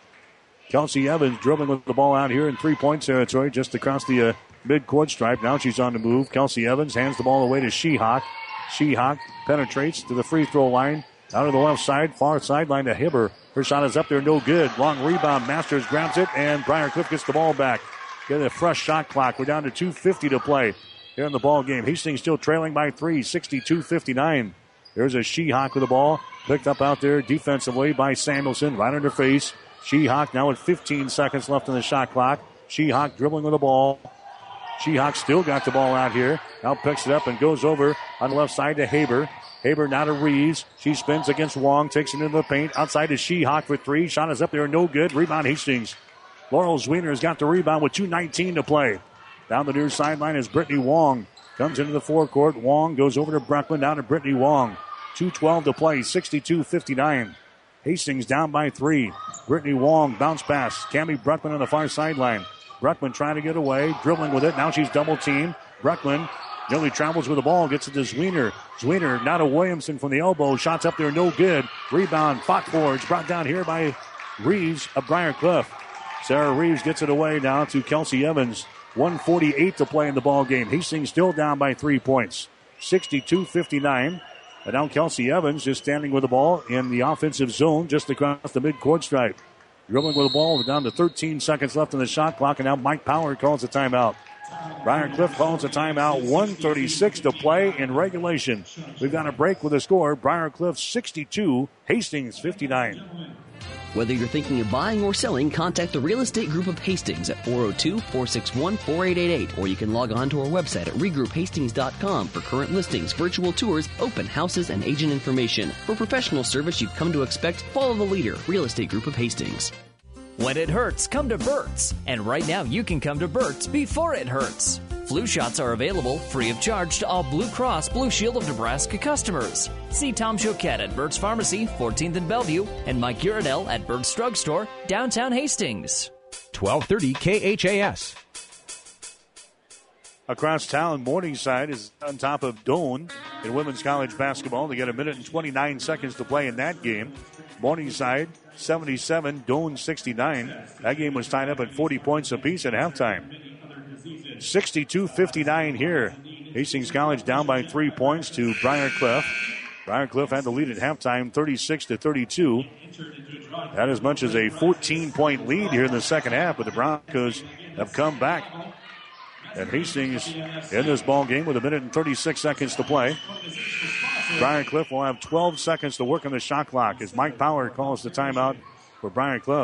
Kelsey Evans dribbling with the ball out here in 3-point territory, just across the mid-court stripe. Now she's on the move. Kelsey Evans hands the ball away to Shehawk. Shehawk penetrates to the free throw line. Out of the left side, far sideline to Haber. Her shot is up there, no good. Long rebound. Masters grabs it, and Briarcliff gets the ball back. Get a fresh shot clock. We're down to 2:50 to play here in the ball game. Hastings still trailing by 3, 62-59. There's a Shehawk with the ball. Picked up out there defensively by Samuelson. Right on her face. Shehawk now with 15 seconds left on the shot clock. Shehawk dribbling with the ball. Shehawk still got the ball out here. Now picks it up and goes over on the left side to Haber. Haber now to Reeves. She spins against Wong. Takes it into the paint. Outside to Shehawk for 3. Shot is up there. No good. Rebound Hastings. Laurel Zwiener has got the rebound with 2:19 to play. Down the near sideline is Brittany Wong. Comes into the forecourt. Wong goes over to Bruckman. Down to Brittany Wong. 2:12 to play. 62-59. Hastings down by 3. Brittany Wong bounce pass. Cammie Bruckman on the far sideline. Bruckman trying to get away. Dribbling with it. Now she's double teamed. Bruckman nearly travels with the ball. Gets it to Zwiener. Zwiener now to Williamson from the elbow. Shots up there. No good. Rebound. Fought forwards. Brought down here by Reeves of Briarcliff. Sarah Reeves gets it away now to Kelsey Evans. 1:48 to play in the ball game. Hastings still down by 3 points. 62-59. And now Kelsey Evans just standing with the ball in the offensive zone just across the midcourt stripe. Dribbling with the ball down to 13 seconds left on the shot clock. And now Mike Power calls a timeout. Briarcliff calls a timeout, 1:36 to play in regulation. We've got a break with a score, Briarcliff 62, Hastings 59. Whether you're thinking of buying or selling, contact the Real Estate Group of Hastings at 402-461-4888, or you can log on to our website at regrouphastings.com for current listings, virtual tours, open houses, and agent information. For professional service you've come to expect, follow the leader, Real Estate Group of Hastings. When it hurts, come to Burt's. And right now you can come to Burt's before it hurts. Flu shots are available free of charge to all Blue Cross Blue Shield of Nebraska customers. See Tom Choquette at Burt's Pharmacy, 14th and Bellevue, and Mike Uradell at Burt's Drugstore, downtown Hastings. 1230 KHAS. Across town, Morningside is on top of Doane in women's college basketball. They get 1 minute and 29 seconds to play in that game. Morningside 77, Doane 69. That game was tied up at 40 points apiece at halftime. 62-59 here. Hastings College down by 3 points to Briarcliff. Briarcliff had the lead at halftime, 36-32. Had as much as a 14-point lead here in the second half, but the Broncos have come back. And Hastings in this ball game with 1 minute and 36 seconds to play. Briarcliff will have 12 seconds to work on the shot clock as Mike Power calls the timeout for Briarcliff.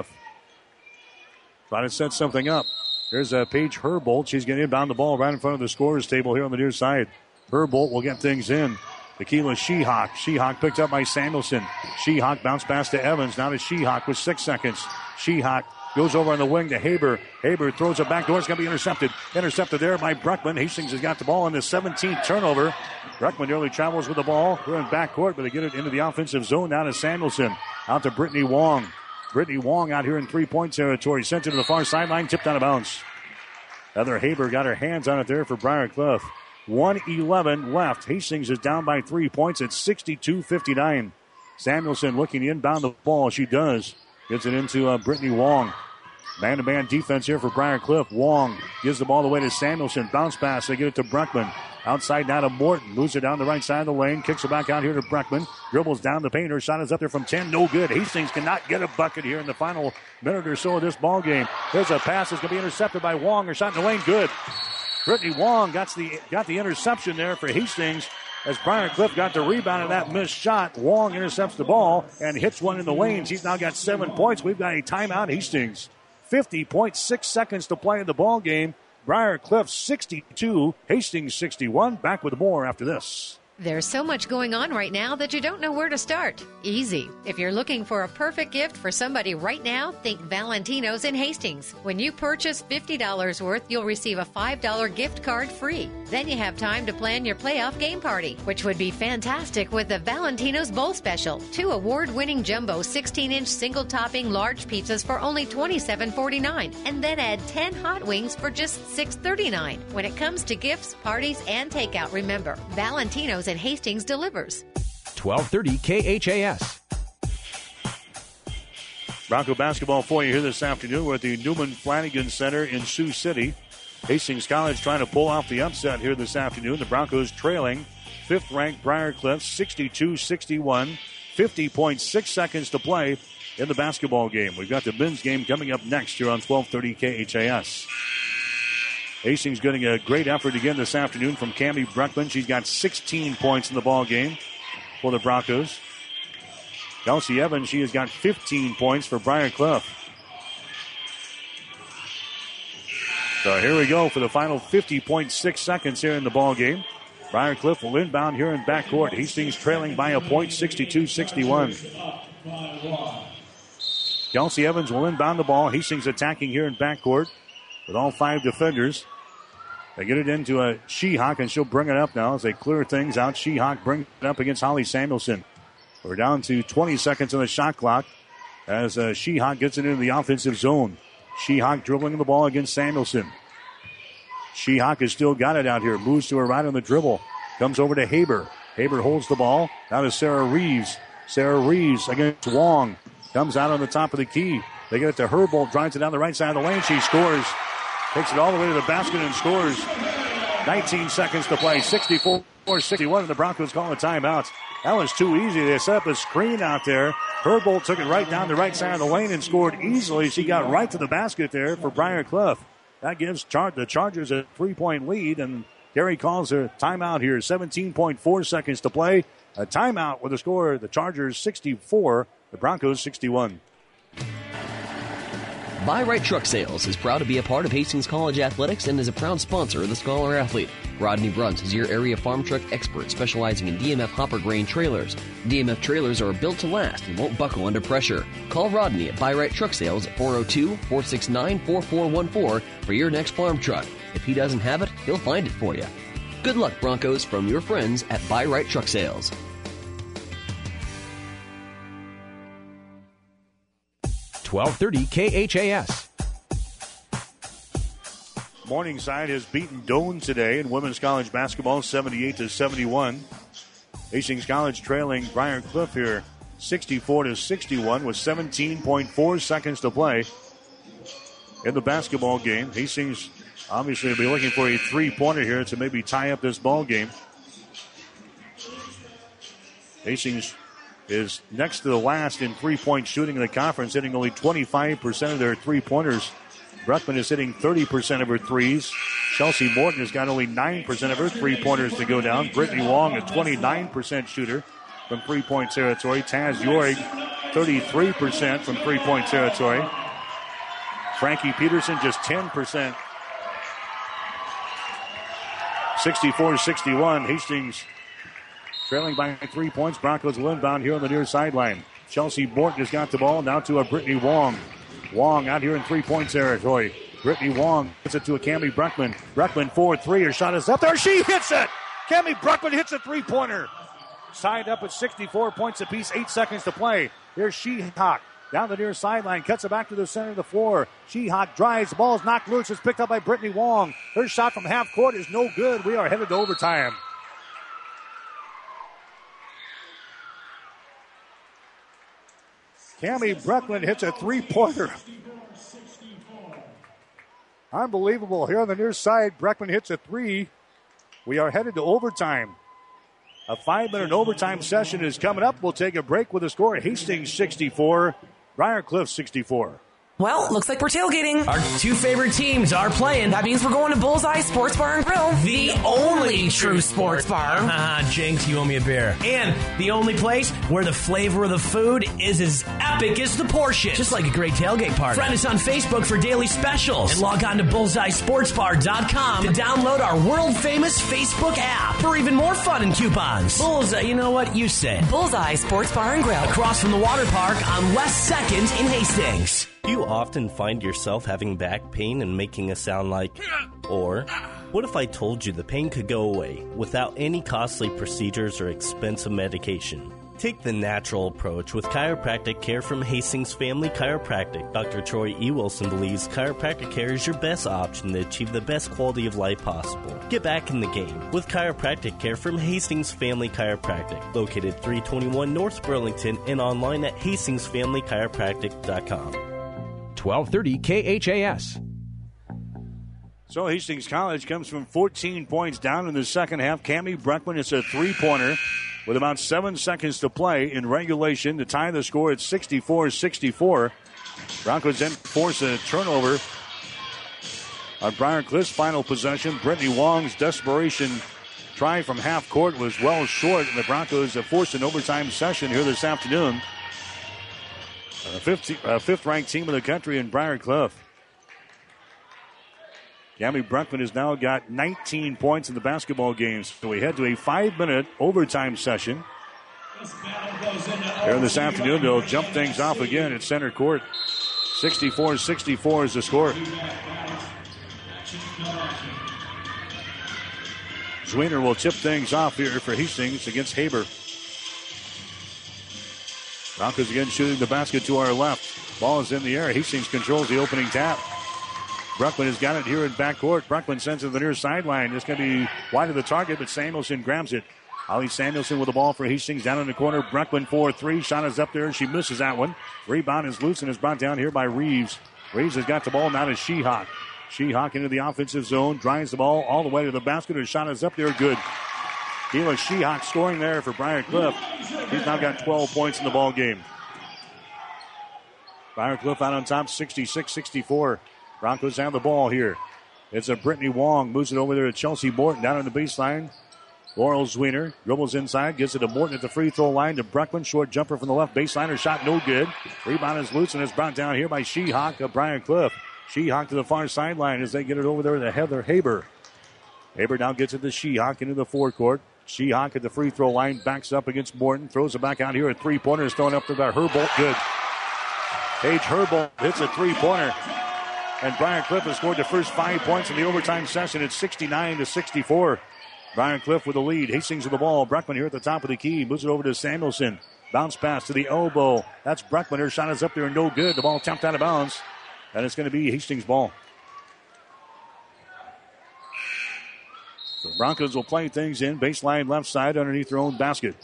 Trying to set something up. There's Paige Herbold. She's going to inbound the ball right in front of the scorer's table here on the near side. Herbold will get things in. Tequila Shehawk. Shehawk picked up by Samuelson. Shehawk bounced pass to Evans. Now to Shehawk with 6 seconds. Shehawk goes over on the wing to Haber. Haber throws it back door. It's going to be intercepted. Intercepted there by Bruckman. Hastings has got the ball in the 17th turnover. Bruckman nearly travels with the ball. We're in backcourt, but they get it into the offensive zone. Now to Samuelson. Out to Brittany Wong. Brittany Wong out here in 3-point territory. Sent it to the far sideline. Tipped out of bounds. Heather Haber got her hands on it there for Briarcliff. 1:11 left. Hastings is down by 3 points at 62-59. Samuelson looking to inbound the ball. She does. Gets it into Brittany Wong. Man-to-man defense here for Briarcliff. Wong gives the ball away to Samuelson. Bounce pass. They get it to Bruckman. Outside now to Morton. Moves it down the right side of the lane. Kicks it back out here to Bruckman. Dribbles down the paint. Her shot is up there from 10. No good. Hastings cannot get a bucket here in the final minute or so of this ball game. There's a pass that's going to be intercepted by Wong. Her shot in the lane. Good. Brittany Wong got the interception there for Hastings as Briarcliff got the rebound of that missed shot. Wong intercepts the ball and hits one in the lane. She's now got 7 points. We've got a timeout. Hastings. 50.6 seconds to play in the ball game. Briarcliff 62, Hastings 61. Back with more after this. There's so much going on right now that you don't know where to start. Easy. If you're looking for a perfect gift for somebody right now, think Valentino's in Hastings. When you purchase $50 worth, you'll receive a $5 gift card free. Then you have time to plan your playoff game party, which would be fantastic with the Valentino's Bowl Special. 2 award-winning jumbo 16-inch single-topping large pizzas for only $27.49. And then add 10 hot wings for just $6.39. When it comes to gifts, parties, and takeout, remember, Valentino's and Hastings delivers. 1230 KHAS. Bronco basketball for you here this afternoon. We're at the Newman Flanagan Center in Sioux City. Hastings College trying to pull off the upset here this afternoon. The Broncos trailing 5th-ranked Briarcliff 62-61. 50.6 seconds to play in the basketball game. We've got the men's game coming up next here on 1230 KHAS. Hastings getting a great effort again this afternoon from Cammie Bruckman. She's got 16 points in the ball game for the Broncos. Kelsey Evans, she has got 15 points for Briarcliff. So here we go for the final 50.6 seconds here in the ball game. Briarcliff will inbound here in backcourt. Hastings trailing by a point, 62-61. Kelsey Evans will inbound the ball. Hastings attacking here in backcourt with all 5 defenders. They get it into a Shehawk, and she'll bring it up now as they clear things out. Shehawk brings it up against Holly Samuelson. We're down to 20 seconds on the shot clock as Shehawk gets it into the offensive zone. Shehawk dribbling the ball against Samuelson. Shehawk has still got it out here. Moves to her right on the dribble. Comes over to Haber. Haber holds the ball. Now to Sarah Reeves. Sarah Reeves against Wong. Comes out on the top of the key. They get it to Herbold. Drives it down the right side of the lane. She scores. Takes it all the way to the basket and scores. 19 seconds to play. 64-61, and the Broncos call a timeout. That was too easy. They set up a screen out there. Herbold took it right down the right side of the lane and scored easily. She got right to the basket there for Briarcliff. That gives the Chargers a 3-point lead, and Gary calls a timeout here. 17.4 seconds to play. A timeout with the score, the Chargers 64, the Broncos 61. Buy Right Truck Sales is proud to be a part of Hastings College Athletics and is a proud sponsor of the Scholar Athlete. Rodney Bruns is your area farm truck expert specializing in DMF hopper grain trailers. DMF trailers are built to last and won't buckle under pressure. Call Rodney at Buy Right Truck Sales at 402-469-4414 for your next farm truck. If he doesn't have it, he'll find it for you. Good luck, Broncos, from your friends at Buy Right Truck Sales. KHAS. Morningside has beaten Doane today in women's college basketball 78-71. Hastings College trailing Briar Cliff here 64-61 with 17.4 seconds to play in the basketball game. Hastings obviously will be looking for a three-pointer here to maybe tie up this ball game. Hastings is next to the last in three-point shooting in the conference, hitting only 25% of their three-pointers. Bruckman is hitting 30% of her threes. Chelsea Morton has got only 9% of her three-pointers to go down. Brittany Wong, a 29% shooter from three-point territory. Taz Yorig, 33% from three-point territory. Frankie Peterson, just 10%. 64-61. Hastings trailing by 3 points. Broncos will inbound here on the near sideline. Chelsea Morton has got the ball now to a Brittany Wong. Wong out here in three-point territory. Brittany Wong hits it to a Cammie Bruckman. Bruckman 4-3. Her shot is up there. She hits it. Cammie Bruckman hits a three-pointer. Tied up at 64 points apiece. 8 seconds to play. Here's Shehawk down the near sideline. Cuts it back to the center of the floor. Shehawk drives. The ball is knocked loose. It's picked up by Brittany Wong. Her shot from half court is no good. We are headed to overtime. Cammie Bruckman hits a three-pointer. Unbelievable. Here on the near side, Bruckman hits a three. We are headed to overtime. A 5-minute overtime session is coming up. We'll take a break with the score. Hastings 64, Briar Cliff 64. Well, looks like we're tailgating. Our two favorite teams are playing. That means we're going to Bullseye Sports Bar and Grill. The only true sports bar. Jinx, you owe me a beer. And the only place where the flavor of the food is as epic as the portion. Just like a great tailgate party. Friend us on Facebook for daily specials. And log on to bullseyesportsbar.com to download our world-famous Facebook app for even more fun and coupons. Bullseye, you know what? You say it. Bullseye Sports Bar and Grill. Across from the water park on West 2nd in Hastings. Do you often find yourself having back pain and making a sound like, or what if I told you the pain could go away without any costly procedures or expensive medication? Take the natural approach with chiropractic care from Hastings Family Chiropractic. Dr. Troy E. Wilson believes chiropractic care is your best option to achieve the best quality of life possible. Get back in the game with chiropractic care from Hastings Family Chiropractic, located 321 North Burlington and online at hastingsfamilychiropractic.com. 1230 KHAS. So Hastings College comes from 14 points down in the second half. Cammie Bruckman, it's a three-pointer with about 7 seconds to play in regulation to tie the score at 64-64. Broncos then force a turnover on Briar Cliff's final possession. Brittany Wong's desperation try from half court was well short, and the Broncos have forced an overtime session here this afternoon. Fifth-ranked team in the country in Briar Cliff. Cammie Bruckman has now got 19 points in the basketball games. So we head to a 5-minute overtime session. Here this afternoon, they'll jump things off again at center court. 64-64 is the score. Zwiener will tip things off here for Hastings against Haber. Broncos again shooting the basket to our left. Ball is in the air. Hastings controls the opening tap. Bruckman has got it here in backcourt. Bruckman sends it to the near sideline. It's going to be wide of the target, but Samuelson grabs it. Holly Samuelson with the ball for Hastings down in the corner. Bruckman 4-3. Shot is up there, and she misses that one. Rebound is loose and is brought down here by Reeves. Reeves has got the ball now to Shehawk. Shehawk into the offensive zone. Drives the ball all the way to the basket. Her shot is up there. Good. Keila Shehawk scoring there for Briar Cliff. He's now got 12 points in the ball game. Briar Cliff out on top, 66-64. Broncos have the ball here. It's a Brittany Wong. Moves it over there to Chelsea Morton down on the baseline. Laurel Zwiener dribbles inside, gives it to Morton at the free throw line to Breckman. Short jumper from the left baseline. Her shot no good. Rebound is loose and is brought down here by Shehawk of Briar Cliff. Shehawk to the far sideline as they get it over there to Heather Haber. Haber now gets it to Shehawk into the forecourt. Shehawk at the free throw line backs up against Morton. Throws it back out here. A three-pointer is thrown up to the Herbold. Good. Paige Herbold hits a three-pointer. And Briar Cliff has scored the first 5 points in the overtime session. It's 69-64. Briar Cliff with the lead. Hastings with the ball. Breckman here at the top of the key. Moves it over to Samuelson. Bounce pass to the elbow. That's Breckman. Her shot is up there and no good. The ball tapped out of bounds. And it's going to be Hastings' ball. The Broncos will play things in. Baseline left side underneath their own basket.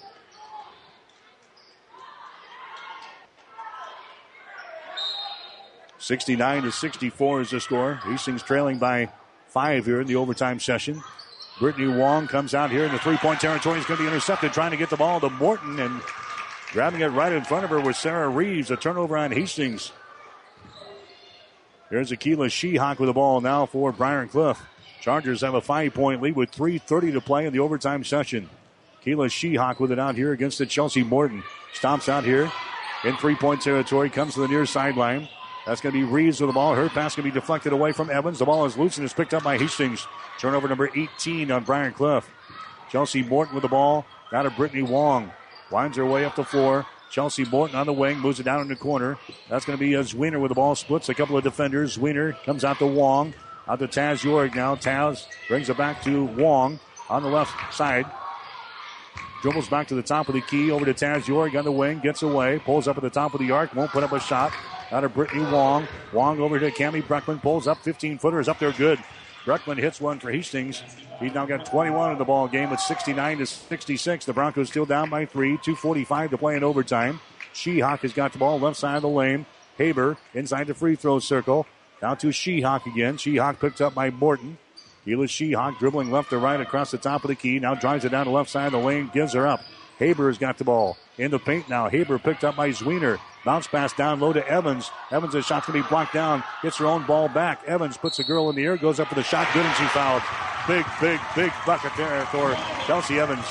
(69-64) is the score. Hastings trailing by 5 here in the overtime session. Brittany Wong comes out here in the three-point territory. Is going to be intercepted, trying to get the ball to Morton, and grabbing it right in front of her was Sarah Reeves. A turnover on Hastings. Here's Akila Shehawk with the ball now for Briar Cliff. Chargers have a 5-point lead with 3:30 to play in the overtime session. Akila Shehawk with it out here against the Chelsea Morton. Stomps out here in three-point territory. Comes to the near sideline. That's going to be Reeves with the ball. Her pass can be deflected away from Evans. The ball is loose and is picked up by Hastings. Turnover number 18 on Briar Cliff. Chelsea Morton with the ball. Now to Brittany Wong. Winds her way up the floor. Chelsea Morton on the wing. Moves it down in the corner. That's going to be Zwiener with the ball. Splits a couple of defenders. Zwiener comes out to Wong. Out to Taz York now. Taz brings it back to Wong on the left side. Dribbles back to the top of the key. Over to Taz York on the wing. Gets away. Pulls up at the top of the arc. Won't put up a shot. Out of Brittany Wong. Wong over to Cammie Breckman. Pulls up. 15-footer is up there good. Breckman hits one for Hastings. He's now got 21 in the ball game. It's 69-66. The Broncos still down by 3. 2:45 to play in overtime. Shehawk has got the ball left side of the lane. Haber inside the free throw circle. Now to Shehawk again. Shehawk picked up by Morton. Keila Shehawk dribbling left to right across the top of the key. Now drives it down the left side of the lane. Gives her up. Haber has got the ball. In the paint now. Haber picked up by Zwiener. Bounce pass down low to Evans. Evans' shot's going to be blocked down. Gets her own ball back. Evans puts the girl in the air. Goes up for the shot. Good, and she fouled. Big bucket there for Kelsey Evans.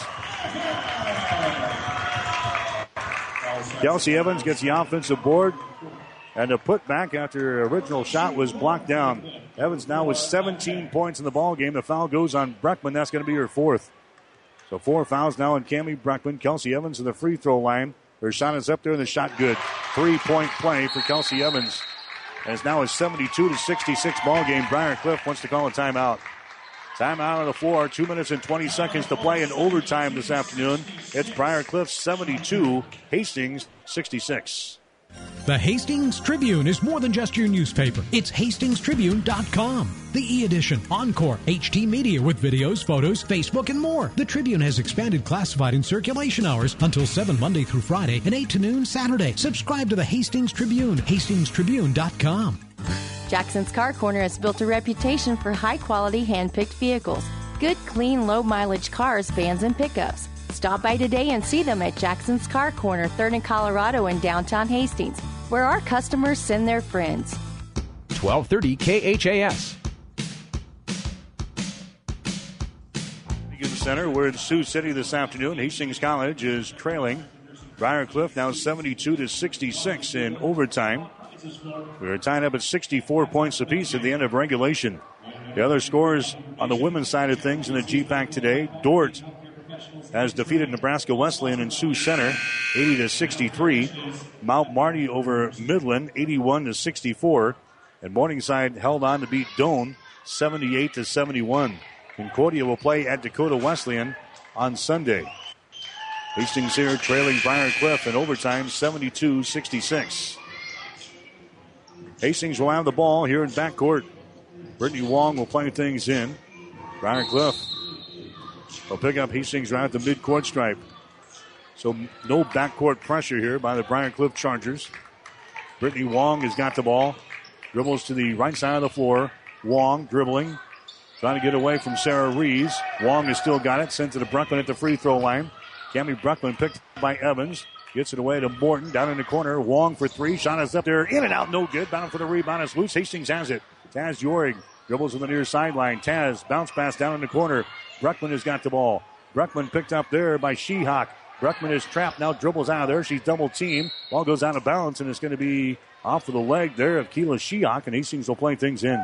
Kelsey Evans gets the offensive board. And the putback after her original shot was blocked down. Evans now with 17 points in the ball game. The foul goes on Breckman. That's going to be her fourth. So 4 fouls now on Cammie Breckman. Kelsey Evans to the free throw line. Her shot is up there and the shot good. 3-point play for Kelsey Evans. And it's now a 72-66 ball game. Briar Cliff wants to call a timeout. Timeout on the floor. 2 minutes and 20 seconds to play in overtime this afternoon. It's Briar Cliff 72, Hastings 66. The Hastings Tribune is more than just your newspaper. It's hastingstribune.com. The e-edition, Encore, HT Media with videos, photos, Facebook, and more. The Tribune has expanded classified and circulation hours until 7 Monday through Friday and 8 to noon Saturday. Subscribe to the Hastings Tribune, hastingstribune.com. Jackson's Car Corner has built a reputation for high-quality hand-picked vehicles. Good, clean, low-mileage cars, vans, and pickups. Stop by today and see them at Jackson's Car Corner, 3rd and Colorado in downtown Hastings, where our customers send their friends. 1230 KHAS. Center. We're in Sioux City this afternoon. Hastings College is trailing Briar Cliff now 72-66 in overtime. We are tied up at 64 points apiece at the end of regulation. The other scores on the women's side of things in the GPAC today. Dordt has defeated Nebraska Wesleyan in Sioux Center 80-63. Mount Marty over Midland 81-64. And Morningside held on to beat Doane 78-71. Concordia will play at Dakota Wesleyan on Sunday. Hastings here trailing Briar Cliff in overtime 72-66. Hastings will have the ball here in backcourt. Brittany Wong will play things in. Briar Cliff will pick up Hastings right at the midcourt stripe. So no backcourt pressure here by the Briar Cliff Chargers. Brittany Wong has got the ball. Dribbles to the right side of the floor. Wong dribbling. Trying to get away from Sarah Reeves. Wong has still got it. Sent to the Breckman at the free throw line. Cammie Breckman picked up by Evans. Gets it away to Morton. Down in the corner. Wong for 3. Shot is up there. In and out. No good. Bound for the rebound. It's loose. Hastings has it. Taz Yorig dribbles on the near sideline. Taz bounce pass down in the corner. Bruckman has got the ball. Bruckman picked up there by Shehawk. Bruckman is trapped, now dribbles out of there. She's double teamed. Ball goes out of bounds, and it's going to be off of the leg there of Keela Shehawk, and Hastings will play things in.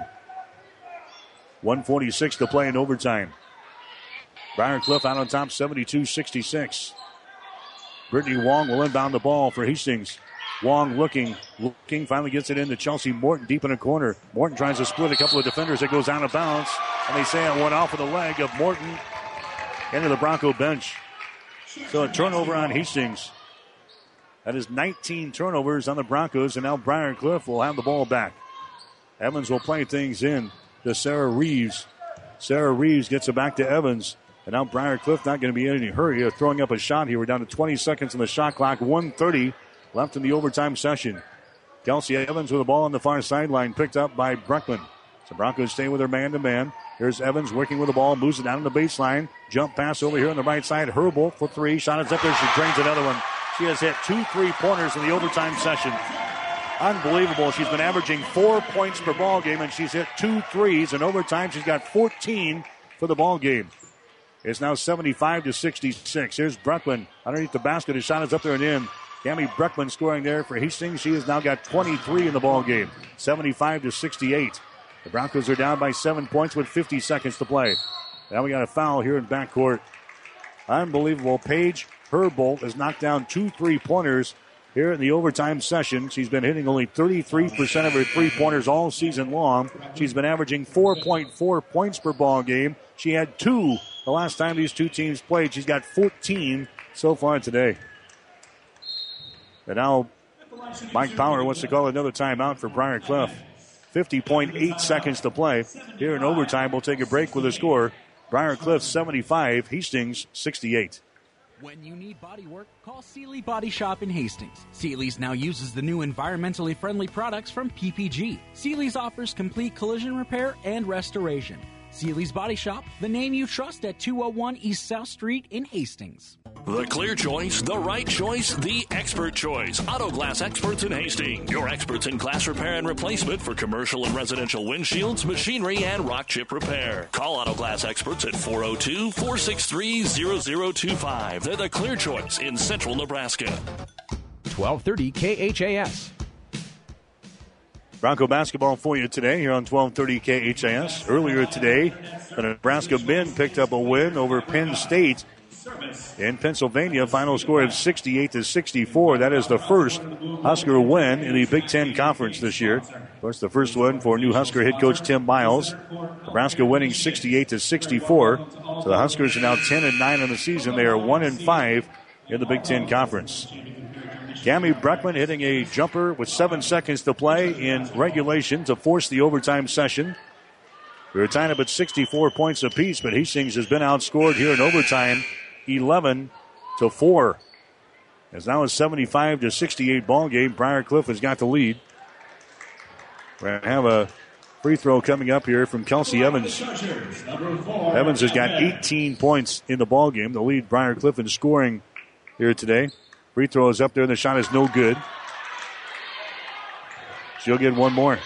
1:46 to play in overtime. Briarcliff out on top, 72-66. Brittany Wong will inbound the ball for Hastings. Wong looking, finally gets it into Chelsea Morton deep in the corner. Morton tries to split a couple of defenders. It goes out of bounds, and they say it went off of the leg of Morton into the Bronco bench. So a turnover on Hastings. That is 19 turnovers on the Broncos, and now Briarcliff will have the ball back. Evans will play things in to Sarah Reeves. Sarah Reeves gets it back to Evans. And now Briarcliff not going to be in any hurry. They're throwing up a shot here. We're down to 20 seconds on the shot clock. 1:30 left in the overtime session. Kelsey Evans with the ball on the far sideline, picked up by Bruckman. So Broncos stay with their man-to-man. Here's Evans working with the ball, moves it down to the baseline. Jump pass over here on the right side. Herbold for three. Shot is up there. She drains another one. She has hit 2 3-pointers in the overtime session. Unbelievable. She's been averaging 4 points per ball game, and she's hit 2 threes. In overtime, she's got 14 for the ball game. It's now 75-66. Here's Bruckman underneath the basket. His shot is up there and in. Cammie Bruckman scoring there for Hastings. She has now got 23 in the ball game. 75-68. The Broncos are down by 7 points with 50 seconds to play. Now we got a foul here in backcourt. Unbelievable. Paige Herbold has knocked down 2 3-pointers here in the overtime session. She's been hitting only 33% of her 3-pointers all season long. She's been averaging 4.4 points per ball game. She had 2 the last time these two teams played. She's got 14 so far today. And now Mike Power wants to call another timeout for Briarcliff. 50.8 seconds to play. Here in overtime, we'll take a break with a score. Briarcliff 75, Hastings 68. When you need body work, call Seeley Body Shop in Hastings. Seeley's now uses the new environmentally friendly products from PPG. Seeley's offers complete collision repair and restoration. Seeley's Body Shop, the name you trust at 201 East South Street in Hastings. The clear choice, the right choice, the expert choice. Auto Glass Experts in Hastings. Your experts in glass repair and replacement for commercial and residential windshields, machinery, and rock chip repair. Call Auto Glass Experts at 402-463-0025. They're the clear choice in central Nebraska. 1230 KHAS. Bronco basketball for you today here on 1230 KHAS. Earlier today, the Nebraska men picked up a win over Penn State in Pennsylvania. Final score of 68-64. That is the first Husker win in the Big Ten Conference this year. Of course, the first one for new Husker head coach Tim Miles. Nebraska winning 68-64. So the Huskers are now 10-9 in the season. They are 1-5 in the Big Ten Conference. Cammie Bruckman hitting a jumper with 7 seconds to play in regulation to force the overtime session. We're tying up at 64 points apiece, but Hastings has been outscored here in overtime 11-4. It's now a 75-68 ball game. Briarcliff has got the lead. We're going to have a free throw coming up here from Kelsey Evans. Evans has got 18 points in the ball game. The lead Briarcliff in scoring here today. Free throw is up there, and the shot is no good. She'll get one more.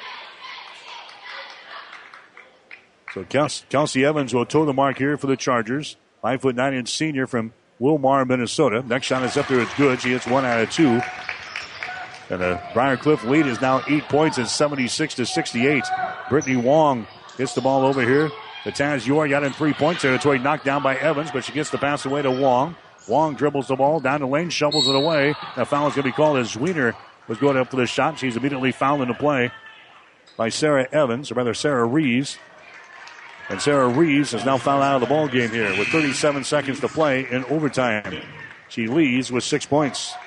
So Kelsey Evans will toe the mark here for the Chargers. 5'9" senior from Wilmar, Minnesota. Next shot is up there. It's good. She hits 1 out of 2. And the Briarcliff lead is now 8 points at 76-68. Brittany Wong gets the ball over here. The Taz Yor got in 3 points territory, knocked down by Evans, but she gets the pass away to Wong. Wong dribbles the ball down the lane, shovels it away. That foul is going to be called as Zwiener was going up for the shot. She's immediately fouled into play by Sarah Evans, or rather Sarah Reeves. And Sarah Reeves is now fouled out of the ball game here with 37 seconds to play in overtime. She leads with 6 points.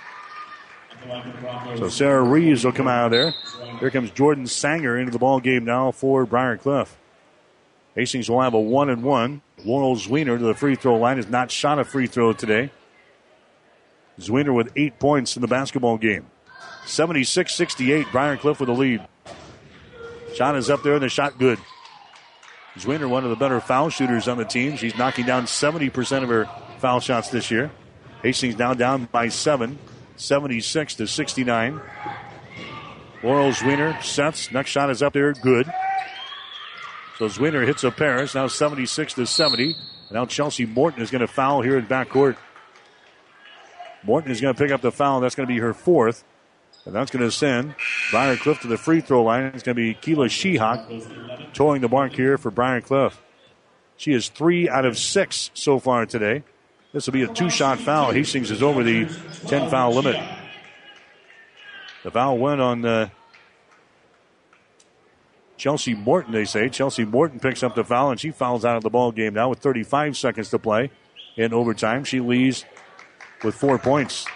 So Sarah Reeves will come out of there. Here comes Jordan Sanger into the ball game now for Briarcliff. Hastings will have a 1-1. Laurel Zwiener to the free throw line has not shot a free throw today. Zwiener with 8 points in the basketball game. 76-68, Briarcliff with the lead. Shot is up there and the shot good. Zwiener, one of the better foul shooters on the team. She's knocking down 70% of her foul shots this year. Hastings now down by 7, 76-69. Laurel Zwiener sets. Next shot is up there. Good. So Zwiener hits a pair. It's now 76-70. And now Chelsea Morton is going to foul here in backcourt. Morton is going to pick up the foul. That's going to be her fourth. And that's going to send Briar Cliff to the free throw line. It's going to be Keela Shehawk towing the mark here for Briar Cliff. She is 3 out of 6 so far today. This will be a 2-shot foul. Hastings is over the 10-foul limit. The foul went on Chelsea Morton, they say. Chelsea Morton picks up the foul, and she fouls out of the ball game now with 35 seconds to play in overtime. She leads with 4 points.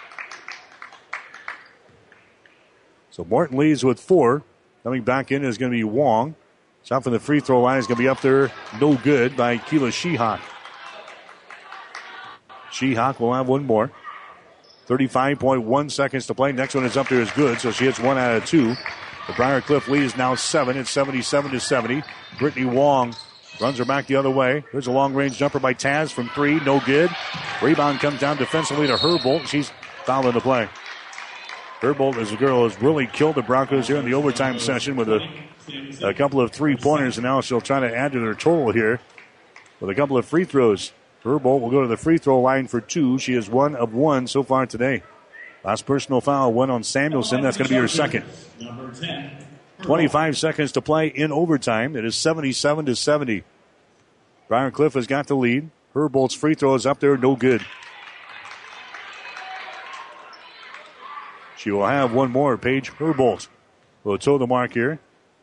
So Morton leads with 4. Coming back in is going to be Wong. Shot from the free throw line is going to be up there. No good by Keela Shehawk. Shehawk will have one more. 35.1 seconds to play. Next one is up there is good, so she hits 1 out of 2. The Briar Cliff lead is now 7. It's 77-70. Brittany Wong runs her back the other way. There's a long-range jumper by Taz from 3. No good. Rebound comes down defensively to Herbold. She's fouled in the play. Herbold, as a girl, has really killed the Broncos here in the overtime session with a couple of three-pointers, and now she'll try to add to their total here with a couple of free throws. Herbold will go to the free throw line for 2. She is 1 of 1 so far today. Last personal foul went on Samuelson. That's going to be her second. 25 seconds to play in overtime. It is 77-70. Briar Cliff has got the lead. Herbold's free throw is up there. No good. She will have one more. Paige Herbold will toe the mark here.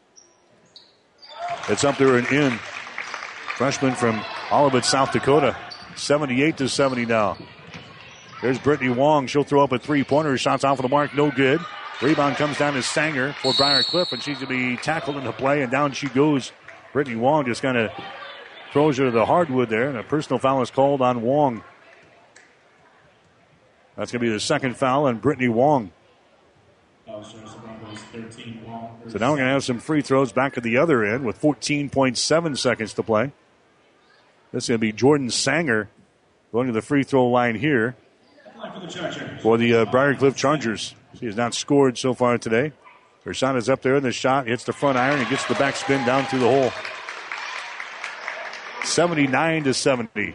It's up there and in. Freshman from Olivet, South Dakota. 78-70 now. There's Brittany Wong. She'll throw up a three-pointer. Shots off of the mark. No good. Rebound comes down to Sanger for Briar Cliff, and she's going to be tackled into play, and down she goes. Brittany Wong just kind of throws her to the hardwood there, and a personal foul is called on Wong. That's going to be the second foul on Brittany Wong. So now we're going to have some free throws back at the other end with 14.7 seconds to play. This is going to be Jordan Sanger going to the free throw line here for the Briar Cliff Chargers. She has not scored so far today. Her shot is up there, and the shot hits the front iron and gets the backspin down through the hole. 79-70.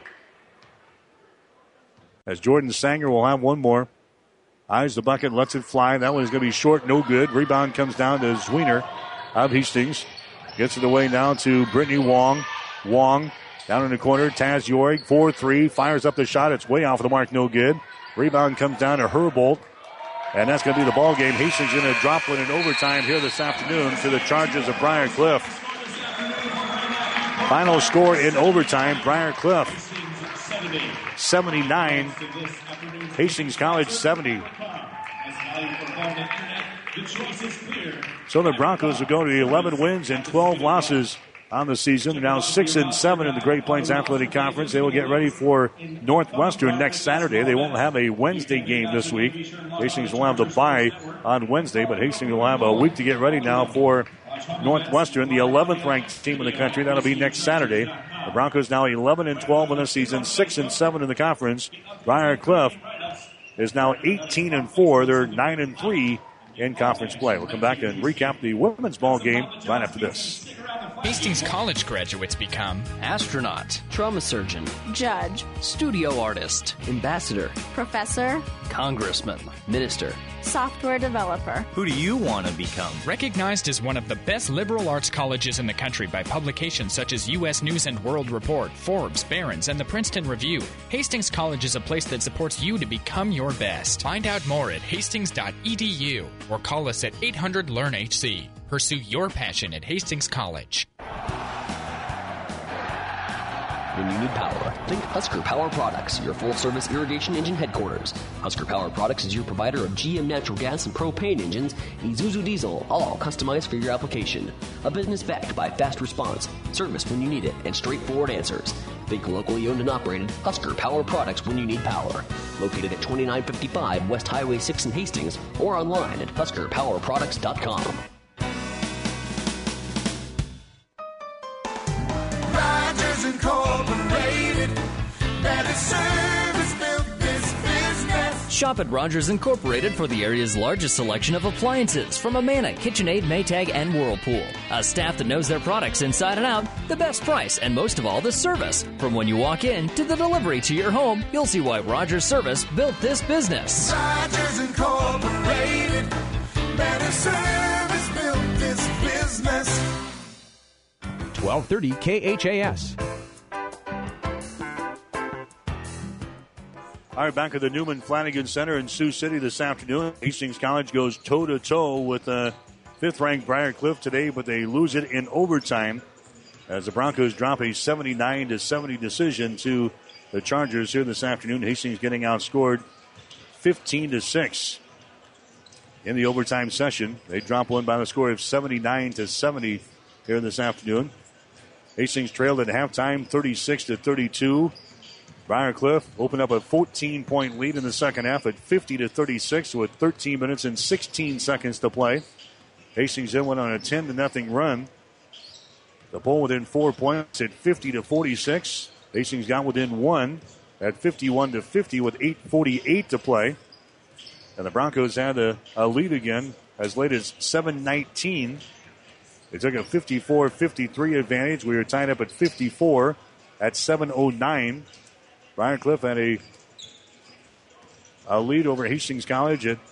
As Jordan Sanger will have one more. Eyes the bucket, lets it fly. That one is going to be short, no good. Rebound comes down to Zwiener of Hastings. Gets it away now to Brittany Wong. Wong down in the corner. Taz Yorig, 4-3. Fires up the shot. It's way off the mark, no good. Rebound comes down to Herbold. And that's going to be the ball game. Hastings going to drop one in overtime here this afternoon to the Chargers of Briar Cliff. Final score in overtime, Briar Cliff 79, Hastings College 70. So the Broncos will go to the 11 wins and 12 losses on the season. They're now 6-7 in the Great Plains Athletic Conference. They will get ready for Northwestern next Saturday. They won't have a Wednesday game this week. Hastings will have the bye on Wednesday, but Hastings will have a week to get ready now for Northwestern, the 11th ranked team in the country. That'll be next Saturday. The Broncos now 11-12 in the season, 6-7 in the conference. Briar Cliff is now 18-4. They're 9-3 in conference play. We'll come back and recap the women's ball game right after this. Hastings College graduates become astronaut, trauma surgeon, judge, studio artist, ambassador, professor, congressman, minister, software developer. Who do you want to become? Recognized as one of the best liberal arts colleges in the country by publications such as U.S. News and World Report, Forbes, Barron's, and the Princeton Review, Hastings College is a place that supports you to become your best. Find out more at hastings.edu or call us at 800-LEARN-HC. Pursue your passion at Hastings College. When you need power, think Husker Power Products, your full-service irrigation engine headquarters. Husker Power Products is your provider of GM natural gas and propane engines, Isuzu diesel, all customized for your application. A business backed by fast response, service when you need it, and straightforward answers. Think locally owned and operated Husker Power Products when you need power. Located at 2955 West Highway 6 in Hastings or online at huskerpowerproducts.com. Incorporated, better service built this business. Shop at Rogers Incorporated for the area's largest selection of appliances from Amana, KitchenAid, Maytag, and Whirlpool. A staff that knows their products inside and out, the best price, and most of all, the service. From when you walk in to the delivery to your home, you'll see why Rogers Service built this business. Rogers Incorporated, better service built this business. 1230 KHAS. All right, back at the Newman Flanagan Center in Sioux City this afternoon. Hastings College goes toe-to-toe with fifth-ranked Briar Cliff today, but they lose it in overtime as the Broncos drop a 79-70 decision to the Chargers here this afternoon. Hastings getting outscored 15-6 in the overtime session. They drop one by the score of 79-70 here this afternoon. Hastings trailed at halftime 36-32. Briar Cliff opened up a 14-point lead in the second half at 50-36 with 13 minutes and 16 seconds to play. Hastings then went on a 10-0 run. The Bull within 4 points at 50-46. Hastings got within one at 51-50 with 8:48 to play. And the Broncos had a lead again as late as 7:19. They took a 54-53 advantage. We were tied up at 54 at 7:09. Briar Cliff had a lead over Hastings College at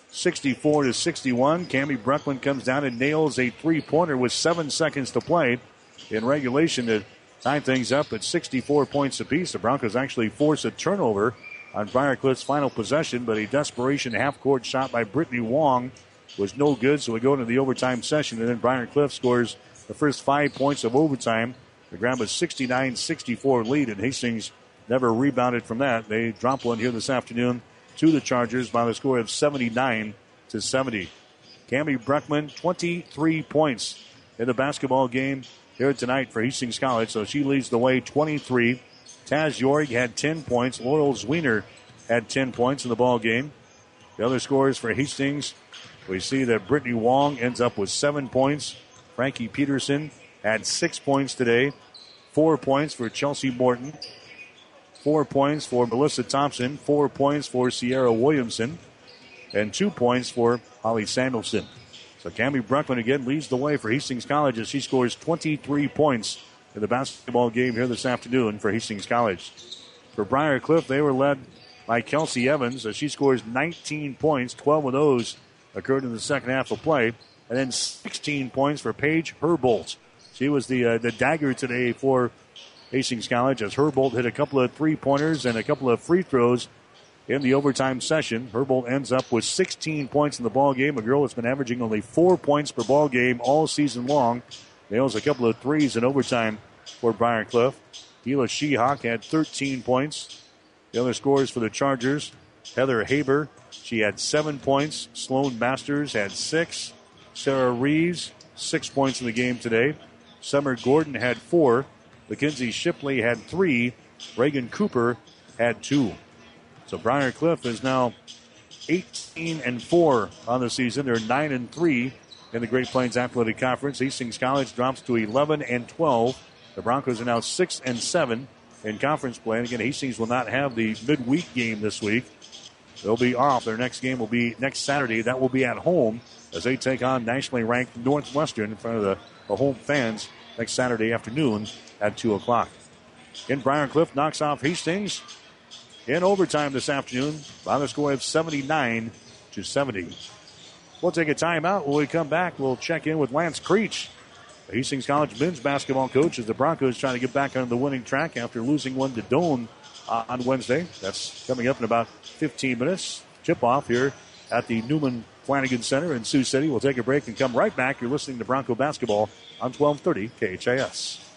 64-61. Cammie Bruckman comes down and nails a three-pointer with 7 seconds to play in regulation to tie things up at 64 points apiece. The Broncos actually force a turnover on Briar Cliff's final possession, but a desperation half-court shot by Brittany Wong was no good, so we go into the overtime session, and then Briar Cliff scores the first 5 points of overtime to grab a 69-64 lead, and Hastings never rebounded from that. They drop one here this afternoon to the Chargers by the score of 79-70. Cammie Bruckman, 23 points in the basketball game here tonight for Hastings College, so she leads the way 23. Taz Jorg had 10 points. Laurel Zwiener had 10 points in the ball game. The other scores for Hastings, we see that Brittany Wong ends up with 7 points. Frankie Peterson had 6 points today. 4 points for Chelsea Morton. 4 points for Melissa Thompson. 4 points for Sierra Williamson. And 2 points for Holly Samuelson. So Cammie Bruckman again leads the way for Hastings College as she scores 23 points in the basketball game here this afternoon for Hastings College. For Briar Cliff, they were led by Kelsey Evans as she scores 19 points. 12 of those occurred in the second half of play. And then 16 points for Paige Herbold. She was the dagger today for Hastings College as Herbold hit a couple of three-pointers and a couple of free throws in the overtime session. Herbold ends up with 16 points in the ball game. A girl that's been averaging only 4 points per ball game all season long. Nails a couple of threes in overtime for Briar Cliff. Hila Shehawk had 13 points. The other scores for the Chargers, Heather Haber, she had 7 points. Sloan Masters had 6. Sarah Reeves, 6 points in the game today. Summer Gordon had 4. Mackenzie Shipley had 3. Reagan Cooper had 2. So Briar Cliff is now 18-4 on the season. They're 9-3 in the Great Plains Athletic Conference. Hastings College drops to 11-12. The Broncos are now 6-7 in conference play. And again, Hastings will not have the midweek game this week. They'll be off. Their next game will be next Saturday. That will be at home as they take on nationally ranked Northwestern in front of the home fans next Saturday afternoon at 2 o'clock. In Briar Cliff knocks off Hastings in overtime this afternoon by the score of 79-70. We'll take a timeout. When we come back, we'll check in with Lance Creech, the Hastings College men's basketball coach, as the Broncos trying to get back on the winning track after losing one to Doane on Wednesday. That's coming up in about 15 minutes. Tip-off here at the Newman Flanagan Center in Sioux City. We'll take a break and come right back. You're listening to Bronco Basketball on 1230 KHAS.